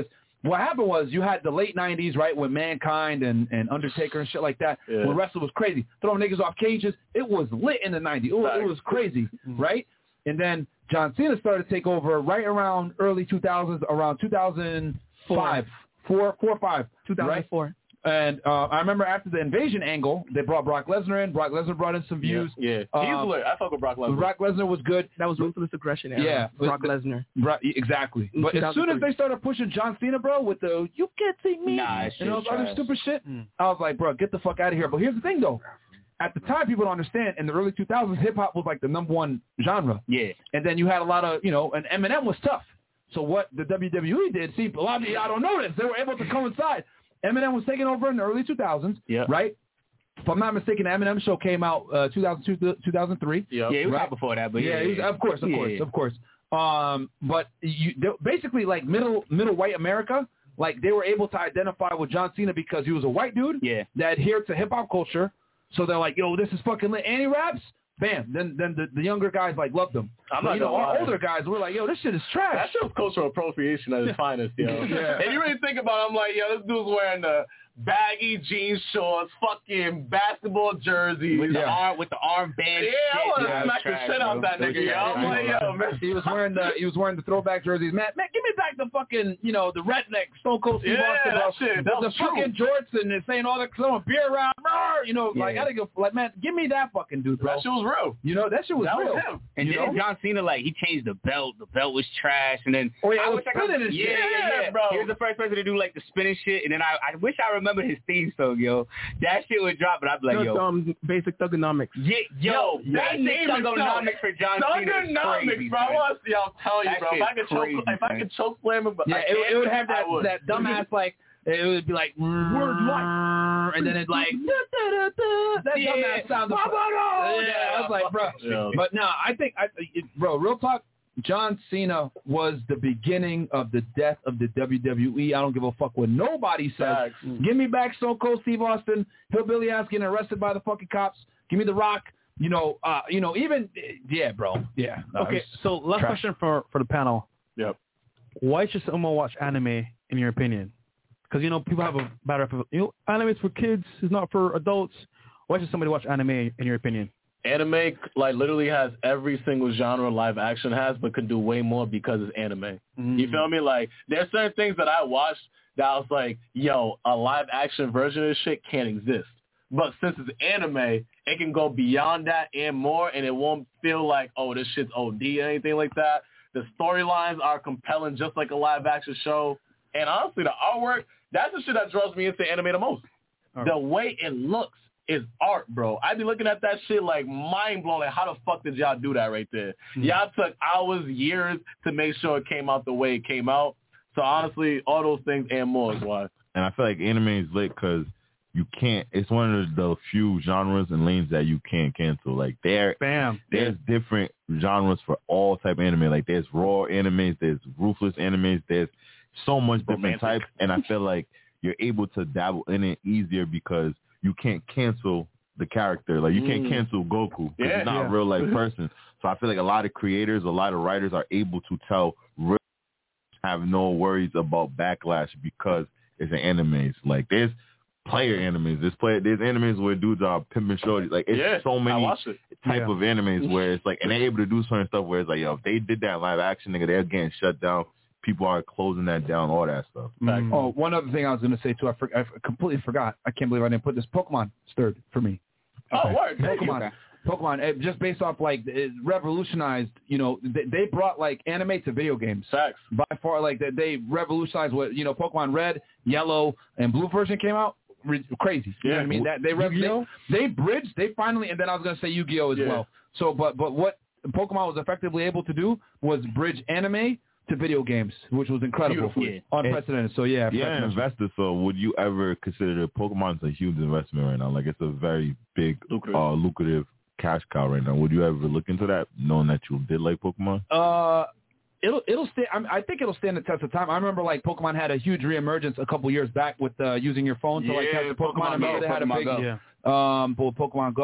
what happened was you had the late nineties, right, with Mankind and, and Undertaker and shit like that, Yeah. when wrestling was crazy. Throwing niggas off cages, it was lit in the nineties. It was, it was crazy, right? And then John Cena started to take over right around early two thousands, around two thousand five, four, four, five, two thousand four. Right? And uh, I remember after the invasion angle, they brought Brock Lesnar in. Brock Lesnar brought in some views. Yeah, yeah. Um, He's lit. I fuck with Brock Lesnar. Brock Lesnar was good. That was ruthless aggression era. Yeah, Brock Lesnar. Brock, exactly. In But as soon as they started pushing John Cena, bro, with the "you can't see me" Nah, and all this other stupid shit, I was like, bro, get the fuck out of here. But here's the thing, though. At the time, people don't understand. In the early two thousands, hip hop was like the number one genre. Yeah. And then you had a lot of, you know, and Eminem was tough. So what the W W E did, see, a lot of y'all don't know this. They were able to coincide. Eminem was taking over in the early two thousands, yeah. right? If I'm not mistaken, the Eminem show came out uh, two thousand two, two thousand three. Yep. Yeah, it was right? out before that, but yeah, yeah, it was, of course, of yeah. course, of course. Um, but you basically like middle middle white America, like they were able to identify with John Cena because he was a white dude yeah. that adhered to hip hop culture. So they're like, yo, this is fucking lit. And he raps. Bam. Then then the, the younger guys like loved him. I'm but, not you know, gonna our lie. older guys were like, yo, this shit is trash. That shit was cultural appropriation at its finest, yo. Yeah. And you really think about it, I'm like, yo, this dude's wearing the baggy jean shorts, fucking basketball jerseys. With the Yeah. arm with the armband. Yeah, I want to yeah, smack the trash, shit out bro. that nigga, yo. I'm like, yo, man. He was wearing the he was wearing the throwback jerseys. Man, man, give me back the fucking you know the redneck Stone Cold Steve Yeah, Austin, that bro. shit, The, that the was true. fucking jorts and they're saying all the throwing beer around, brr, you know, like Yeah. I gotta go. Like man, give me that fucking dude, bro. That shit was real. You know that shit was That real. was him. And you then know? John Cena, like, he changed the belt. The belt was trash. And then Oh, yeah, I it was wish I could- spinning and yeah, shit. yeah, yeah, Yeah, bro. He was the first person to do, like, the spinning shit. And then I, I wish I remembered his theme song, yo. That shit would drop, but I'd be like, Just, yo. um, basic thugonomics. Yeah, yo, Yo, that basic name is thugonomics for John Cena is Thugonomics, crazy, bro. I son. want to see. I'll tell you, That bro. If shit's I could choke, crazy, if I man. could choke slam him, Yeah, I it, it would have I that would. that dumbass like it would be like word like and then it's like da, da, da, da, that Yeah. dumbass sound. Baba, Yeah, yeah. I was like, bro. Yeah. But no, I think I, it, bro, real talk. John Cena was the beginning of the death of the W W E. I don't give a fuck what nobody says. Facts. Give me back Stone Cold Steve Austin, hillbilly ass getting arrested by the fucking cops. Give me The Rock. You know, uh, you know, even yeah, bro. Yeah. No, Okay, it's so last trash. question for, for the panel. Yep. Why should someone watch anime, in your opinion? Because, you know, people have a bad reputation. You know, anime is for kids. It's not for adults. Why should somebody watch anime, in your opinion? Anime, like, literally has every single genre live action has, but could do way more because it's anime. Mm-hmm. You feel me? Like, there's certain things that I watched that I was like, yo, a live action version of this shit can't exist. But since it's anime, it can go beyond that and more, and it won't feel like, oh, this shit's O D or anything like that. The storylines are compelling just like a live action show. And honestly, the artwork, that's the shit that draws me into anime the most. All The way it looks is art, bro. I be looking at that shit like mind blown. Like, how the fuck did y'all do that right there? Mm-hmm. Y'all took hours, years to make sure it came out the way it came out. So honestly, all those things and more is why. And I feel like anime is lit because you can't. It's one of the few genres and lanes that you can't cancel. Like there, Bam. there's different genres for all type of anime. Like there's raw animes, there's ruthless animes, there's so much different Romantic. types. And I feel like you're able to dabble in it easier because you can't cancel the character. Like you can't Mm. cancel Goku because Yeah. he's not Yeah. a real life person. So I feel like a lot of creators, a lot of writers are able to tell real have no worries about backlash because it's an anime. Like there's player animes. There's player there's animes where dudes are pimping shorties. Like it's yeah, so I many watched it. type Yeah. of animes where it's like, and they're able to do certain stuff where it's like, yo, if they did that in live action, nigga, they're getting shut down. People are closing that down, all that stuff. Fact. Oh, one other thing I was going to say, too. I, for, I completely forgot. I can't believe I didn't put this. Pokemon stirred for me. Oh, word. Pokemon. Pokemon. It, just based off, like, it revolutionized, you know, they, they brought, like, anime to video games. Facts. By far, like, they, they revolutionized what, you know, Pokemon Red, Yellow, and Blue version came out. Re- crazy. You know what I mean? That they, rev- they they bridged, they finally, and then I was going to say Yu-Gi-Oh! As Yeah. well. So, but but what Pokemon was effectively able to do was bridge anime to video games, which was incredible. Beautiful. Yeah. Unprecedented. So, yeah. Yeah, an definitely. investor. So would you ever consider that Pokemon's a huge investment right now? Like it's a very big, Lucrative. uh, lucrative cash cow right now. Would you ever look into that, knowing that you did like Pokemon? Uh, it'll it'll stay. I think it'll stand the test of time. I remember like Pokemon had a huge reemergence a couple years back with uh, using your phone to like Yeah, catch the Pokemon. Pokemon I remember Go, they had a Pokemon big Go. Yeah. um for Pokemon Go.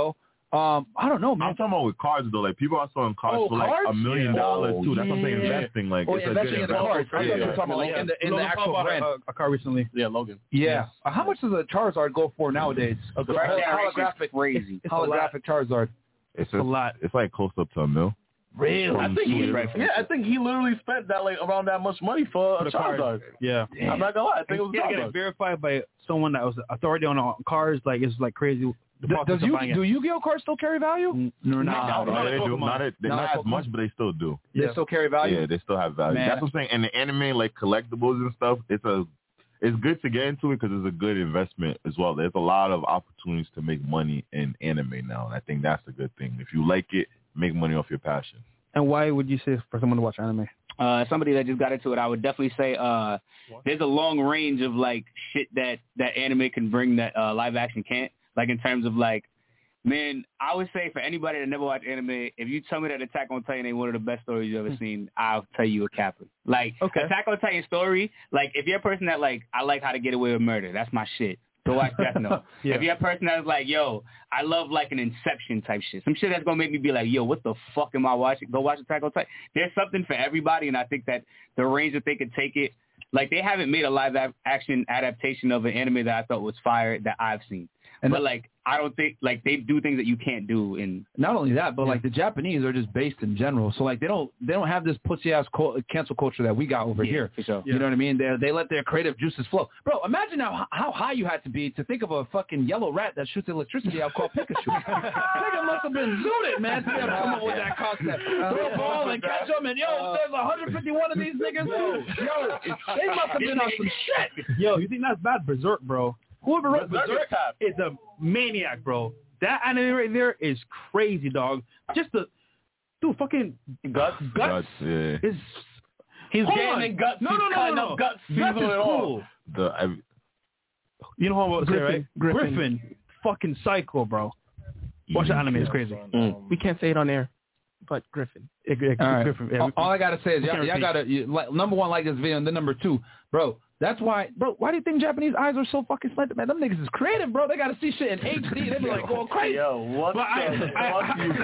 Um, I don't know, man. I'm talking about with cards though. Like people are selling cards Oh, for like cards? a million Yeah. dollars Oh, too. That's what I'm saying. yeah. Investing, like Oh, it's yeah, a investing good in the investment. cards. I thought you were talking about like in the in the Logan actual bought brand. A, a car recently. Yeah, Logan. Yeah. Yes. Uh, How much does a Charizard go for nowadays? A The hol- generation's holographic, crazy. It's a holographic Charizard. It's a just, lot. It's like close up to a mil. Really? I think he, yeah, I think he literally spent that like around that much money for, For a the cars. Charizard. Yeah. I'm not gonna lie, I think it was You gotta get Charizard. it verified by someone that was authority on uh, cars. Like it's like crazy. The D- process does of you buying it. do Yu-Gi-Oh cards still carry value? Mm, No, No, no, No, they do. Pokemon. Not, it- they're Not not like as much, Pokemon. but they still do. They Yeah. still carry value. Yeah, they still have value. Man. That's what I'm saying. And the anime, like collectibles and stuff, it's a, it's good to get into it because it's a good investment as well. There's a lot of opportunities to make money in anime now, and I think that's a good thing. If you like it, make money off your passion. And why would you say for someone to watch anime? Uh, somebody that just got into it, I would definitely say uh, there's a long range of like shit that that anime can bring that uh, live action can't. Like in terms of like, man, I would say for anybody that never watched anime, if you tell me that Attack on Titan ain't one of the best stories you've ever seen, I'll tell you a capper. Like Okay. Attack on Titan story, like if you're a person that like I like How to Get Away with Murder, that's my shit. Go watch Death Note. Yeah. If you're a person that's like, yo, I love like an Inception type shit, some shit that's gonna make me be like, yo, what the fuck am I watching? Go watch Attack on Titan. There's something for everybody, and I think that the range that they could take it, like they haven't made a live a- action adaptation of an anime that I thought was fire that I've seen. And but the- like I don't think like they do things that you can't do in. Not only that, but like the Japanese are just based in general. So like they don't they don't have this pussy ass co- cancel culture that we got over Yeah, here. for sure. You know what I mean? They they let their creative juices flow. Bro, imagine how how high you had to be to think of a fucking yellow rat that shoots electricity out called Pikachu. Nigga must have been zooted, man, to be able to come up with that concept. Throw a ball and catch them, and yo, there's one hundred fifty-one of these niggas. Yo, they must have been on some shit. Yo, you think that's bad? Berserk, bro. Whoever wrote Berserk Berserk top. is a maniac, bro. That anime right there is crazy, dog. Just the dude, fucking Guts. guts Guts, yeah. is. He's Hold getting on. in guts. No, He's no, no, cutting no, up no. guts. Guts seasoning is it all. cool. The I, You know what I'm about to say, right? Griffin. Griffin, fucking psycho, bro. Watch the anime, it's crazy. We can't say it on air, but Griffin. It, it, All right. Griffin, yeah, all, we- all I gotta say is we y'all, can't y'all repeat. gotta you, like, number one, like this video, and then number two, bro. That's why, bro. Why do you think Japanese eyes are so fucking slanted, man? Them niggas is creative, bro. They gotta see shit in H D. They be like going crazy. Yo, what But I- the I- fuck you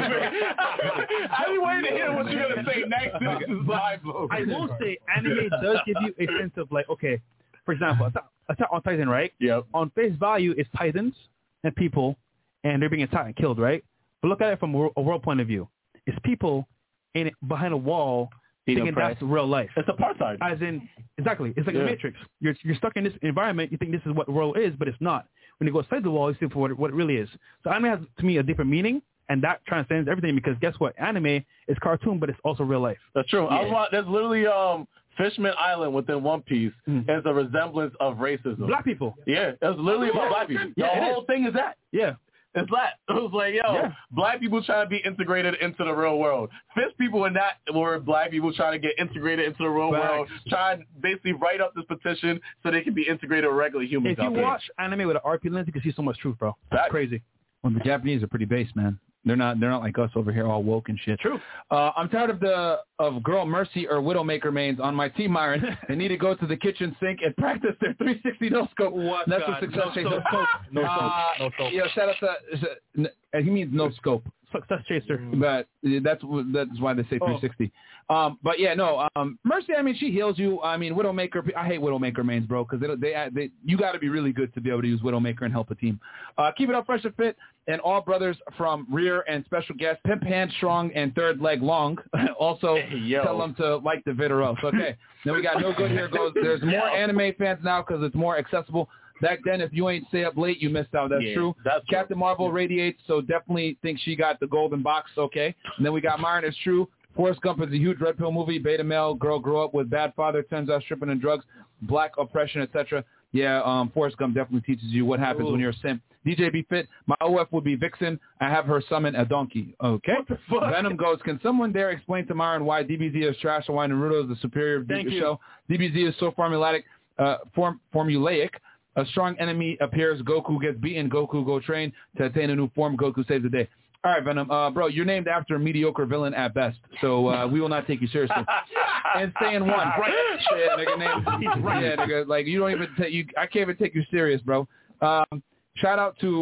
I be waiting to hear what you're gonna say next. This is mind blowing. I will say anime does give you a sense of like, okay, for example, Attack, Attack on Titan, right? Yep. On face value, it's Titans and people, and they're being attacked and killed, right? But look at it from a wor- a world point of view. It's people in behind a wall Being thinking oppressed. that's real life. It's apartheid. As in, exactly, it's like Yeah. a Matrix. You're you're stuck in this environment. You think this is what the world is, but it's not. When you go outside the wall, you see for what it, what it really is. So anime has, to me, a different meaning, and that transcends everything because guess what? Anime is cartoon, but it's also real life. That's true. I was Yeah. wa- there's literally um Fishman Island within One Piece Mm. is a resemblance of racism. Black people. Yeah, it's literally about black people. Yeah, the it whole thing is that. Yeah. It's that. It was like, yo, Yeah. black people trying to be integrated into the real world. Fish people in that were black people trying to get integrated into the real Facts. world, trying to basically write up this petition so they can be integrated with regular humans If you out there. watch anime with an R P lens, you can see so much truth, bro. That's Facts. crazy. Well, the Japanese are pretty base, man. They're not. They're not like us over here, all woke and shit. True. Uh, I'm tired of the of Girl Mercy or Widowmaker mains on my team, Myron. They need to go to the kitchen sink and practice their three sixty no scope. What That's God? what success No chaser. scope. No scope. Uh, No scope. Yo, shout out to. Uh, he means no scope, Success chaser. but that's that's why they say Oh. three sixty. Um, but yeah, no. Um, Mercy, I mean, she heals you. I mean, Widowmaker. I hate Widowmaker mains, bro, because they they they you got to be really good to be able to use Widowmaker and help a team. Uh, keep it up, fresh and fit. And all brothers from Rear and special guest Pimp Hand Strong and Third Leg Long. Also, Hey, yo. tell them to like the vid or else. Okay. Then we got No Good Here Goes. There's more anime fans now because it's more accessible. Back then, if you ain't stay up late, you missed out. That's Yeah, true. that's true. Captain Marvel radiates, so definitely think she got the golden box. Okay. And then we got Myron. It's true. Forrest Gump is a huge red pill movie. Beta male girl grew up with bad father, turns out stripping and drugs, black oppression, et cetera. Yeah, um, Forrest Gump definitely teaches you what happens Ooh. when you're a simp. D J B Fit, my O F would be Vixen. I have her summon a donkey. Okay. What the fuck? Venom goes, can someone dare explain to Myron why D B Z is trash and why Naruto is the superior Thank you. show? D B Z is so formulaic, uh, form, formulaic. A strong enemy appears. Goku gets beaten. Goku go train to attain a new form. Goku saves the day. All right, Venom. Uh, bro, you're named after a mediocre villain at best, so uh, we will not take you seriously. And staying one. Right. Shit, nigga. Name. Yeah, nigga. Like, you don't even take you. I can't even take you serious, bro. Um, shout out to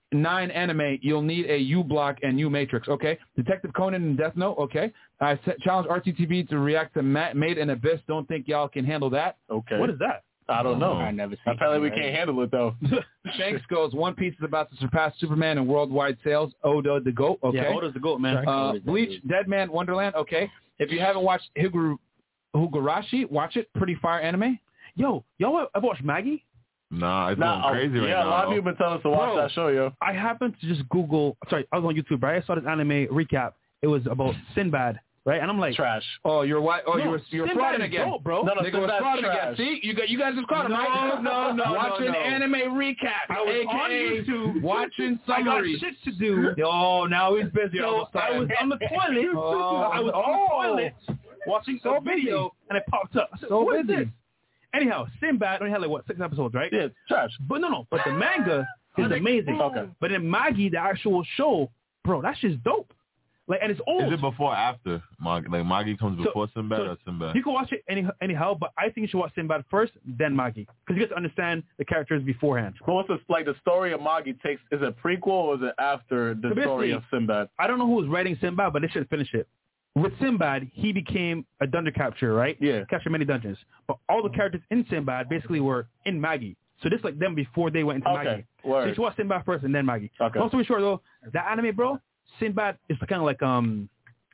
nine anime, you'll need a U-Block and U-Matrix, okay? Detective Conan and Death Note, okay? I set, challenge R T T V to react to Ma- Made in Abyss. Don't think y'all can handle that. Okay. What is that? I don't know. I never seen Apparently we it. can't handle it, though. Shanks goes, One Piece is about to surpass Superman in worldwide sales. Oda the GOAT, okay? Yeah, Oda's the GOAT, man. Uh, Bleach, Dead Man Wonderland, okay? If you haven't watched Higuru, Higurashi, watch it. Pretty fire anime. Yo, y'all ever watched Maggie? Nah, it's Nah, going crazy oh, right yeah, now. a lot of people been telling us to watch Bro, that show, yo. I happened to just Google. Sorry, I was on YouTube, right? I saw this anime recap. It was about Sinbad, right? And I'm like, trash. Oh, you're what? Oh, No, you're you're Sinbad frauding is again, dope, bro. No, no, Nigga was Sinbad's frauding trash. again. See, you got you guys just caught him, No, right? no, no, Watching no, no. anime recap, I was A K A on YouTube. watching I got summaries. shit to do. Oh, now he's busy. all So of a I sudden. was on the toilet. Oh. I was on the toilet watching So a video, and it popped up. I said, So what is busy. this? Anyhow, Sinbad only had like what six episodes, right? Yeah, trash. But no, no. But the manga is amazing. Okay. But in Maggie, the actual show, bro, that shit's dope. Like, and it's old. Is it before or after? Mag- like Maggie comes So- before Sinbad so or Sinbad? You can watch it any, anyhow, but I think you should watch Sinbad first, then Maggie, because you get to understand the characters beforehand. But what's this, like the story of Magi takes, is it prequel or is it after the So story basically- of Sinbad? I don't know who was writing Sinbad, but they should finish it. With Sinbad, he became a dungeon capturer, right? Yeah. Captured many dungeons. But all the characters in Sinbad basically were in Maggie. So this like them before they went into Okay, Maggie. word. So you should watch Sinbad first and then Maggie. Okay. Long story short, though, that anime, bro, Sinbad is kind of like, um,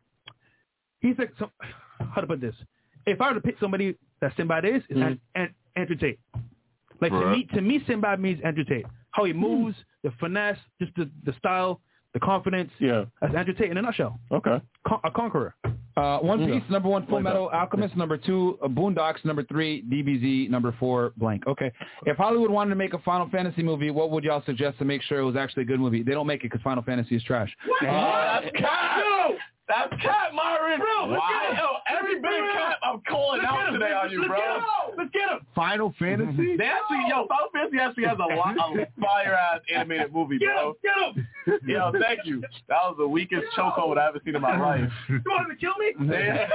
he's like, some, how to put this? If I were to pick somebody that Sinbad is, it's Mhm. an, an, Andrew Tate. Like, to Bruh. me, to me, Sinbad means Andrew Tate. How he moves, the finesse, just the, the style, the confidence. Yeah. That's Andrew Tate in a nutshell. Okay. Con- a conqueror. Uh, One Yeah. Piece, number one, Full Like Metal that. Alchemist, number two, uh, Boondocks, number three, D B Z, number four, blank. Okay. If Hollywood wanted to make a Final Fantasy movie, what would y'all suggest to make sure it was actually a good movie? They don't make it because Final Fantasy is trash. Oh, that's cat. Yo, that's cat, Myron. Bro, let's Wow. get it. Yo, every big cat I'm calling Let's out get him. today on you, Let's bro. get him. Let's get him. Final Fantasy? They actually, yo, Final Fantasy actually has a lot of fire-ass animated movie, Get bro. him. Get him. Yo, thank you. That was the weakest chokehold I've ever seen in my life. You want him to kill me?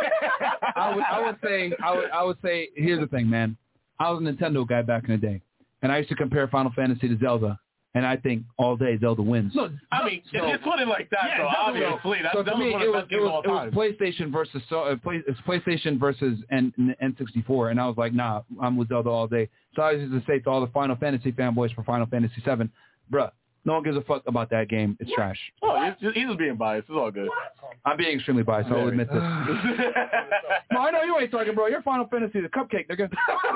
I would, I would say, I would, I would say, here's the thing, man. I was a Nintendo guy back in the day, and I used to compare Final Fantasy to Zelda, and I think all day Zelda wins. No, I mean, So- it's put it like that, Yeah, so exactly. obviously. That's So that to was me, one it of the was, best it games of was, all it was time. PlayStation versus so, uh, play, it's PlayStation versus N, N sixty-four, and I was like, nah, I'm with Zelda all day. So I used to say to all the Final Fantasy fanboys for Final Fantasy seven, bruh, no one gives a fuck about that game. It's trash. Oh, he's just, he's just being biased. It's all good. I'm being extremely biased. I'll Very. admit this. No, I know you ain't talking, bro. Your Final Fantasy is a cupcake, nigga.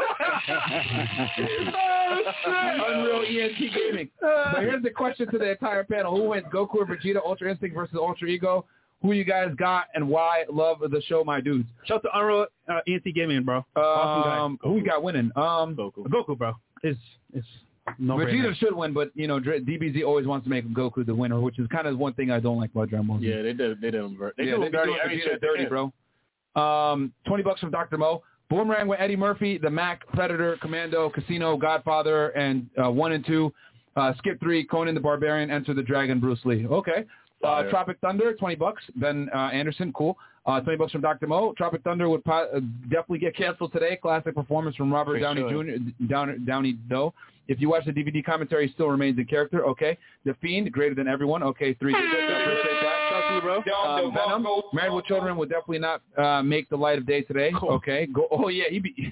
Unreal E N T Gaming. But here's the question to the entire panel: who wins, Goku or Vegeta, Ultra Instinct versus Ultra Ego? Who you guys got and why? Love the show, my dudes. Shout out to Unreal uh, E N T Gaming, bro. Awesome guy. Um, who you got winning? Um, Goku. Goku, bro. It's it's no Vegeta brainer. should win, but you know Dr- D B Z always wants to make Goku the winner, which is kind of one thing I don't like about Dragon Ball Z. Yeah, they did. They did him dirty. They yeah, do they him be dirty doing every Vegeta shit they dirty, can. bro. Um, twenty bucks from Doctor Mo. Boomerang with Eddie Murphy, The Mac, Predator, Commando, Casino, Godfather, and uh, one and two. Uh, skip three, Conan the Barbarian, Enter the Dragon, Bruce Lee. Okay. Uh, Fire. Tropic Thunder, twenty bucks. Ben uh, Anderson, cool. Uh, twenty bucks from Doctor Mo. Tropic Thunder would po- uh, definitely get canceled today. Classic performance from Robert For Downey sure. Junior Downey, Downey though. If you watch the D V D commentary, he still remains in character. Okay. The Fiend, greater than everyone. Okay, three. Appreciate that. Shout out to you, bro. Uh, Venom, Married with Children would definitely not uh, make the light of day today. Okay. Go. Oh yeah, he be.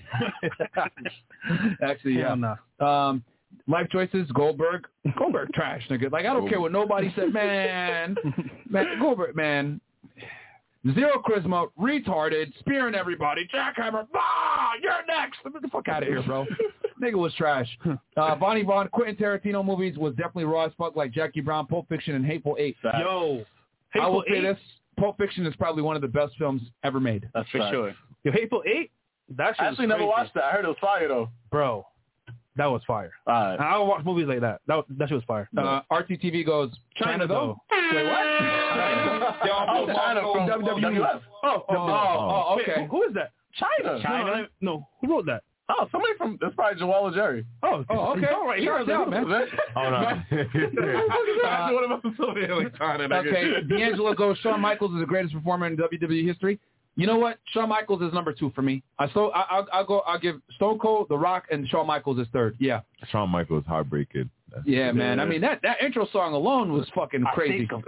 Actually, yeah. Hell nah. Um, life choices, Goldberg. Goldberg trash, nigga. Like I don't care what nobody said, man. Man, Goldberg, man. Zero charisma, retarded, spearing everybody, jackhammer, ah, you're next. Get the fuck out of here, bro. Nigga was trash. Uh, Bonnie Vaughn, Quentin Tarantino movies was definitely raw as fuck, like Jackie Brown, Pulp Fiction, and Hateful Eight. Yo, I will Hateful say Eight? this: Pulp Fiction is probably one of the best films ever made. That's For fact. sure. Yo, Hateful Eight? That shit I was actually never crazy. watched that. I heard it was fire though. Bro, that was fire. All right. And I would watch movies like that. That that shit was fire. Uh, R T T V goes China, China, though. Wait, what? Oh, China from W W E. W W F. Oh, Oh, oh, oh, Wait, okay. who, who is that? China. No, no, no, who wrote that? Oh, somebody from that's probably Joel or Jerry. Oh, Oh, okay. All right, Shout out, man. Hold on. That's what about the China, nigga. Okay, D'Angelo goes, Shawn Michaels is the greatest performer in W W E history. You know what? Shawn Michaels is number two for me. I so I, I'll, I'll go. I'll give Stone Cold, The Rock, and Shawn Michaels is third. Yeah. Shawn Michaels heartbreaking. That's yeah, it. man. I mean, that, that intro song alone was fucking crazy. That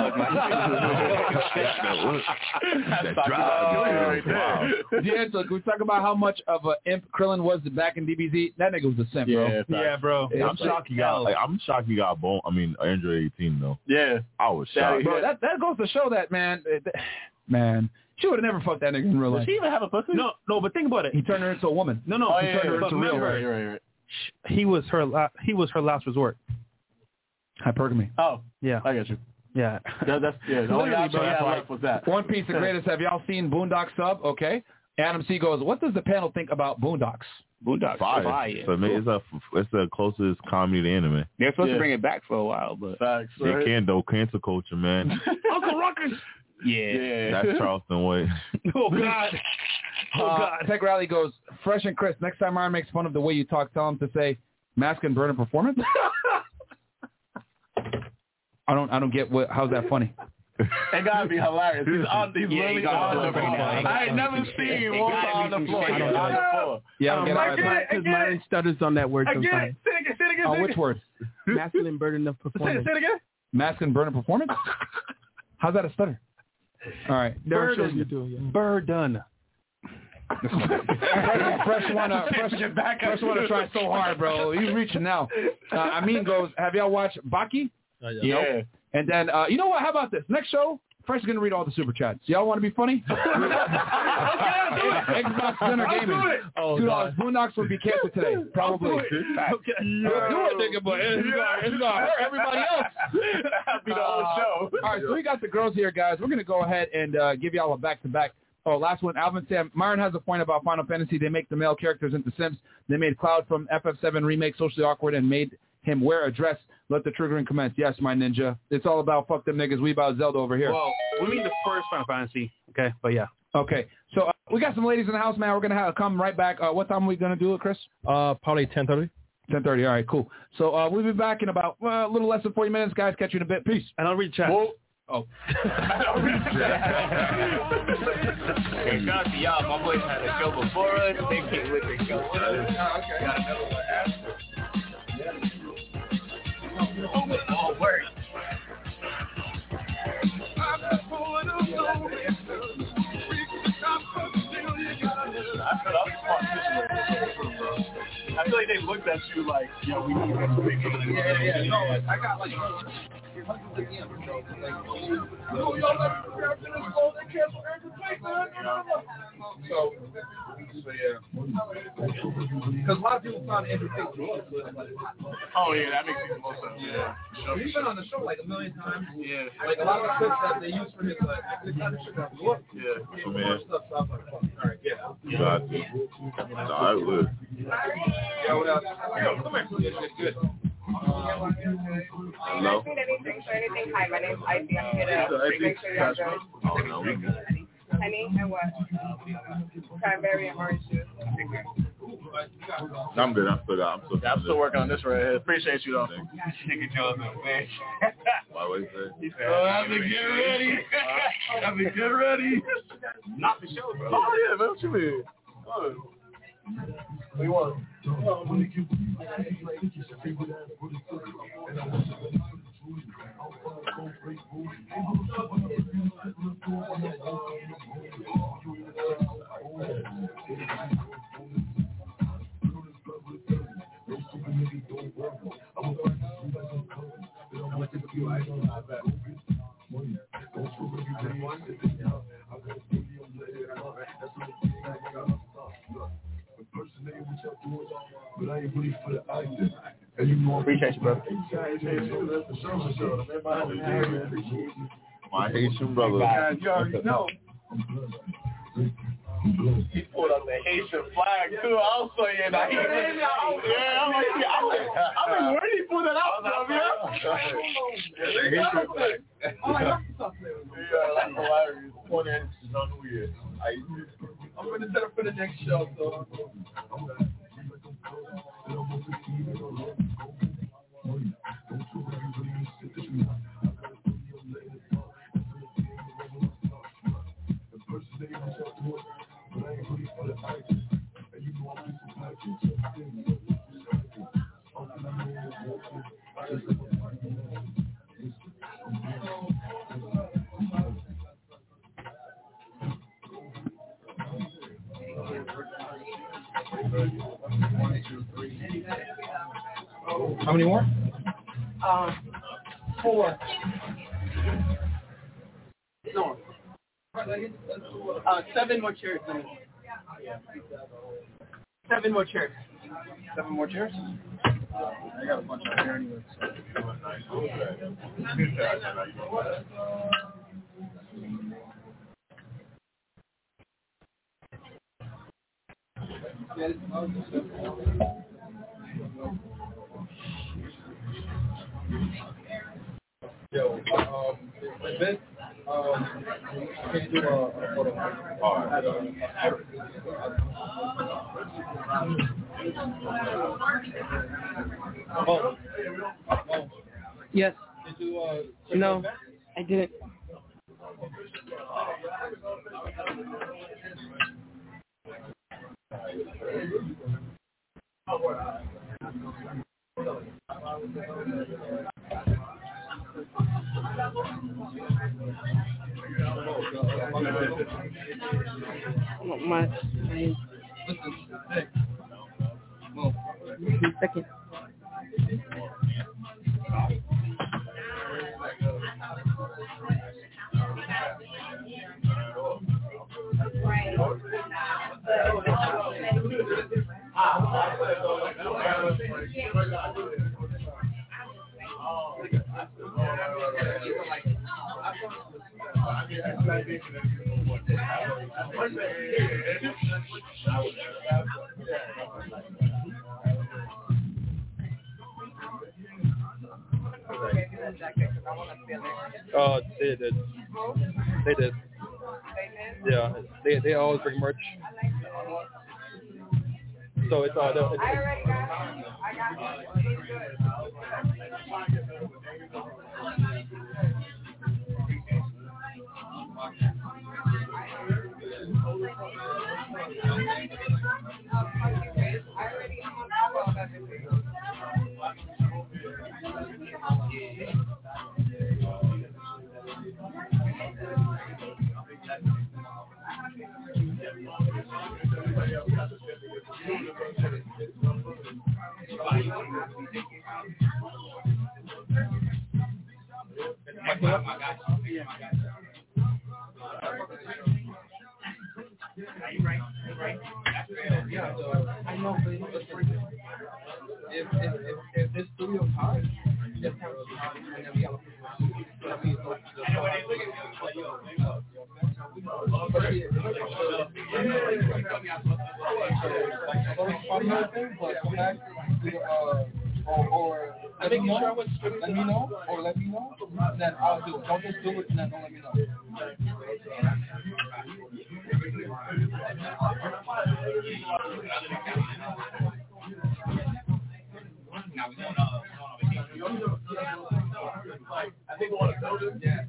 drive, wow. Yeah, so can we talk about how much of a imp Krillin was back in D B Z? That nigga was a simp, bro. Yeah, Yeah, bro. Yeah, I'm shocked he got. Like, I'm shocked he got bone. I mean, Android eighteen though. Yeah, I was shocked. Bro, that that goes to show that, man. It- man, she would have never fucked that nigga in real Does life. she even have a pussy? No, no, but think about it. He turned her into a woman. No, no. Oh, he yeah, turned yeah, her but into real. remember, right, right, right. He was her. La- he was her last resort. Hypergamy. Oh, Yeah, I got you. yeah. That, that's yeah. The only Literally, option bro. I had left was that. One Piece, the greatest. Have y'all seen Boondock Sub? Okay. Adam C goes, what does the panel think about Boondocks? Boondocks Fire. fire. So I mean, it's a it's the closest comedy to anime. They're supposed Yeah. to bring it back for a while, but Facts, They right? can though. Cancel culture, man. Uncle Ruckus. yeah. Yeah. That's Charleston White. Oh God. Oh Uh, God. Tech Rally goes, fresh and crisp. Next time Ryan makes fun of the way you talk, tell him to say mask and burn a performance. I don't I don't get what how's that funny? It gotta be hilarious. He's on. He's Yeah, literally he got on it. the floor. I ain't never seen Walter on the floor. He's on the floor. Yeah, I don't get Because it. because Myron stutters on that word I get sometimes. it. Say it again. Say it again. Oh, say it which again. word? Masculine burden of Say it, performance. say it again. Mask and burn a performance? How's that a stutter? All right. There are shows Burden. you do, yeah. Burden. fresh, fresh wanna fresh, fresh wanna try so hard, bro. You reaching now. Uh, Amin goes, have y'all watched Baki? Oh, yeah. Yeah. Nope. And then uh, you know what? How about this? Next show, Fresh is gonna read all the super chats. Y'all want to be funny? Xbox Dinner Gaming. Oh, Two God. dollars. Boondocks will be canceled today, probably. Okay. Do it, nigga, but it's gonna, it's gonna hurt everybody else. That'd be the whole Uh, show. All right, so we got the girls here, guys. We're gonna go ahead and uh, give y'all a back-to-back. Oh, last one. Alvin Sam. Myron has a point about Final Fantasy. They make the male characters into simps. They made Cloud from F F seven remake socially awkward and made him wear a dress. Let the triggering commence. Yes, my ninja. It's all about fuck them niggas. We about Zelda over here. Well, we mean the first Final Fantasy. Okay, but yeah. Okay, so uh, we got some ladies in the house, man. We're gonna have come right back. Uh, what time are we gonna do it, Chris? Uh, probably ten thirty. ten thirty. All right, cool. So uh, we'll be back in about uh, a little less than forty minutes, guys. Catch you in a bit. Peace. And I'll read chat. Oh. Hey, shout out to y'all. My boys had a show before us. They came with the show with us. Got another one after. Oh, word. I feel like they looked at you like, yo, we need to make it. Yeah, yeah, no, I got like hundreds of D Ms, bro. Like, yo, y'all let me grab this phone and cancel every plate, man. So, so yeah. Because a lot of people found Andrew Tate to us. Oh, yeah, that makes even more sense. Yeah. He's been on the show like a million times. Yeah. Like a lot of the clips that they use for his, like, the kind of shit that blew up. Yeah. So, man. Stuff, so I was like, fuck, all right, yeah. You got to. No, I would. Yeah, what else? Yo, come here. This shit's good. Hello? Anything, so anything. Hi, my name's Ivy. I'm here to make sure you're good. Oh, no, we good. Honey and what? Cranberry and orange juice. I'm good. I'm still, I'm still, Yeah, I'm still working on this right here. Appreciate you, though. Nigga Joe's a bitch. Why would you say? Oh, have to get ready. Have to get ready. Not the show, bro. Oh, yeah, man. What you mean? Oh. What do you want? Appreciate you, bro. My Haitian brother. Yeah, you already know. He pulled up the Haitian flag too. I was saying that. He, yeah, I'm like, I'm like, I'm like, where did he pull that out from? Yeah, the Haitian flag. I'm like, that's the stuff. Yeah, that's hilarious. Twenty inches on New Year. I'm gonna set up for the next show, so. Thank you. How many more? Um, four. No. Uh, seven more chairs. Seven more chairs. Seven more chairs? I got a bunch out here anyway. Yo, um, event, um, can you do a, a photo? Oh. Oh. Yes. Did you, uh, no, I didn't. Not much. I... Well, second. Uh, they did. They did. Yeah, they they always bring merch. So it's uh, it's, I already got it. I got it. It's I already am on top of everything. Yeah, so I know, but if if if, if this studio hot, just have it hot, and then we have a or or let me know, let me know, or let me know, then I'll do it. Don't just do it and then don't let me know. I think one of those, yeah.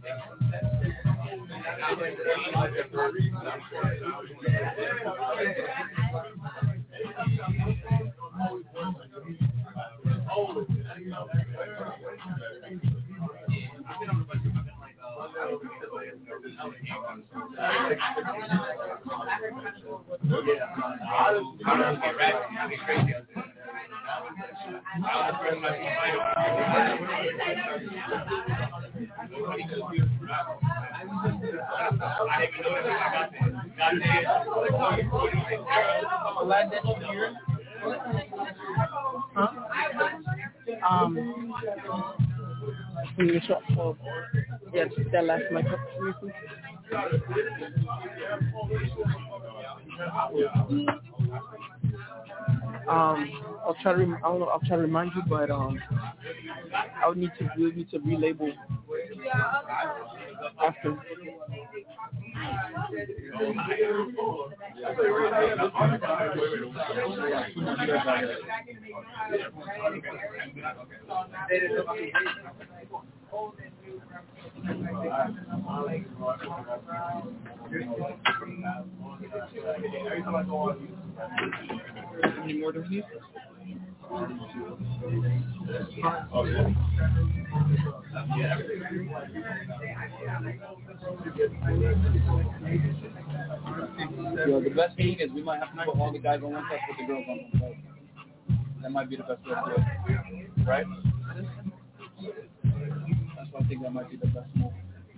Huh? Um, can you shop for yeah, that last mic up for me, please? Um, I'll try to. Rem- I don't know. I'll try to remind you, but um, I would need to we need to relabel after. Any more to you? Yo, the best thing is we might have to put all the guys on one side, put the girls on one side. That might be the best way to do it, right? That's why I think that might be the best move.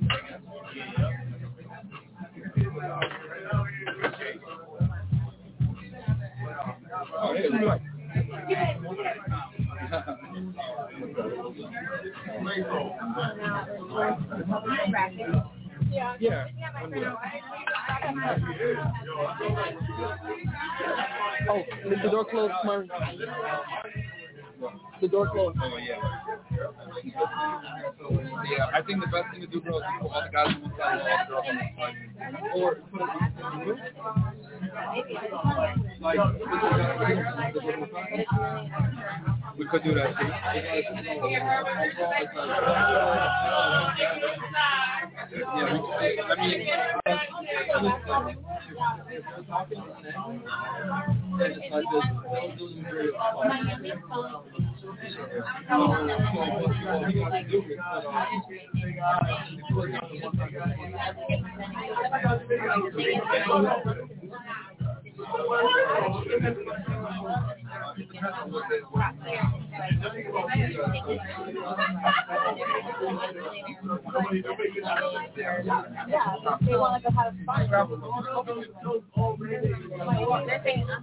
Oh, hey, look. Yeah. Yeah. Oh, is the door closed, Murray? The door closed. Oh, yeah. Yeah, I think the best thing to do, bro, is put all the guys on the side and all the girls on the side. Or put it like, we could do that too. Yeah, we, I mean, it's like this. Yeah, they want to go have fun. They're saying us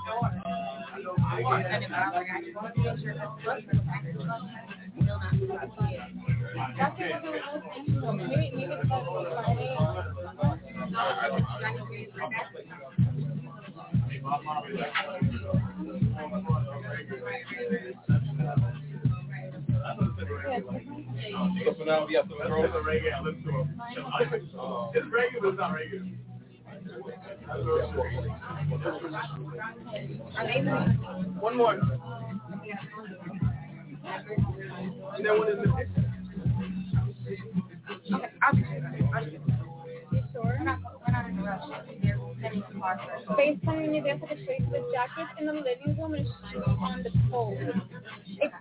So for now, we have to throw the reggae. Listen to him. It's reggae, but it's not reggae. One more. And then what is it? Okay, I'll be sure. We're not in a rush. FaceTime you there for the shades with jackets in the living room and shoes on the pole. It's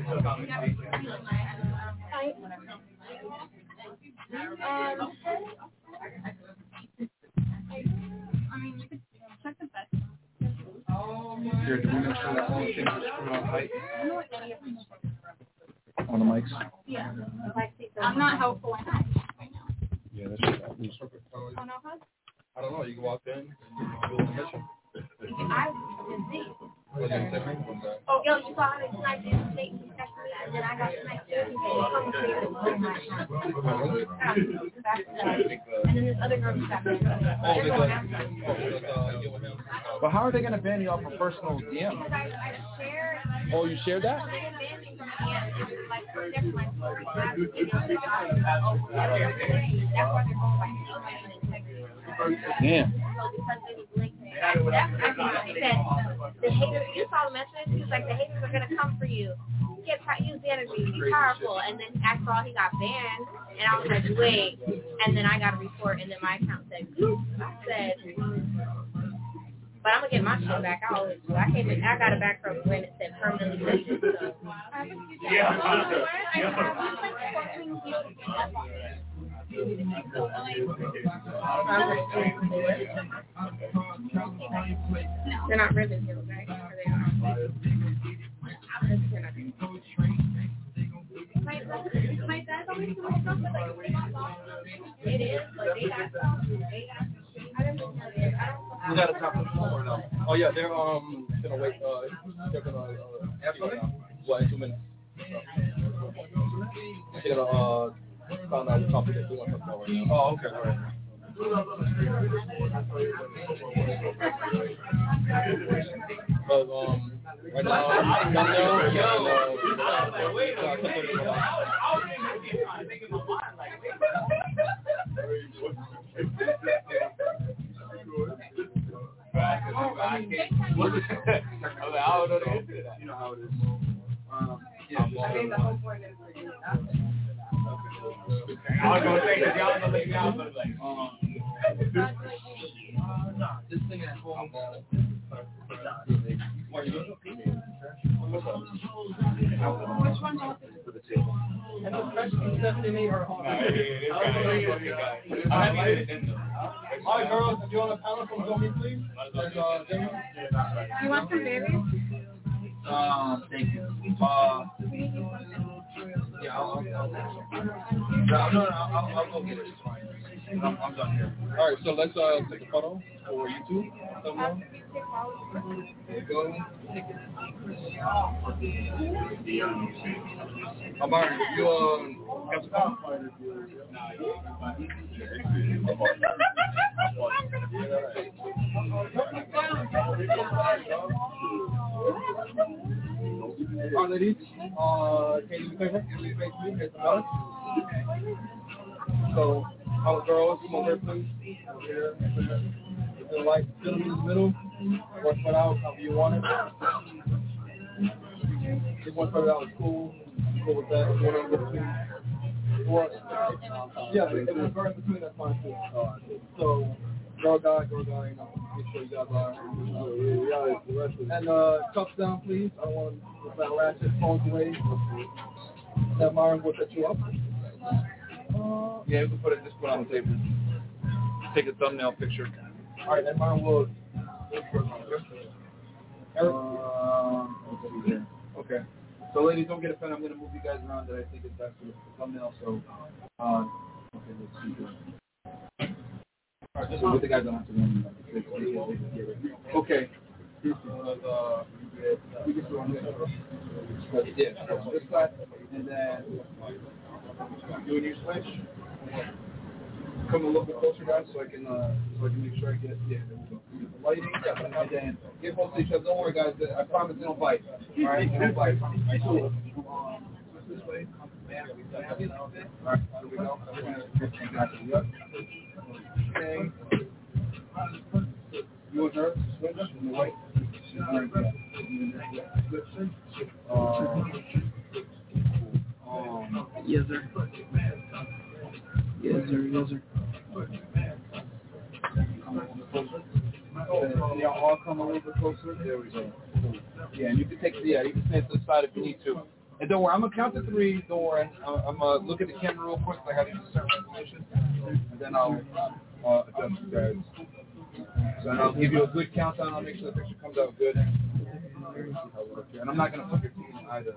Um, I mean, you could check the bed. Here, do we make sure that all the things are screwed on tight? On the mics? Yeah. I'm not helpful in that right now. Yeah, that's right. Oh, no, huh? I don't know. You can walk in and do a mission. I can see. Oh, yo, you saw how they sniped in the state and then I got sniped too. And then this other girl got me. But how are they going to ban you off of personal D M? Because I, I shared. Oh, you shared that? They didn't ban me from D M. Like, for different my story. That's why they're going by Damn. That's actually he said the haters. You saw the message. He was like, the haters are gonna come for you. Get use the energy, be powerful. And then after all, he got banned, and I was like, wait. And then I got a report, and then my account said, "Goop." I said, but I'm gonna get my shit back out. So I came in, I got it back from when it said permanently listed. So. Yeah. They're not ribbon heels, right? Or they are. My, my dad always told me something like it is, but they got some. They got. I don't know. You got a top of the floor now. Oh yeah, they're um gonna wait. Uh, they're gonna uh, ask you now. What in two minutes? They're gonna uh find out what topic they want to talk about right now. Oh, okay, all right. But um, right now, right now, yo, wait, uh, you know how it is. Um, yeah, I think the whole point is. I was gonna say because y'all gonna leave out, but like, um, nah, this thing is full. Are you doing? Which one? For the table. And the freshman Stephanie or Hall? All right, girls, if you want a panel, come join me, please. There's, uh, Damon. You want some berries? Um, thank you. Uh, yeah, I'll, I'll, I'll, no, no, no, I'll, I'll go get it. It's fine. I'm, I'm done here. All right, so let's uh, take a photo for YouTube. Someone. There you go. Amar, you uh, got the phone? All right, ladies, uh, can you face me? Can you face me? Here's the bus. So, all the girls, come over, please. Over here. The light still in the middle. One foot out, however you want it. If one foot out is cool. I'm cool with that. One in between. Or, yeah, if it's right in between, that's fine too. So, girl guy, girl guy, you know, make sure you guys are. And uh, cuffs down, please. I don't want to that ratchet phones away. That Myron will set you up. Uh, yeah, we can put it, just put it on the table. Take a thumbnail picture. All right, and Myron will. Eric? Uh, okay. So, ladies, don't get offended. I'm going to move you guys around that I think is best for the thumbnail. So, uh, okay, let's see. All right, just with the guys don't have to run. Okay. Uh, we can do on this. Yeah, this side, and then do a new switch. Come a little bit closer, guys, so I can uh, so I can make sure I get yeah, the lighting, and then get close to each other. Don't worry, guys. I promise they don't bite. All right, they don't bite. Cool. This way. All right, here we go. Okay. You and her switch from the right. Uh, um, yes, sir. Yes, sir. Yes, sir. And y'all all come a little bit closer. There we go. Yeah, and you can take the yeah, you can stand to the side if you need to. And don't worry, I'm gonna count to three. Don't worry, I'm, I'm gonna look at the camera real quick. I got to do certain information, and then I'll uh, adjust you guys. So I'll give you a good countdown. I'll make sure the picture comes out good. And I'm not gonna put your feet in either.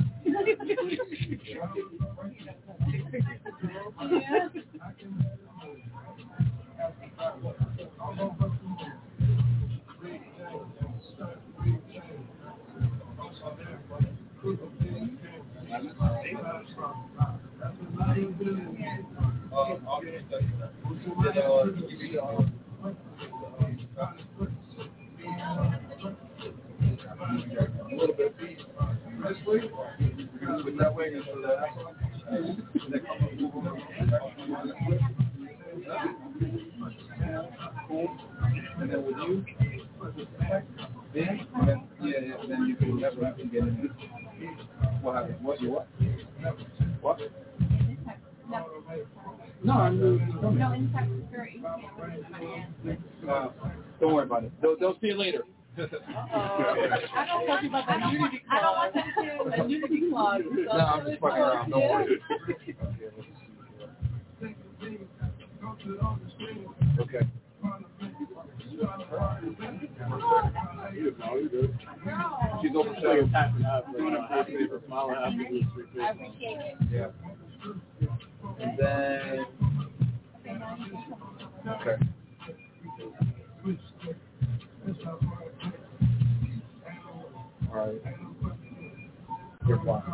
A little bit this way. We're gonna switch that way and so that. Cool. And then with you, then, and then yeah, yeah, then you can never have to get in. What happened? What you what? What? No, I'm no inside security. Uh, don't worry about it. They'll, they'll see you later. I don't want about the nudity clause. I don't want them to the nudity clause. So no, I'm just fucking around. Don't worry. Okay. She's over there. I appreciate it. Yeah. And then. Okay. All right. You're fine.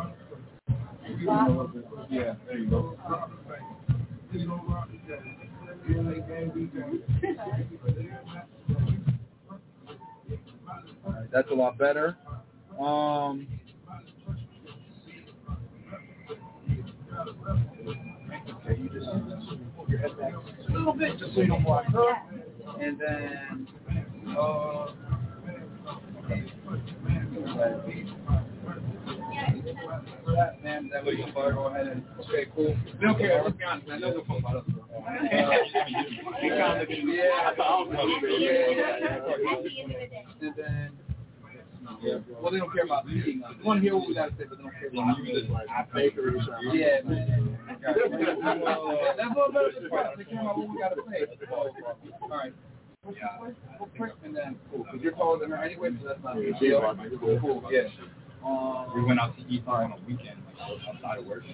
Yeah, there you go. All right, that's a lot better. Um. Okay, you just put your head back a little bit just so you don't block her. And then, uh, that, man, that way you can go ahead and, okay, cool. They don't care, let's be honest, man, they'll go fuck about us. Yeah. And then, Yeah. Well, they don't care about eating. They want to hear what we got to say, but they don't care about eating. I pay for it. Yeah. That's a little bit of the price. They care about what we got to say. All right. And then, cool. Because you're taller than her anyway, so that's not a big deal. Cool. Yeah. Um, we went out to eat on a weekend, like outside of work.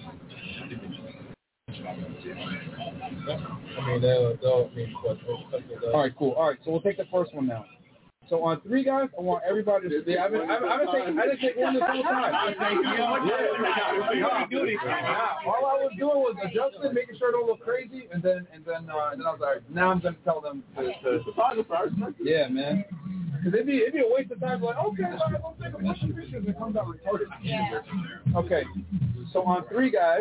I mean, they'll, they'll mean all right, cool. All right, so we'll take the first one now. So on three, guys, I want everybody to stay. I haven't, I haven't, I haven't taken, I didn't take one this whole time. All I was doing was adjusting, making sure it don't look crazy, and then, and then, uh, and then I was like, now I'm gonna tell them to. to yeah, man. Because it'd be, it'd be a waste of time. Like, okay, I'm gonna take a bunch of pictures. It comes out retarded. Yeah. Okay. So on three, guys.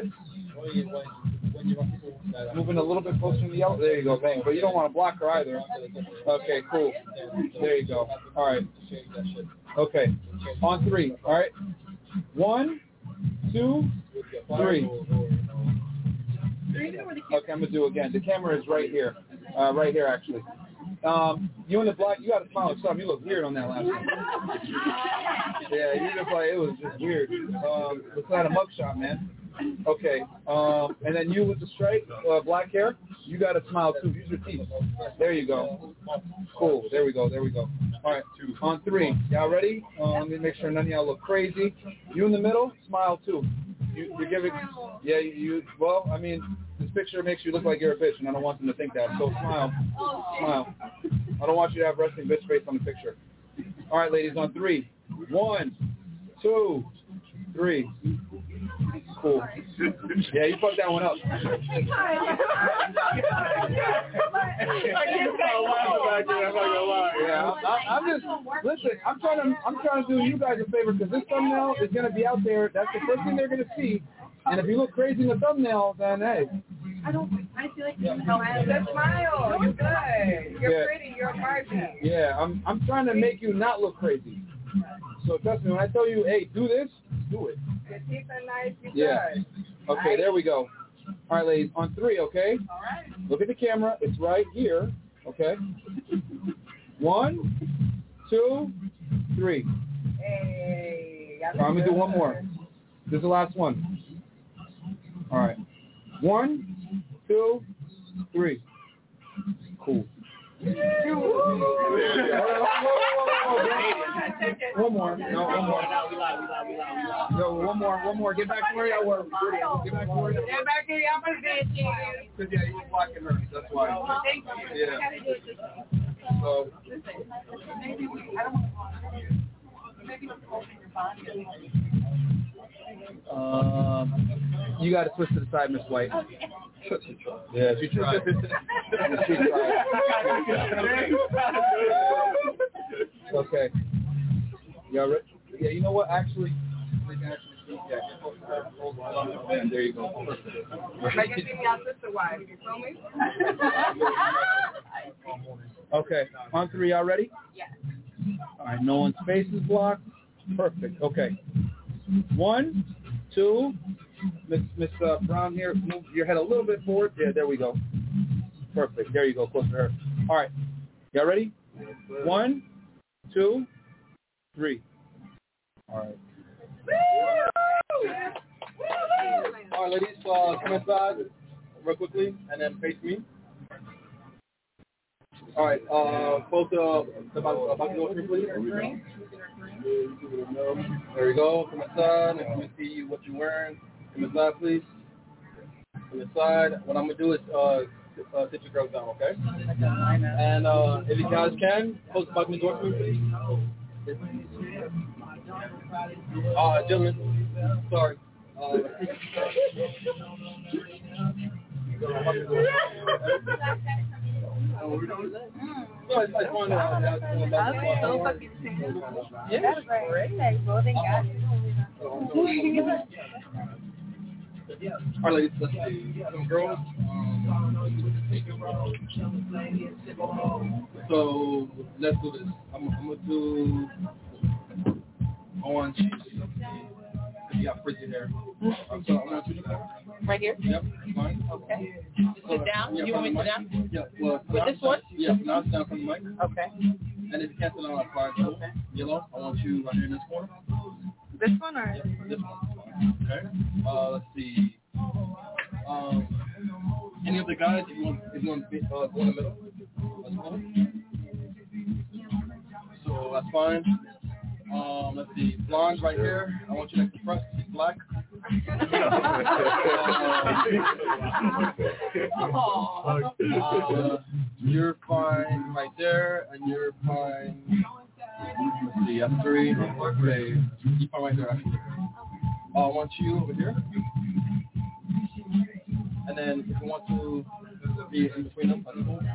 Moving a little bit closer to the yellow. There you go, bang. But you don't want to block her either. Okay, cool. There you go. All right. Okay. On three. All right. One, two, three. Okay, I'm gonna do it again. The camera is right here. Uh, right here, actually. Um, you in the black, you got to smile or something. You look weird on that last one. Yeah, you just like, it was just weird. Um, it's not a mugshot, man. Okay, um, and then you with the straight, uh, black hair, you got to smile too. Use your teeth. There you go. Cool. There we go. There we go. All right, on three. Y'all ready? Uh, let me make sure none of y'all look crazy. You in the middle, smile too. You, you're giving, yeah, you, you, well, I mean, this picture makes you look like you're a bitch, and I don't want them to think that. So smile. Smile. I don't want you to have resting bitch face on the picture. All right, ladies, on three. One, two, three. Cool. Yeah, you fucked that one up. Yeah, I, I'm just listen. I'm trying to I'm trying to do you guys a favor because this thumbnail is gonna be out there. That's the first thing they're gonna see. And if you look crazy in the thumbnail, then hey. I don't. I feel like you smile. Just smile. You're good. You're yeah. pretty. You're margin. Yeah, I'm I'm trying to make you not look crazy. So trust me when I tell you, hey, do this, do it. Your teeth are nice. You're yeah. good. Okay, right. There we go. All right, ladies, on three, okay? All right. Look at the camera. It's right here, okay? One, two, three. Hey. All right, I'm going to do one more. This is the last one. All right. One, two, three. Cool. One more. No, one more. Yo, one more. One more. Get back to where y'all were. Get back to where y'all were. Get back to where y'all were. Because yeah, you were blocking her. That's why. Yeah. So. Maybe we. I don't. Maybe open your body. Um, you got to switch to the side, Miss White. Yeah, she tried. She tried. Okay. Y'all ready? Yeah, you know what? Actually, we can actually yeah. There you go. Like you see me on Sister Wives. You feel me? Okay. On three, y'all ready? Yes. All right. No one's face is blocked. Perfect. Okay. One, two. Miss Miss uh, Brown here, move your head a little bit forward. Yeah, there we go. Perfect. There you go, close to her. All right. Y'all ready? One, two, three. All right. All right, ladies, uh, come inside real quickly and then face me. All right. Uh, both uh, about about to go through, please. There you go. Come inside and let me see what you're wearing. Come inside, please. Come inside. What I'm gonna do is uh, uh sit your girls down, okay? And uh, if you guys can, close the button door for me, please. Uh, gentlemen, sorry. Uh, No, I just wanted to ask you about the Yeah, that's great. Well, thank God. All right, ladies, let's see. Some girls. So let's do this. I'm, I'm gonna do orange. You got frizzy hair. Um, so I'm gonna do that. Right here? Yep, fine. Okay. Sit down? Yeah, You want me to sit down? Yeah. Well, With this one? Yeah, now it's down from the mic. Okay. And if you can't sit on a fire, so yellow, I want you right here in this corner. This one or? Yeah, this one. Okay. Uh, let's see. Um, any of the guys, if you want, if you want to uh, go in the middle, that's fine. So that's fine. Um, let's see. Blonde right here. I want you next to front. Black. uh, you're fine right there, and you're fine. Let's see. That's three. Okay. You're fine right there. Actually. Uh, I want you over here. And then if you want to be in between them, that's cool.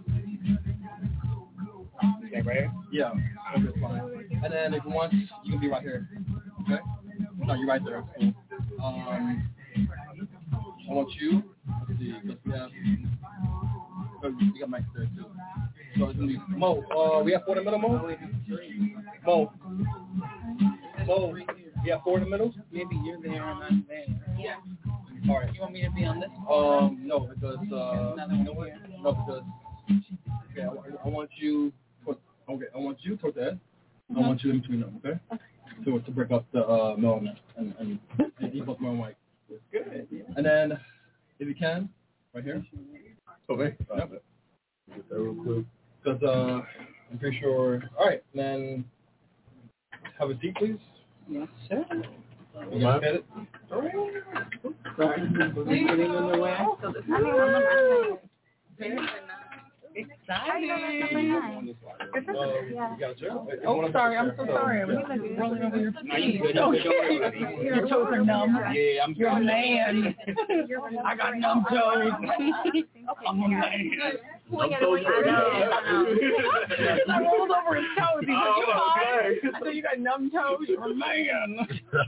Okay, right here? Yeah. Okay, fine. And then if you want, you can be right here. Okay? No, you're right there. Cool. Um, I want you. Let's see. Let's see. Uh, we got Mike there too. So it's gonna be Mo. Uh, we have four in the middle, Mo. Mo. Mo. We have four in the middle. Maybe you're there and I'm there. Yeah. All right. You want me to be on this? Um, no, because uh, no, because okay, I, I want you. Toward, okay, I want you toward that. I want you in between them. Okay. To to break up the uh middleman and and and equal my mic. Good. And then, if you can, right here. Okay. Yep. Get that real quick. Because uh, I'm pretty sure. All right, then have a seat, please. Yes, sir. You guys get it? Sorry. Getting in the way. So this is exciting. Oh, sorry. I'm so sorry. I was rolling over your feet. Oh, your toes are numb. Yeah, I'm You're a man. I got numb toes. I'm a man. I rolled over his toes. He said, you fine? I said, you got numb toes? You're a man.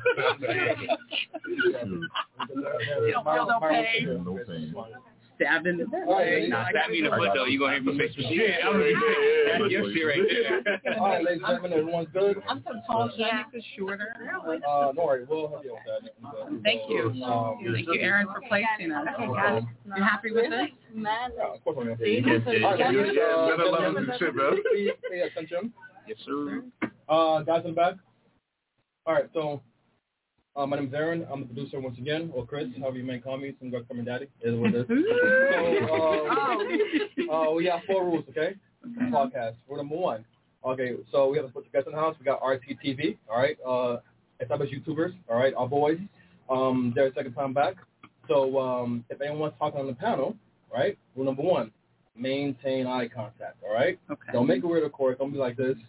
You don't feel no pain. No pain. Stabbed in the leg. Nah, stab me in the foot though. You gonna have to fix some shit. I'm gonna That's your shit right there. All right, ladies and gentlemen, everyone's good. I'm so tall. Should I make this shorter? Uh, no worries. We'll help you with that. Thank you. Um, Thank you, Aaron, for placing us. You happy with this? Yeah, of course I'm happy. Yeah, yeah, All right, yeah, ladies, yeah, uh, better love gentlemen, this shit, bro. please pay attention. Yes, sir. Uh, guys in the back. All right, so uh, my name's Aaron. I'm the producer once again, or Chris, however you may call me. Some guys call me Daddy. It is what it is. So um, uh, we have four rules, okay? Podcast. Rule number one. Okay, so we have a bunch of guests in the house. We got R T T V, all right? Uh, established YouTubers, all right? Our boys. Um, they're second time back. So um, if anyone's talking on the panel, right? Rule number one. Maintain eye contact, all right? Okay. Don't make a weird record. Don't be like this.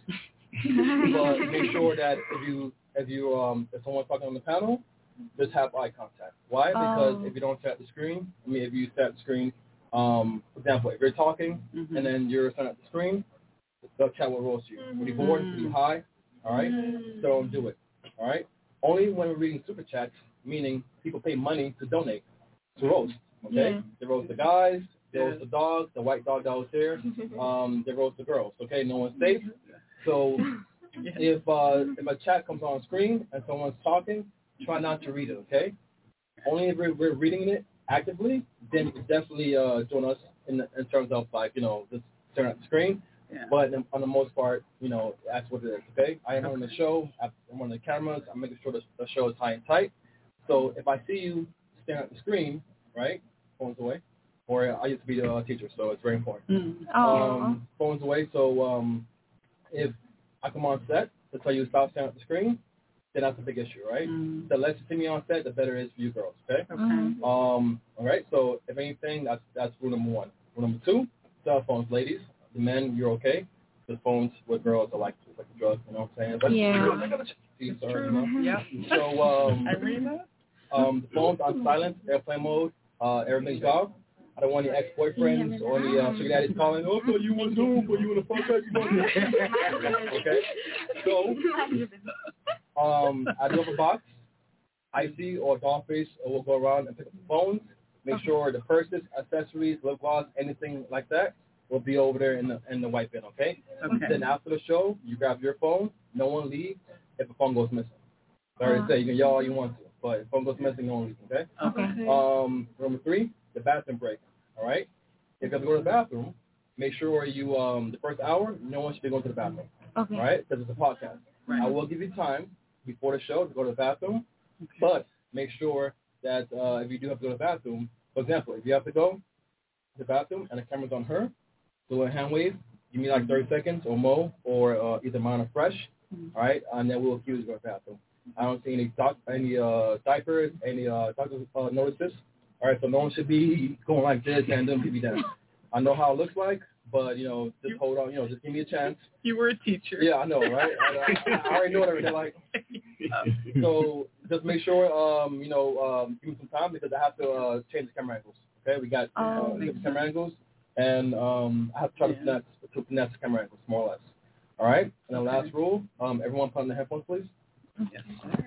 But make sure that if you if you um if someone's talking on the panel, just have eye contact. Why? Because Oh. if you don't stare at the screen, I mean if you stare at the screen, um, for example, if you're talking Mhm. and then you're staring at the screen, the chat will roast you. When you're bored, when you're high, all right? So don't do it. All right? Only when we're reading super chats, meaning people pay money to donate to roast. Okay? Yeah. They roast the guys, they roast the dogs, the white dog that was here, um, they roast the girls. Okay, no one's safe. So if uh, if a chat comes on screen and someone's talking, try not to read it. Okay. Only if we're, we're reading it actively, then you can definitely uh, join us in in terms of like you know just staring at the screen. Yeah. But on the most part, you know that's what it is. Okay. I am on the show. I'm on the cameras. I'm making sure the, the show is high and tight. So if I see you staring at the screen, right, phones away. Or I used to be a teacher, so it's very important. Mm. Um, phones away. So um, if I come on set to tell you to stop staring at the screen, then that's a big issue, right? Mm. The less you see me on set, the better it is for you girls, okay? Okay. Um, all right. So if anything, that's that's rule number one. Rule number two, cell phones, ladies. The men, you're okay. The phones with girls are like it's like a drug, you know what I'm saying? But Yeah. See, sorry, you know? Yep. So um, I read that. um, the phone's on silent, airplane mode, uh, everything's off. I don't want any ex-boyfriends or any uh, sugar daddies calling, oh, so you want to but you want to fuck us. Okay? So, um, I do have a box. Icy or Dollface will go around and pick up the phones. Make sure the purses, accessories, lip gloss, anything like that will be over there in the in the white bin, okay? Okay. Then after the show, you grab your phone. No one leaves if a phone goes missing. Sorry to say, you can yell all you want to, but if a phone goes missing, no one leaves, okay? Okay. Um, number three, the bathroom break. All right. If you have to go to the bathroom, make sure you um the first hour, no one should be going to the bathroom. Okay. All right? Because it's a podcast. Right. I will give you time before the show to go to the bathroom, okay. but make sure that uh, if you do have to go to the bathroom, for example, if you have to go to the bathroom and the camera's on her, do a hand wave, give me like thirty seconds or more, or uh, either mine or fresh, mm-hmm. all right? And then we'll cue you to go to the bathroom. I don't see any doc, any uh, diapers, any uh, doctor uh, notices. All right, so no one should be going like this and then P P down. I know how it looks like, but, you know, just hold on. You know, just give me a chance. You were a teacher. Yeah, I know, right? I, I, I already know what everything like. So just make sure, um, you know, um, give me some time because I have to uh, change the camera angles. Okay, we got uh, oh, different camera angles, and um, I have to try yeah. to finesse, to finesse the camera angles, more or less. All right? And the last rule, um, everyone put on the headphones, please. Yes, sir.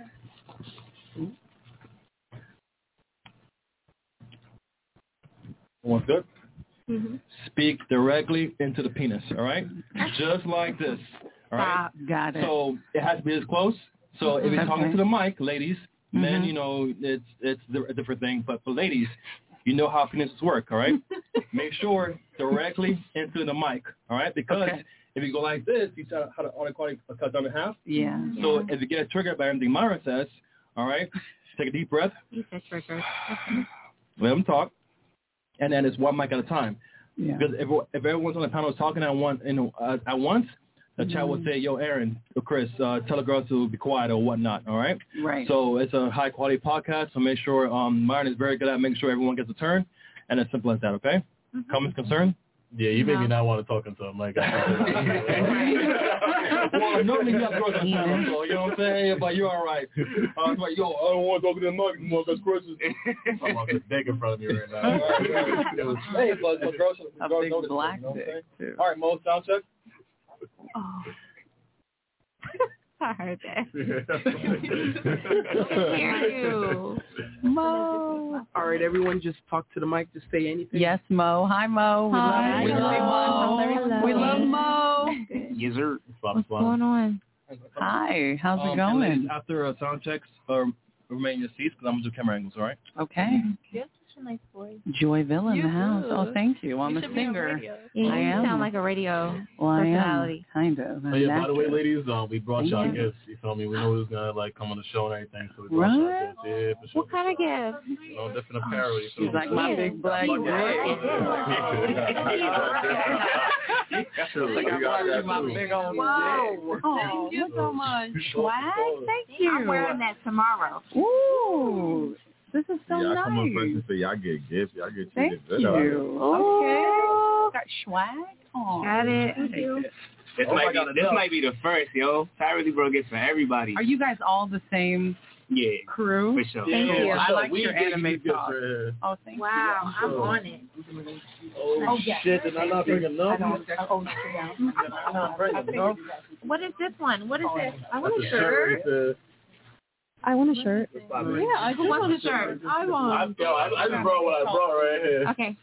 Everyone's good? Mm-hmm. Speak directly into the penis, all right? Just like this, all right? Ah, got it. So it has to be this close. So if you're okay. talking to the mic, ladies, mm-hmm. then, you know, it's it's a different thing. But for ladies, you know how penises work, all right? Make sure directly into the mic, all right? Because okay. if you go like this, you tell how to automatically cut down in half. Yeah. So yeah. if you get triggered by anything Myra says, all right, take a deep breath. You said triggered. Let them talk. And then it's one mic at a time. Yeah. Because if if everyone's on the panel is talking at one, you know, uh, at once, the mm-hmm. chat will say, "Yo, Aaron, or Chris, uh, tell a girl to be quiet or whatnot." All right. Right. So it's a high quality podcast. So make sure um, Myron is very good at making sure everyone gets a turn, and it's simple as that. Okay. Mm-hmm. Comments, concern? Yeah, you made me not want to talk into him like that. Well, normally you have girls on panel, so you know what I'm saying? But you're all right. Uh, I'm like, yo, I don't want to talk to the mic anymore because Chris is I'm about to dick in front of me right now. Hey, but, but girls, a girls big notice black it, you know what I'm dick, saying? too. All right, Mo, sound check. Oh. I heard that. Hear you. Mo. All right, everyone just talk to the mic. Just say anything. Yes, Mo. Hi, Mo. We Hi. love, we love Mo. We love Mo. Yes, sir. What's going on? Hi. How's um, it going? And ladies, after uh, sound checks, uh, remain in your seats because I'm going to do camera angles, all right? Okay. Yes. A nice voice. Joyville in you the house. do. Oh, thank you. I'm you a singer. Yeah, you I am. sound like a radio well, personality. I am. Kind of. Oh, yeah, by the way, ladies, um, we brought y'all yeah. gifts. You feel me? We know who's gonna like come on the show and everything, so we brought right. y'all gifts. Yeah, for sure. What kind of gift? You know, different apparel. You feel She's me? like my big black dick. Like I brought you my big old Wow. Oh, thank you so much. Swag? Thank you. I'm wearing that tomorrow. Ooh. This is so yeah, nice. I come on first and say, y'all get gifts. Y'all get Thank good you. Out. Okay. Got swag? Oh, got it. Thank you. This, Oh, might, be, this might be the first, yo. Tyree Bro gets for everybody. Are you guys all the same yeah, crew? for sure. Thank Yeah, you. I like we your gave anime you gifts talk. right here. Oh, thank Wow, you. I'm on it. Oh, Oh, yeah. shit, did I not bring enough? Oh, I'm not bringing enough. What is this one? What is this? I want That's a shirt. shirt. I want a shirt. Yeah, I Who wants a shirt? I want. Yo, I, I just brought what I brought right here. Okay.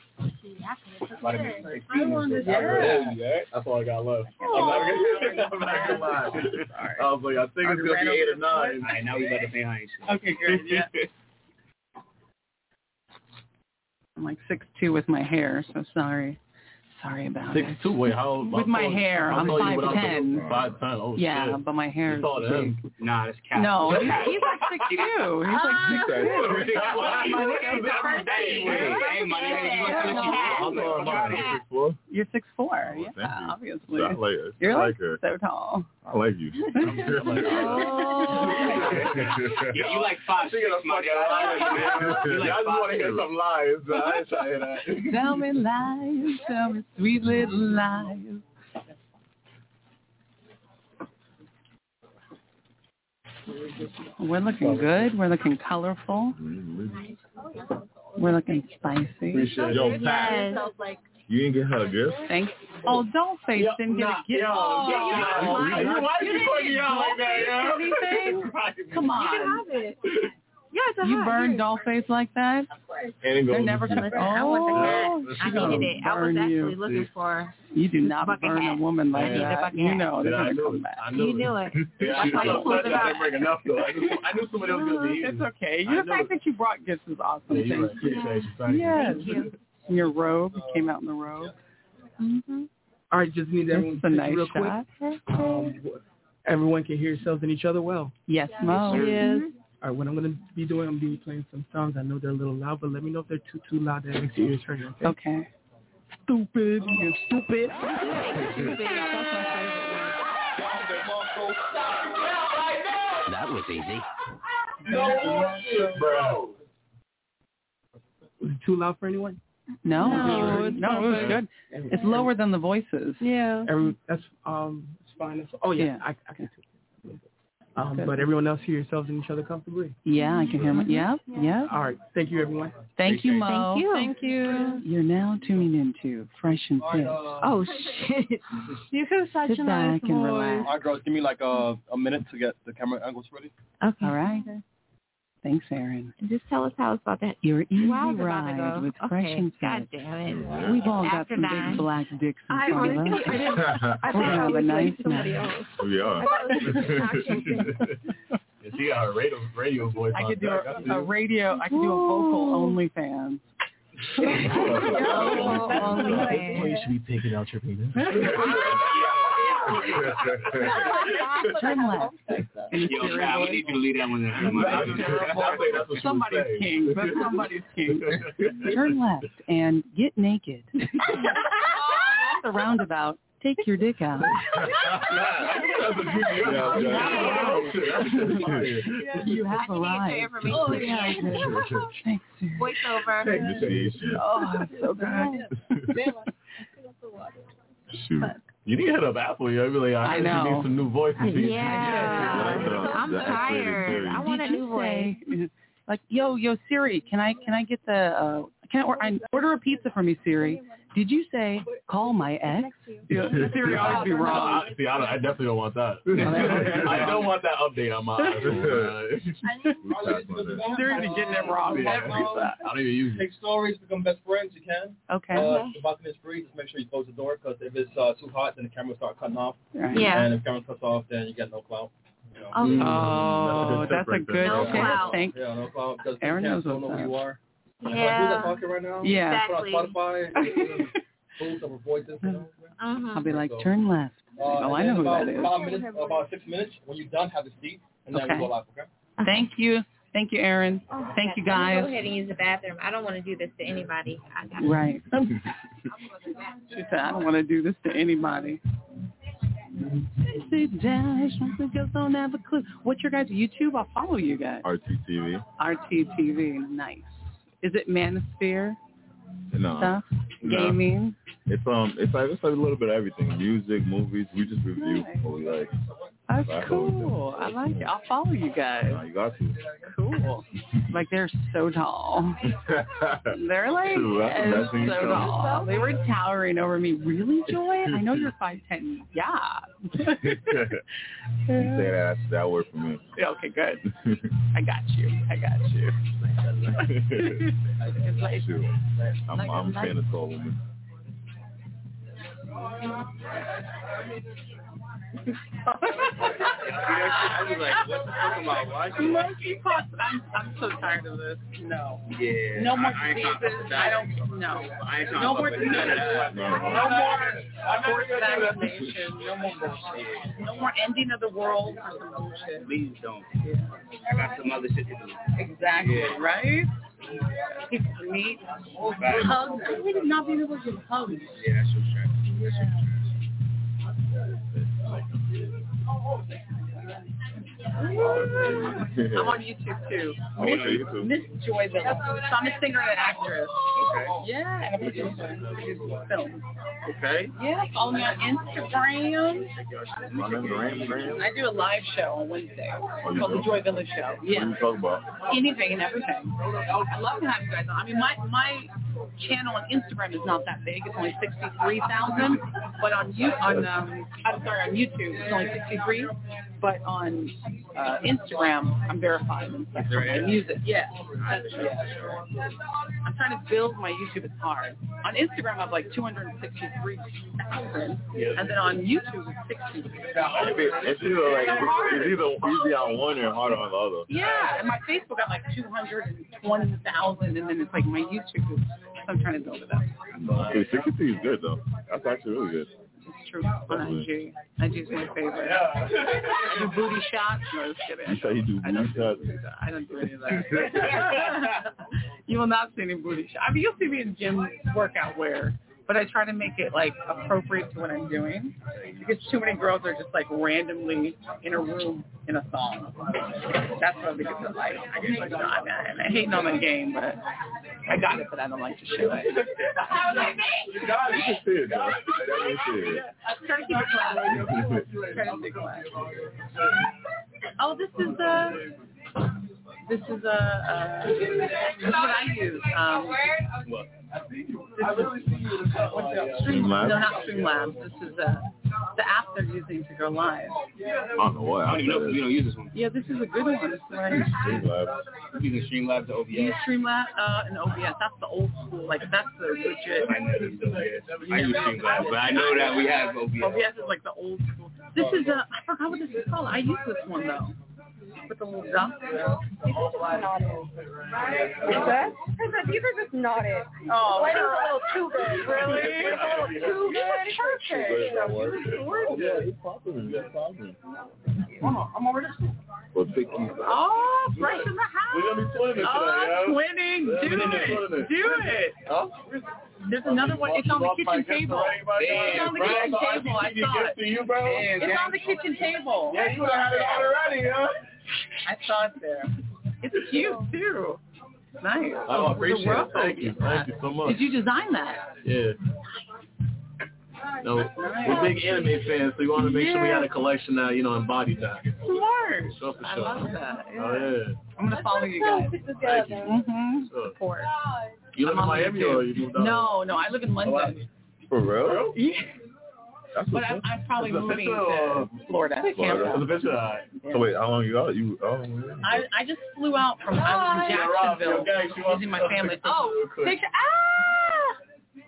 I want a Yeah, shirt. that's all I got left. I'm not gonna, I'm not gonna lie. I was like, I think it's gonna be eight or nine. All right, now we about to say hi. Okay, great. Yeah. I'm like six two with my hair, so sorry. Sorry about Six it. two. Wait, how? With my hair, I'm five ten. Five ten. Oh yeah, shit. but my hair is Saw him. Nah, that's cat. No, he's, he's like six two. He's like six two. Hey, my nigga, You're six four. Oh, Yeah, you. obviously. I like, You're I like like her. so tall. I like you. yeah, you like five six, my guy. You like I just want to hear some lies. So I ain't trying to hear that. Tell me lies, tell me sweet little lies. We're looking good. We're looking colorful. We're looking spicy. Appreciate Yo, Yes. You didn't get her a gift? Thanks. Oh, Dollface Yo, didn't get nah, a gift. yo, Oh, yo, yo, yo, why you calling me out like that, yo? anything? Come on. You can have it. Yeah, it's a You hot burned here. Dollface like that? They're never going to. Listen, I want the cat. I she's needed it. I was burn actually you. looking for. You do not bucket burn hat. a woman like I need a that. bucket You hat. know they're Yeah, I going to knew come it. back. I knew You it. knew it. Yeah, I That's why you knew pulled it. it I out. didn't bring enough though. I knew, I knew somebody else was gonna be eating. It's okay. I The knew fact it. that you brought gifts is awesome. Yeah, you're Thank right. you. Appreciate you. Thank Yes. Thank you. Your robe. You came out in the robe. Mm-hmm. All right, just need everyone That's a to nice real shot. quick. Um, everyone can hear yourselves and each other well. Yes, Mo. Yes. All right, what I'm going to be doing, I'm going to be playing some songs. I know they're a little loud, but let me know if they're too, too loud that makes your ears hurting, okay? Okay. Stupid. You're stupid. That was easy. No shit, bro. Was it too loud for anyone? No, No, no, it's no, it was good. Every- It's lower than the voices. Yeah. Every, that's um, it's fine. That's, oh yeah, Yeah. I, I can too. Um, Good. but everyone else hear yourselves and each other comfortably. Yeah, I can hear my. Yep, yep. All right. Thank you, everyone. Thank you, Mo. Thank you. Thank you. You're now tuning into Fresh and Fit. Oh shit! You have such Sit a nice back and voice. relax. All right, girls, give me like a, a minute to get the camera angles ready. Okay. All right. Thanks, Aaron. Just tell us how it's about that. Your easy Wow, it's about to ride go. with Okay. Fresh and Fit. God damn it. We've all got After some nine. big black dicks in I front of us. honestly, I didn't. I We're thought gonna I have a was nice like somebody night. else. We are. I thought it was just Yeah, she got her radio radio voice. I on could do deck. a, a radio. I could do a vocal OnlyFans. Oh, you should be picking out your penis. Turn left. Yo, Pat, we need you to leave that one there. Somebody's king. That's somebody's king. Turn left and get naked. At the roundabout, take your dick out. You have arrived. Oh, yeah. Thanks. Voiceover. Oh, it's so good. Shoot. You need to hit up Apple. You'll be like, I, I heard know. you need some new voices. Yeah. I'm tired. I want a Did you new voice. say, like, yo, yo, Siri, can I can I get the uh, can I, or, I order a pizza for me, Siri? Did you say call my ex? Yeah, Siri always be wrong. I, see, I, don't- I definitely don't want that. I don't want that update on my iPhone. Siri be getting it wrong every time. I don't even use it. Take stories, become best friends. You can. Okay. Uh, the button is free. Just make sure you close the door because if it's uh, too hot, then the camera will start cutting off. Right. Yeah. And if the camera cuts off, then you get no clout. You know. Oh, That's that's a a good good No tip. clout. Thank Yeah, no clout because Aaron the knows don't what's know who you up. are. Like, Yeah. who's that talking right now? Yeah. Exactly. Put on Spotify. Boost of voices. You know? Uh-huh. I'll be like, turn left. Uh, Oh, I and know then who about, that is. About, minutes, about six minutes. When you're done, have a seat, and then Okay. we go live. Okay. Thank you. Thank you, Aaron. Thank you, I'm gonna guys. Go ahead and use the bathroom. I don't want to do this to anybody. I got Right. She said, I don't want to do this to anybody. Dash, I just don't have a clue. What's your guys' YouTube? I'll follow you guys. R T T V. R T T V. Nice. Is it Manosphere No. stuff? No. Gaming? It's um, it's like it's like a little bit of everything. Music, movies. We just review what we like. That's That's cool. I like it. I'll follow you guys. No, you got to. Cool. Like, they're so tall. They're like True, that's the uh, best thing so you can. tall. They were towering over me. Really, Joy? I know you're five ten. Yeah. You say that, that's that word for me. Yeah, okay, good. I got you. I got you. Shoot. I'm, I'm a fan of tall women. I was like, what the fuck am I watching? Monkey pox. I'm, I'm so tired of this. No. Yeah. No more I, I ain't diseases. trying to fuck with that. I don't. No. I ain't trying No to more fuck with none of that. No more forced vaccination. No more bullshit. No more ending of the world for some bullshit. Please don't. I got some other shit to do. Exactly. Yeah. Right? People meet. Hugs. I hate not being able to give hugs. Yeah, that's so true. That's so true. I'm on YouTube too. Oh, Miss, okay, YouTube. Miss Joy Villa. So I'm a singer and an actress. Okay. Yeah, and a producer. I produce films. Okay. Yeah, follow me on Instagram. My name's Ram, Ram. I do a live show on Wednesday you called do? The Joy Villa Show. What do Yeah. you talk about? Anything and everything. I love to have you guys on. I mean, my my channel on Instagram is not that big. It's only sixty-three thousand. But on you on um, I'm sorry, on YouTube it's only sixty-three. But on uh, Instagram, I'm verified and stuff. There is? And music, yeah. That's, yeah. I'm trying to build my YouTube. It's hard. On Instagram, I have like two hundred sixty-three thousand, and then on YouTube, it's sixty. It's either like it's either easy on one and harder on the other. Yeah, and my Facebook got like two hundred twenty thousand, and then it's like my YouTube is I'm trying to build it up. Hey, sixty-three is good though. That's actually really good. It's true. On I G. I G is my favorite. I do booty shots. No, just kidding. You say you do booty shots? I don't do any of that. You will not see any booty shots. I mean, you'll see me in gym workout wear, but I try to make it like appropriate to what I'm doing because too many girls are just like randomly in a room in a thong. That's what I think it's like. I just like, no, I'm not. I hate on the game, but I got it, but I don't like to show it. You can see it, though. You can see it. Try to keep it classy. Try to stay classy. Oh, this is uh This is a, uh, this is what I use. Um, what? This is, what's it? Streamlabs? No, not Streamlabs. This is uh, the app they're using to go live. I don't know what. I don't even know if we don't use this one. Yeah, this is a good one. It's like Streamlabs. Using Streamlabs to O B S. Use Streamlabs uh, and O B S. That's the old school. Like that's the legit. I use Streamlabs, but I know that we have O B S. O B S is like the old school. This is a. I forgot what this is called. I use this one though. With the little duck. What's that? These are just not it. Oh, What is a little too good? Really? It's a little too good. Perfect. Yeah, he's popping. He's popping. I'm over this. Well, pick you. Oh, fresh in the house. We're gonna be twinning today, Oh, yo. twinning. Do it. Do it. Huh? There's another one. It's on the kitchen table. It's on the kitchen table. I saw it. It's on the kitchen table. Yeah, you had it already, huh? I saw it there. It's cute too. Nice. I appreciate it. Thank you. Thank you so much. Did you design that? Yeah. No, we're big anime fans, so we want to make sure we had a collection that, you know, embodied that. Smart. Sure, for I sure. love that. Yeah. Oh, yeah. I'm going to follow you guys. Thank you. Mm-hmm. Sure. Support. You live I'm in on Miami YouTube. or you moved out? No, no, I live in London. For real? Yeah. That's But what's I'm, up. I'm probably Is it moving official or- to Florida. Florida. It's official. All right. Yeah. So wait, how long you out? You oh, man. I I just flew out from I was in Jacksonville visiting my family. Oh, picture! Ah!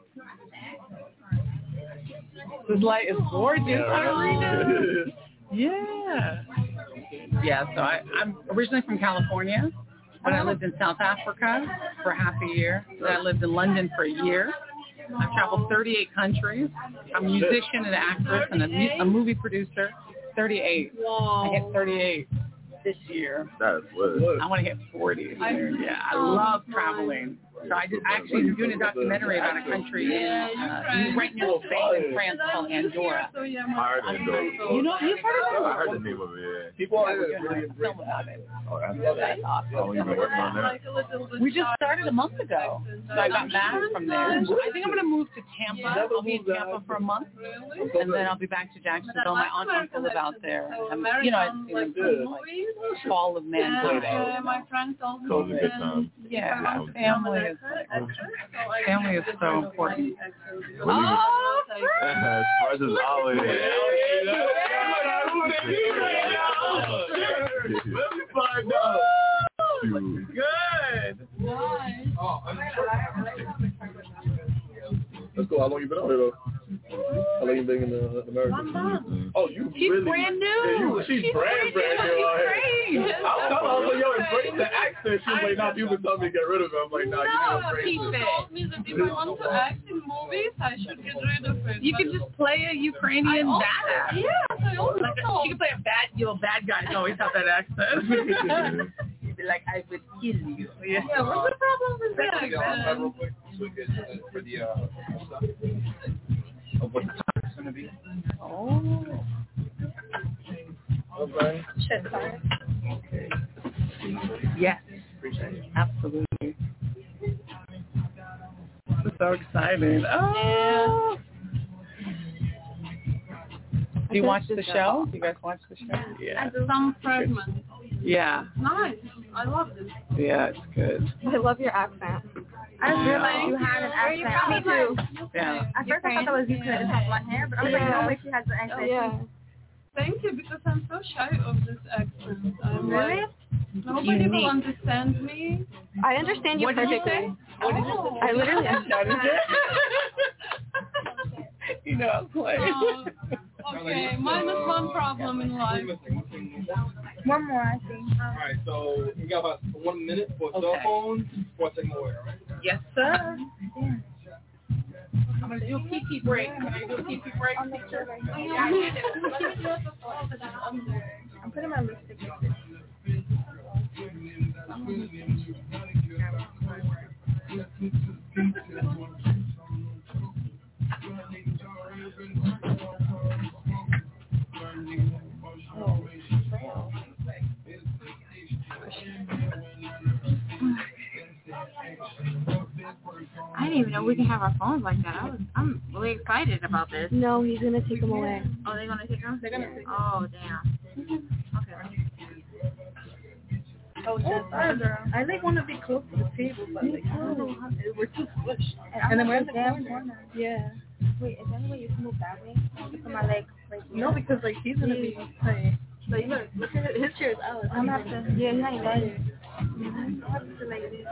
This light is gorgeous. Yeah. Yeah. Yeah. So I I'm originally from California, but I lived in South Africa for half a year. Then I lived in London for a year. I've traveled thirty-eight countries. I'm a musician, an actress, and a, mu- a movie producer. thirty-eight. I hit thirty-eight this year. That's what. I want to hit forty this year. Yeah, I love traveling. So I just actually am doing a documentary about a country in uh, right now Spain and France called Andorra. I heard Andorra. You know, you've heard of it? I heard the name of it. Yeah. People are We're doing a film about it. Oh, that's, That's awesome. oh, you've been working on that. We just started a month ago, so I got back from there. I think I'm going to move to Tampa. I'll be in Tampa for a month, and then I'll be back to Jacksonville. My aunt and uncle live out there. Um, you know, I've seen them from like fall of man. My friends also. So it was a good time. Yeah, family is family is so important. Oh, as far as always. Let me find out. Good. That's cool. How long you been out here though? How long you been in uh, America? Mm-hmm. Oh, you She's really? brand new. Yeah, you, she's, she's brand, brand new out here. She's I was telling her, I was like, yo, embrace the accent. She was like, nah, people tell me to get rid of it. I'm like, nah, you No, need to embrace people it. told me that if I want to act in movies, I should get rid of it. You can just play a Ukrainian I also- badass. Yes, I also Like a, know. she can play a bad, you know, bad guys always have that accent. You'd be like, I would kill you. Yeah. Yeah, what's the problem with the Yeah, accent? real quick, so we could, uh, for the uh, stuff of what the time is going to be. Oh. Okay. Shit, sorry. Okay. Yes. Appreciate it. Absolutely. So excited. Oh. Do you watch the show? Do you guys watch the show? Yeah. And some fragments. Yeah. Nice. I love this. Yeah, it's good. I love your accent. I just realized you had an accent. Me too. Yeah. At first I thought that was you because I just have blonde hair, but I was like, no way, she has the accent. Yeah. Thank you, because I'm so shy of this accent. I'm Really? like, nobody Unique. will understand me. I understand you What did you perfectly. say? What did you say? I literally understand. You know, I'm playing. Uh, okay, minus one problem in life. One more, I think. All right, so we got about one minute for Okay. cell phones, for a second away, all right? Yes, sir. I'm gonna do a pee pee break. Can I do a pee pee break? I'm putting my lipstick on. I didn't even know we can have our phones like that. I was, I'm really excited about this. No, he's gonna take them away. Oh, they're gonna take them? They're gonna take them. Oh, damn. Okay. Oh, just further. I like want to be close to the table, but like, I don't know how, we're too squished. And, and then we're in the corner. Yeah. Wait, is there any way you can move that way? Put my leg right here. No, because like he's gonna be like, like look, look at his chair is out. I'm gonna have to. Yeah, not even. I'm have to like this.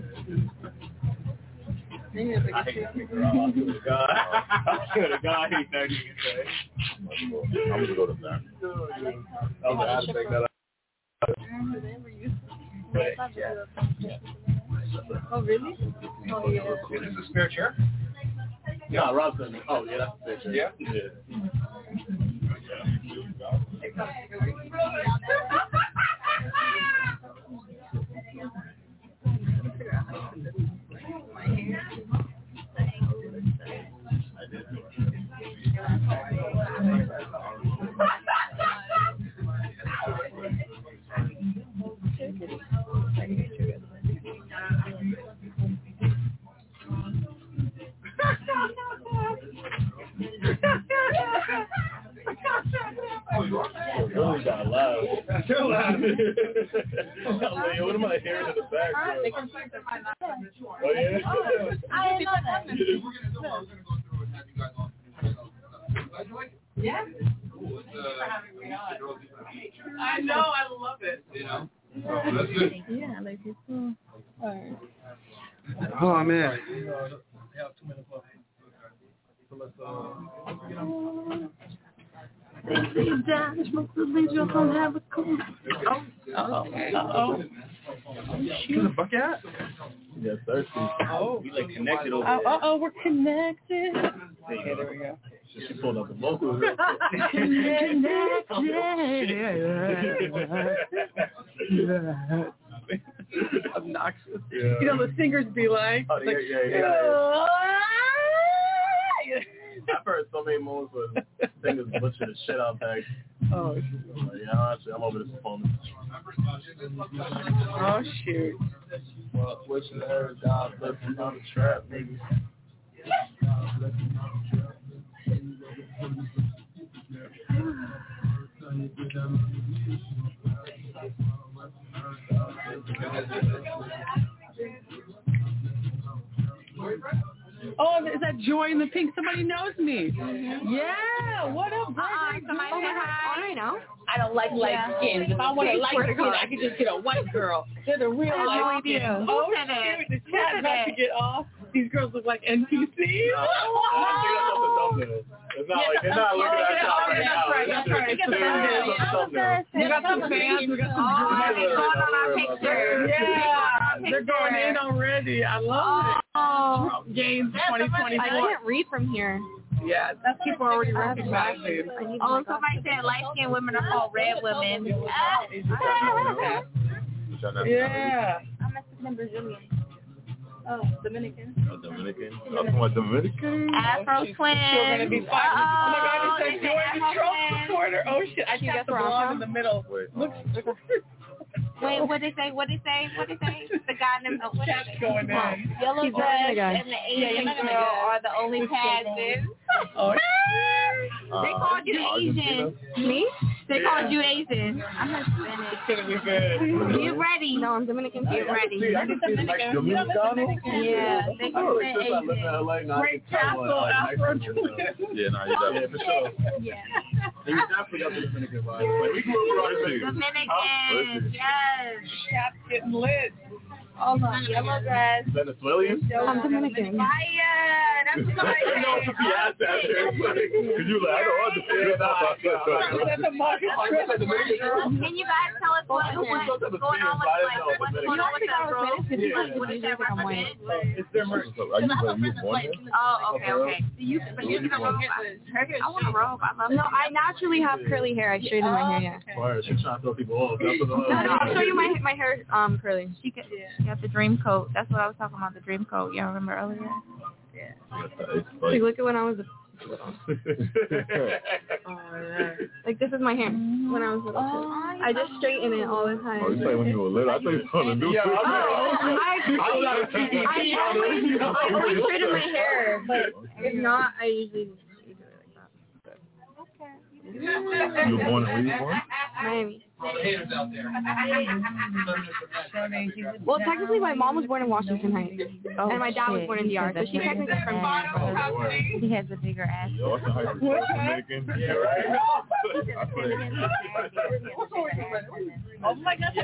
Maybe it's like I a hate chair. that nigga. I swear to God. I swear to God, I hate that nigga. I'm gonna go to that. I was gonna take that out. Oh really? Oh yeah. Is this a spare chair? Yeah, Rob's done it. Oh, yeah, that's the picture. Yeah? Yeah. Really got loud. Too loud. I'm like, what am I hearing in the background? Oh, yeah? I didn't know that. We're gonna go. We're gonna go through and have you guys on. Glad you like it. Yeah. Cool. It's, uh, I know, I love it. You know. So that's good. Yeah, like it's so. Alright. Oh man. Yeah, two minutes left. So let's uh. Please die, smoke the leaves, you'll come have a cool. Oh, uh-oh. Uh-oh. Where's the bucket at? Yeah, thirsty. Oh. We like connected over Oh, there. uh-oh, we're connected. Okay, there we go. She pulled up the vocals. Obnoxious. Yeah. You know, the singers be like, Oh, yeah, like yeah, yeah. I've heard so many moves where singers butcher the shit out that. Oh, Like, yeah, actually, I'm over this performance. oh shoot. Well, wishing her God bless you on the trap, nigga. Oh, is that Joy in the Pink? Somebody knows me. Mm-hmm. Yeah, what up, Brittany? Uh-uh, somebody Oh, say hi. I know. I don't like light Yeah. skins. If I want a light skin, I can just get a white girl. They're the real I have no light idea. skins. Who Oh, said that? shoot, the Who chat said about to that? get off. These girls look like N P Cs. I think that's off the thumbnail. It's not like they're not looking at y'all right now. That's right, that's right. It's a thumbnail. It's a thumbnail. We got some fans. We got some Oh, they going on our picture. Yeah, they're going in already. I love it. Oh. Trump games twenty I twenty-four. can't read from here. Yeah, that's people already recognizing. Oh, somebody said light-skinned women are called red women. Yeah. I'm Mexican and Brazilian. Oh, Dominican. Oh, Dominican. I was talking about Dominican. Afro twins. We're gonna be fighting. Oh my God, they it's said a George Afro Trump twins. supporter. Oh shit, I Can you tapped guess the where I'm blonde from? in the middle. Wait. Looks Wait, what they say? What they say? What they say? The guy named oh, what chat's is it? going in. Yellow He's not Dress gonna guess. and the Yeah, you're Asian not gonna girl guess. are the only pageants. Oh, They Uh, called you Argentina? Asian. Me? They called you Asian. I'm Hispanic. it's gonna be good. Get ready. No, I'm Dominican. Get ready. I can see Mexican. Dominicano? Yeah, they I called really it since I live in Asian. L A now. Great Castle, Afro twins. Yeah, nah, you Yeah, got for sure. Yeah. You definitely got the Dominican vibe. Like, we grew up around the Dominican. Yes. Chat's getting lit. Hold on. Yellow dress. Venezuelan? I'm Dominican. Fire. know if he has that there. Because you like, I don't understand that. Can you guys tell us what, what's going on with like what's going on with that girl? Like, what is that represent? It's their merch. Oh, okay, okay. You, but you can roll. I want to roll. I love. No, I naturally have curly hair. I straighten my hair. Yeah. Alright, she's trying to throw people off. No, no, I'll show you my my hair um curly. She got, she got the dream coat. That's what I was talking about, the dream coat. Y'all remember earlier? Yeah. Like, look at when I was little. Like, this is my hair when I was little. Oh, I just straighten it all the time. Oh, you say when you were little? I thought you were going to do yeah, something. Oh, I, I, always, I always straighten my hair, but if not, I usually do it like that. Okay. You were born in where you were born? Miami. All the haters out there. Well, technically, my mom was born in Washington Heights, oh, and my dad was born in D R, so she technically from D He has a bigger ass. Washington Heights is Dominican. Yeah, right. Oh my God!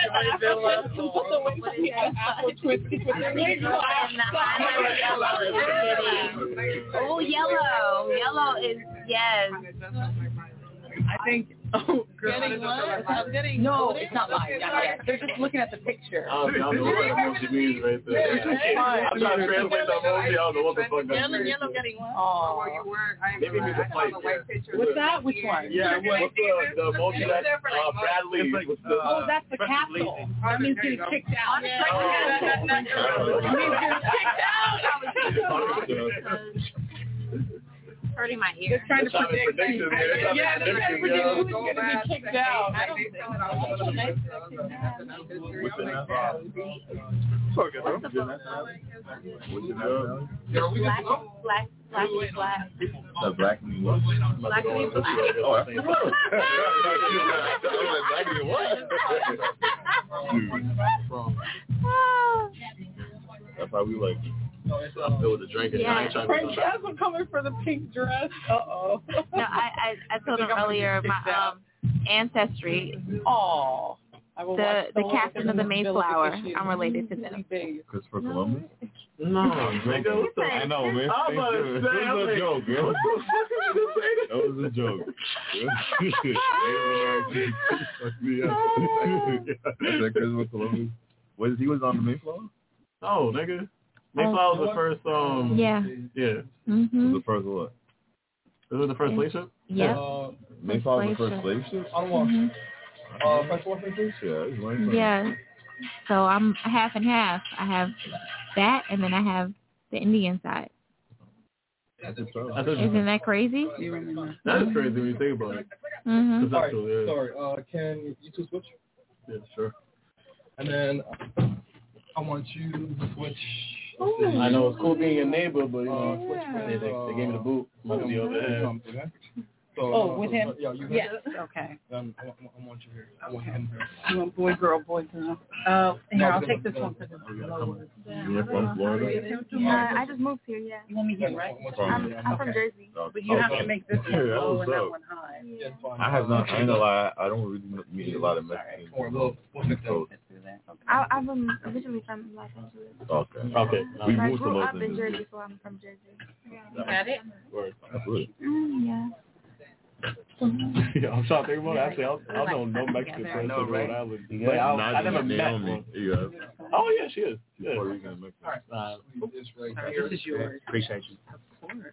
Oh, yellow. Yellow is yes. I think. Oh, getting what? I'm getting. No, it's not mine. Not yet. They're just looking at the picture. I don't know what emoji means right there. I'm trying to translate the emoji. I don't know what the fuck that Yellow, means. yellow, getting what? Oh, where you were. Maybe it means a fight. What's that? Which one? Yeah, what's the, the emoji that uh, Bradley? What's the, uh, oh, that's the capsule. That means getting kicked out. That means getting kicked out. Hurting my ear. Just trying to predict. Yeah, they're trying to predict who's going to be kicked out. I don't think Black, black, black, black. The black and what? Black and black. Oh, that's black and what? That's how we like. I'm filled with the drink and yeah. I ain't trying to Francesca coming for the pink dress. Uh-oh. No, I, I, I told him earlier my um ancestry. Oh. The the captain of the Mayflower. I'm related to them. Christopher Columbus? No, nigga. What the? I know, man. I'm about to say, that was a joke, girl. What the fuck are you saying? That was a joke. Is that Christopher Columbus? Was he was on the Mayflower? Oh, nigga. Mayflower was the first, um... Yeah. Yeah. Mm-hmm. Was the first what? Was it the first slave ship? Yeah. Uh, Mayflower was the first slave ship? I don't want mm-hmm. Uh, French War French Yeah. Yeah. So I'm half and half. I have that, and then I have the Indian side. Isn't that crazy? That is crazy when you think about it. Mm-hmm. Sorry, yeah. sorry. Uh, can you two switch? Yeah, sure. And then I want you to switch. Ooh. I know it's cool being a neighbor, but you know, uh, switch they, they, they gave me the boot. Must be over there. So, oh, uh, with so, him? Yeah, you yes. Okay. Um, I, I want you here. I want him here. You want boy, girl, boy, girl. Uh, here, I'll take this one because it's lower. You're from Florida? Uh, I just moved here, yeah. You want me here, right? I'm, I'm from Jersey. But you have to make this one low and that one high. Yeah. I have not, I ain't gonna lie, I don't really meet a lot of Mexicans. I, I'm originally from Los Angeles. Okay. Okay. We I moved to grew Los up in Angeles. Jersey, so I'm from Jersey. You got it? Absolutely. Mm, yeah. Yeah, I'm trying to think about it. Actually, I, I don't know Mexican person in Rhode Island. Yeah, but I, not I never met Naomi. one. Yeah. Oh, yeah, she is. She's Yeah. Puerto Rican and Mexican. Uh, This is yours. appreciate you. Of course.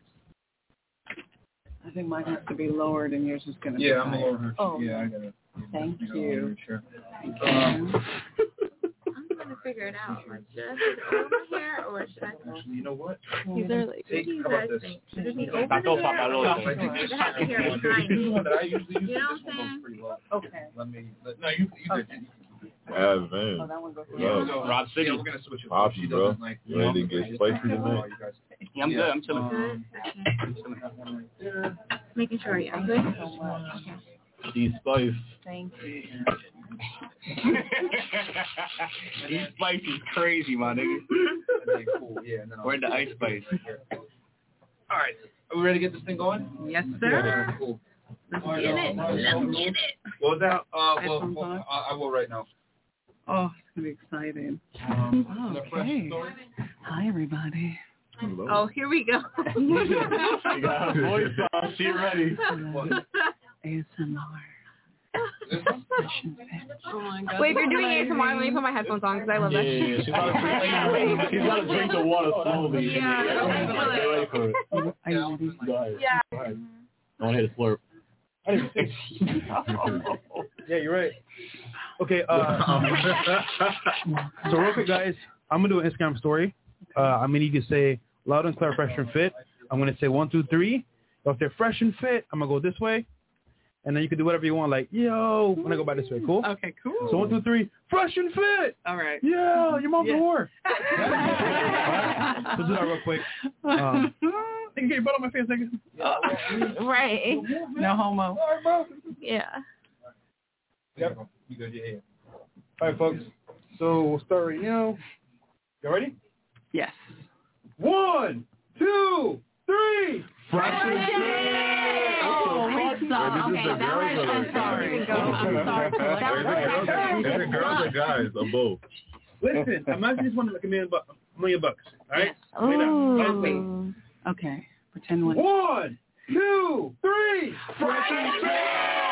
I think mine has to be lower than yours is going to be Yeah, I'm higher. over here. Oh, Yeah, I got it. thank you. Sure. Thank you. Um, I'm trying to figure it out. Like, should I put it over my hair or should I? Actually, you know what? These are like, what Take, do you how guys about this? think? Should it be over I the thought hair about or it. should it have the hair behind This me? one that I usually use, You know this what I'm one goes saying? pretty low. Okay. Let me, let, no, you, you did. Yeah, man. Oh, that one goes Yeah, Bro. so, Rob City. Yeah, we're gonna switch it. Poppy, She bro. doesn't like, You ready to get spicy tonight? you guys. Yeah, I'm good. I'm chilling. Um, Good. Making sure I'm good. Okay. These spice. Thank you. These spice is crazy, my nigga. okay, cool. Yeah, and then I'll- Where'd the ice spice? All right, are we ready to get this thing going? Yes, Yeah, sir. cool. Let's All right, get uh, it. Mark, Let's get it. Well, now, uh, well, Headphones well on? I, I will right now. Oh, it's going to be exciting. Um, the fresh Okay. story. Hi, everybody. Oh, here we go. She got her voice on. She ready. A S M R. Oh my God. Wait, if you're doing A S M R, let me put my headphones on because I love Yeah, that yeah, shit. she's about to drink, she's about to drink the water slowly. Yeah. Get ready for it. Are you ready? Go ahead. Yeah. Go ahead. Don't hit a slurp. Yeah, you're right. Okay, uh, so real quick, guys, I'm going to do an Instagram story. Uh, I'm going to need to say loud and clear, fresh and fit. I'm going to say one, two, three. If they're fresh and fit, I'm going to go this way. And then you can do whatever you want, like, yo, when I go by this way. Cool? Okay, cool. So one, two, three, fresh and fit. All right. Yeah, your mom's Yeah. a whore. Right? So do that real quick. Um, I can get your butt on my face, nigga. Right. No homo. Yeah. Yep. You good, yeah, yeah. All right, folks. So we'll start right now. You ready? Yes. One, two, three. Fresh and Oh, we saw. Wait, this is Okay, the that girls was. or I'm the sorry. guys? I'm sorry. Is it girls or guys or both? Listen, I'm not just wanting like a million, bu- a million bucks. All right? Ooh. Okay. Pretend one. One, two, three. Fresh and fit.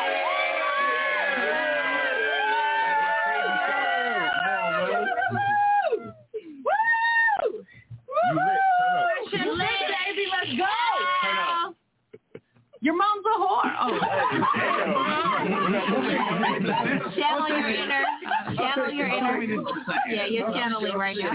You lit. Turn up. Baby, let's go. Your mom's a whore. Oh. Channel your inner. Channel your inner. Yeah, you're channeling right now.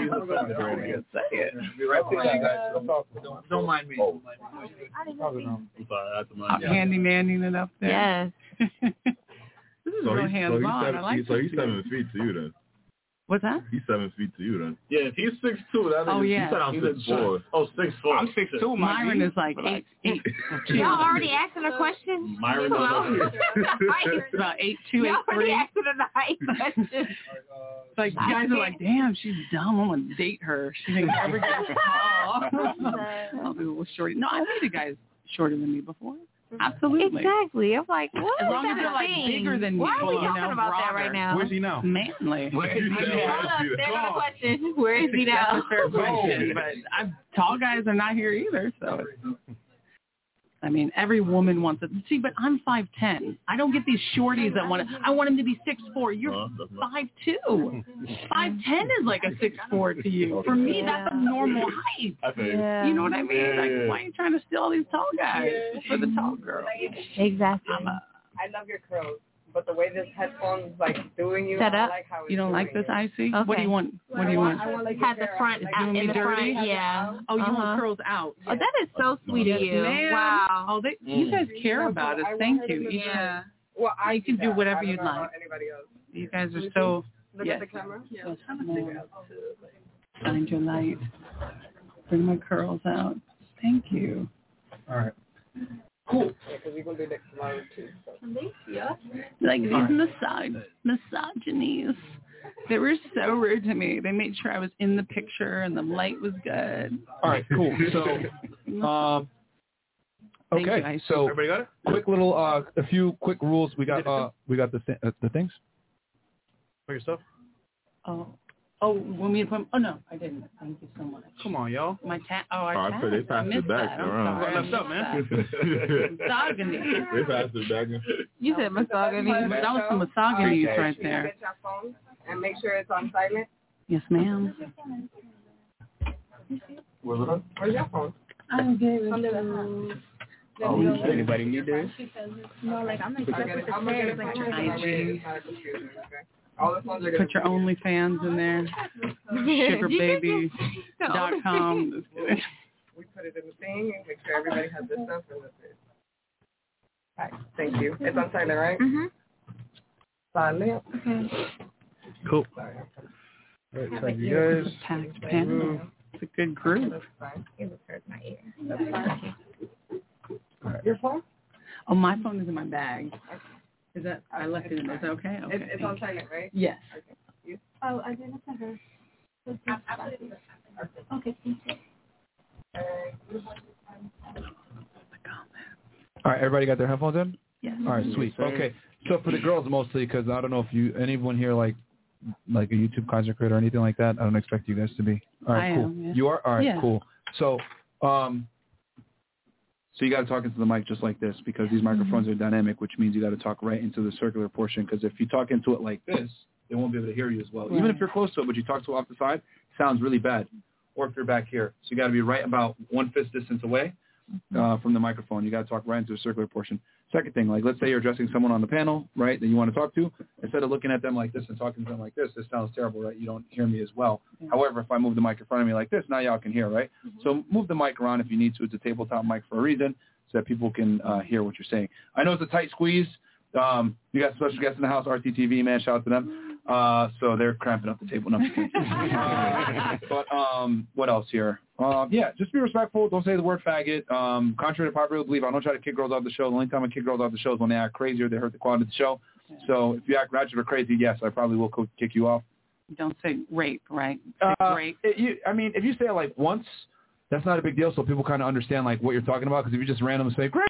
Be right back, guys. Don't, don't mind me. I'm sorry, that's mine. Handy manning it up there. Yes. This is So real he's, so hands he's on. seven, I like so this. he's seven feet to you then. What's that? He's seven feet to you then. Yeah, if he's six two, that Oh, is, yeah. You said I'm he's six a four. Oh, six four. I'm six two. Myron is like eight eight. Y'all already asking a question? Myron Come does on. It's about eight two, eight Y'all already three. asking a height question. It's like you guys are like, damn, she's dumb. I'm gonna date her. She thinks every guy's tall. I'll be a little shorty. No, I dated guys shorter than me before. Absolutely. Exactly. I'm like, what? As long is as that they're a like thing? bigger than me. Why are we you talking know, about that broader. right now? Where's he now? Manly. Hold up, stand on the question. Where is he That's now? a fair question, but I, tall guys are not here either. So, I mean, every woman wants it. See, but I'm five ten. I don't get these shorties that want to. I want him to be six four. You're five two. five ten is like a six four to you. For me, that's a normal height. I think. Yeah. You know what I mean? Yeah, Like, yeah. why are you trying to steal all these tall guys for the tall girl? Exactly. I'm a, I love your curls, but the way this headphone's like doing you, Set I up. like how it's you don't like doing this, Icy? Okay. What do you want? What do you want? I want like Have the front like, out doing in me the dirty? front. Yeah. Oh, you Uh-huh. want curls out? Oh, that is so sweet Yes, of you. ma'am. Wow. Oh, they, you guys care about us. I want Thank her to you. look Yeah. Well, I You can do that. whatever I don't you'd know like. about Anybody else? You guys are so. Look Yes. at the camera. Yes, ma'am. Find your light. Bring my curls out. Thank you. All right. Cool. Yeah, because we're gonna do next tomorrow too. So. Like these misog- misogynies. They were so rude to me. They made sure I was in the picture and the light was good. All right, cool. So, um, Thank okay. you, Icy. So, Everybody got it? Quick little, uh, a few quick rules. We got, uh, we got the th- uh, the things for yourself. Oh, oh, when we put. Oh no, I didn't. Thank you so much. Come on, y'all. My ta- Oh, I Oh, I tagged. said they I passed missed it back that. I'm around. sorry. What left up, man? Misogyny. They passed it back. You said misogyny. That was some misogyny right there. Get your phone and make sure it's on silent. Yes, ma'am. Where's it on? Where's your phone? I'm good. Oh, anybody need this? No, like I'm like, I get it. I'm gonna get it from her. I G. It's not a computer, okay? All the phones are gonna Put your OnlyFans in there. sugar baby dot com. Just kidding. We put it in the thing and make sure everybody has this stuff and that's it. All right, thank you. It's on silent, right? Mhm. Silent. Okay. Cool. All right, thank you guys. Packed panel. It's a good group. That's fine. It was hurt my ear. That's fine. Your phone? Oh, my phone is in my bag. Is that I left it in? Is that okay? Okay. It's, it's on silent, right? Yes. Okay. You? Oh, I didn't send her. Okay, thank you. All right, everybody got their headphones in? Yes. All right, sweet. Okay, so for the girls mostly, because I don't know if you anyone here like like a YouTube content creator or anything like that. I don't expect you guys to be. All right, I cool. am, yeah. You are? All right, Yeah. cool. So, um, so you got to talk into the mic just like this because these microphones are dynamic, which means you got to talk right into the circular portion. Because if you talk into it like this, they won't be able to hear you as well. Right. Even if you're close to it, but you talk to it off the side, it sounds really bad. Or if you're back here, so you got to be right about one fist distance away uh, from the microphone. You got to talk right into the circular portion. Second thing, like let's say you're addressing someone on the panel, right, that you want to talk to. Instead of looking at them like this and talking to them like this, this sounds terrible, right? You don't hear me as well. Yeah. However, if I move the mic in front of me like this, now y'all can hear, right? Mm-hmm. So move the mic around if you need to. It's a tabletop mic for a reason so that people can uh, hear what you're saying. I know it's a tight squeeze. Um, you got special guests in the house, R T T V, man, shout out to them. Uh, so they're cramping up the table. No, but um, what else here? Uh, yeah, just be respectful. Don't say the word faggot. Um, contrary to popular belief, I don't try to kick girls off the show. The only time I kick girls off the show is when they act crazy or they hurt the quality of the show. So if you act ratchet or crazy, yes, I probably will co- kick you off. Don't say rape, right? Say uh, rape. It, you, I mean, if you say it like once, that's not a big deal. So people kind of understand like what you're talking about. Because if you just randomly say rape,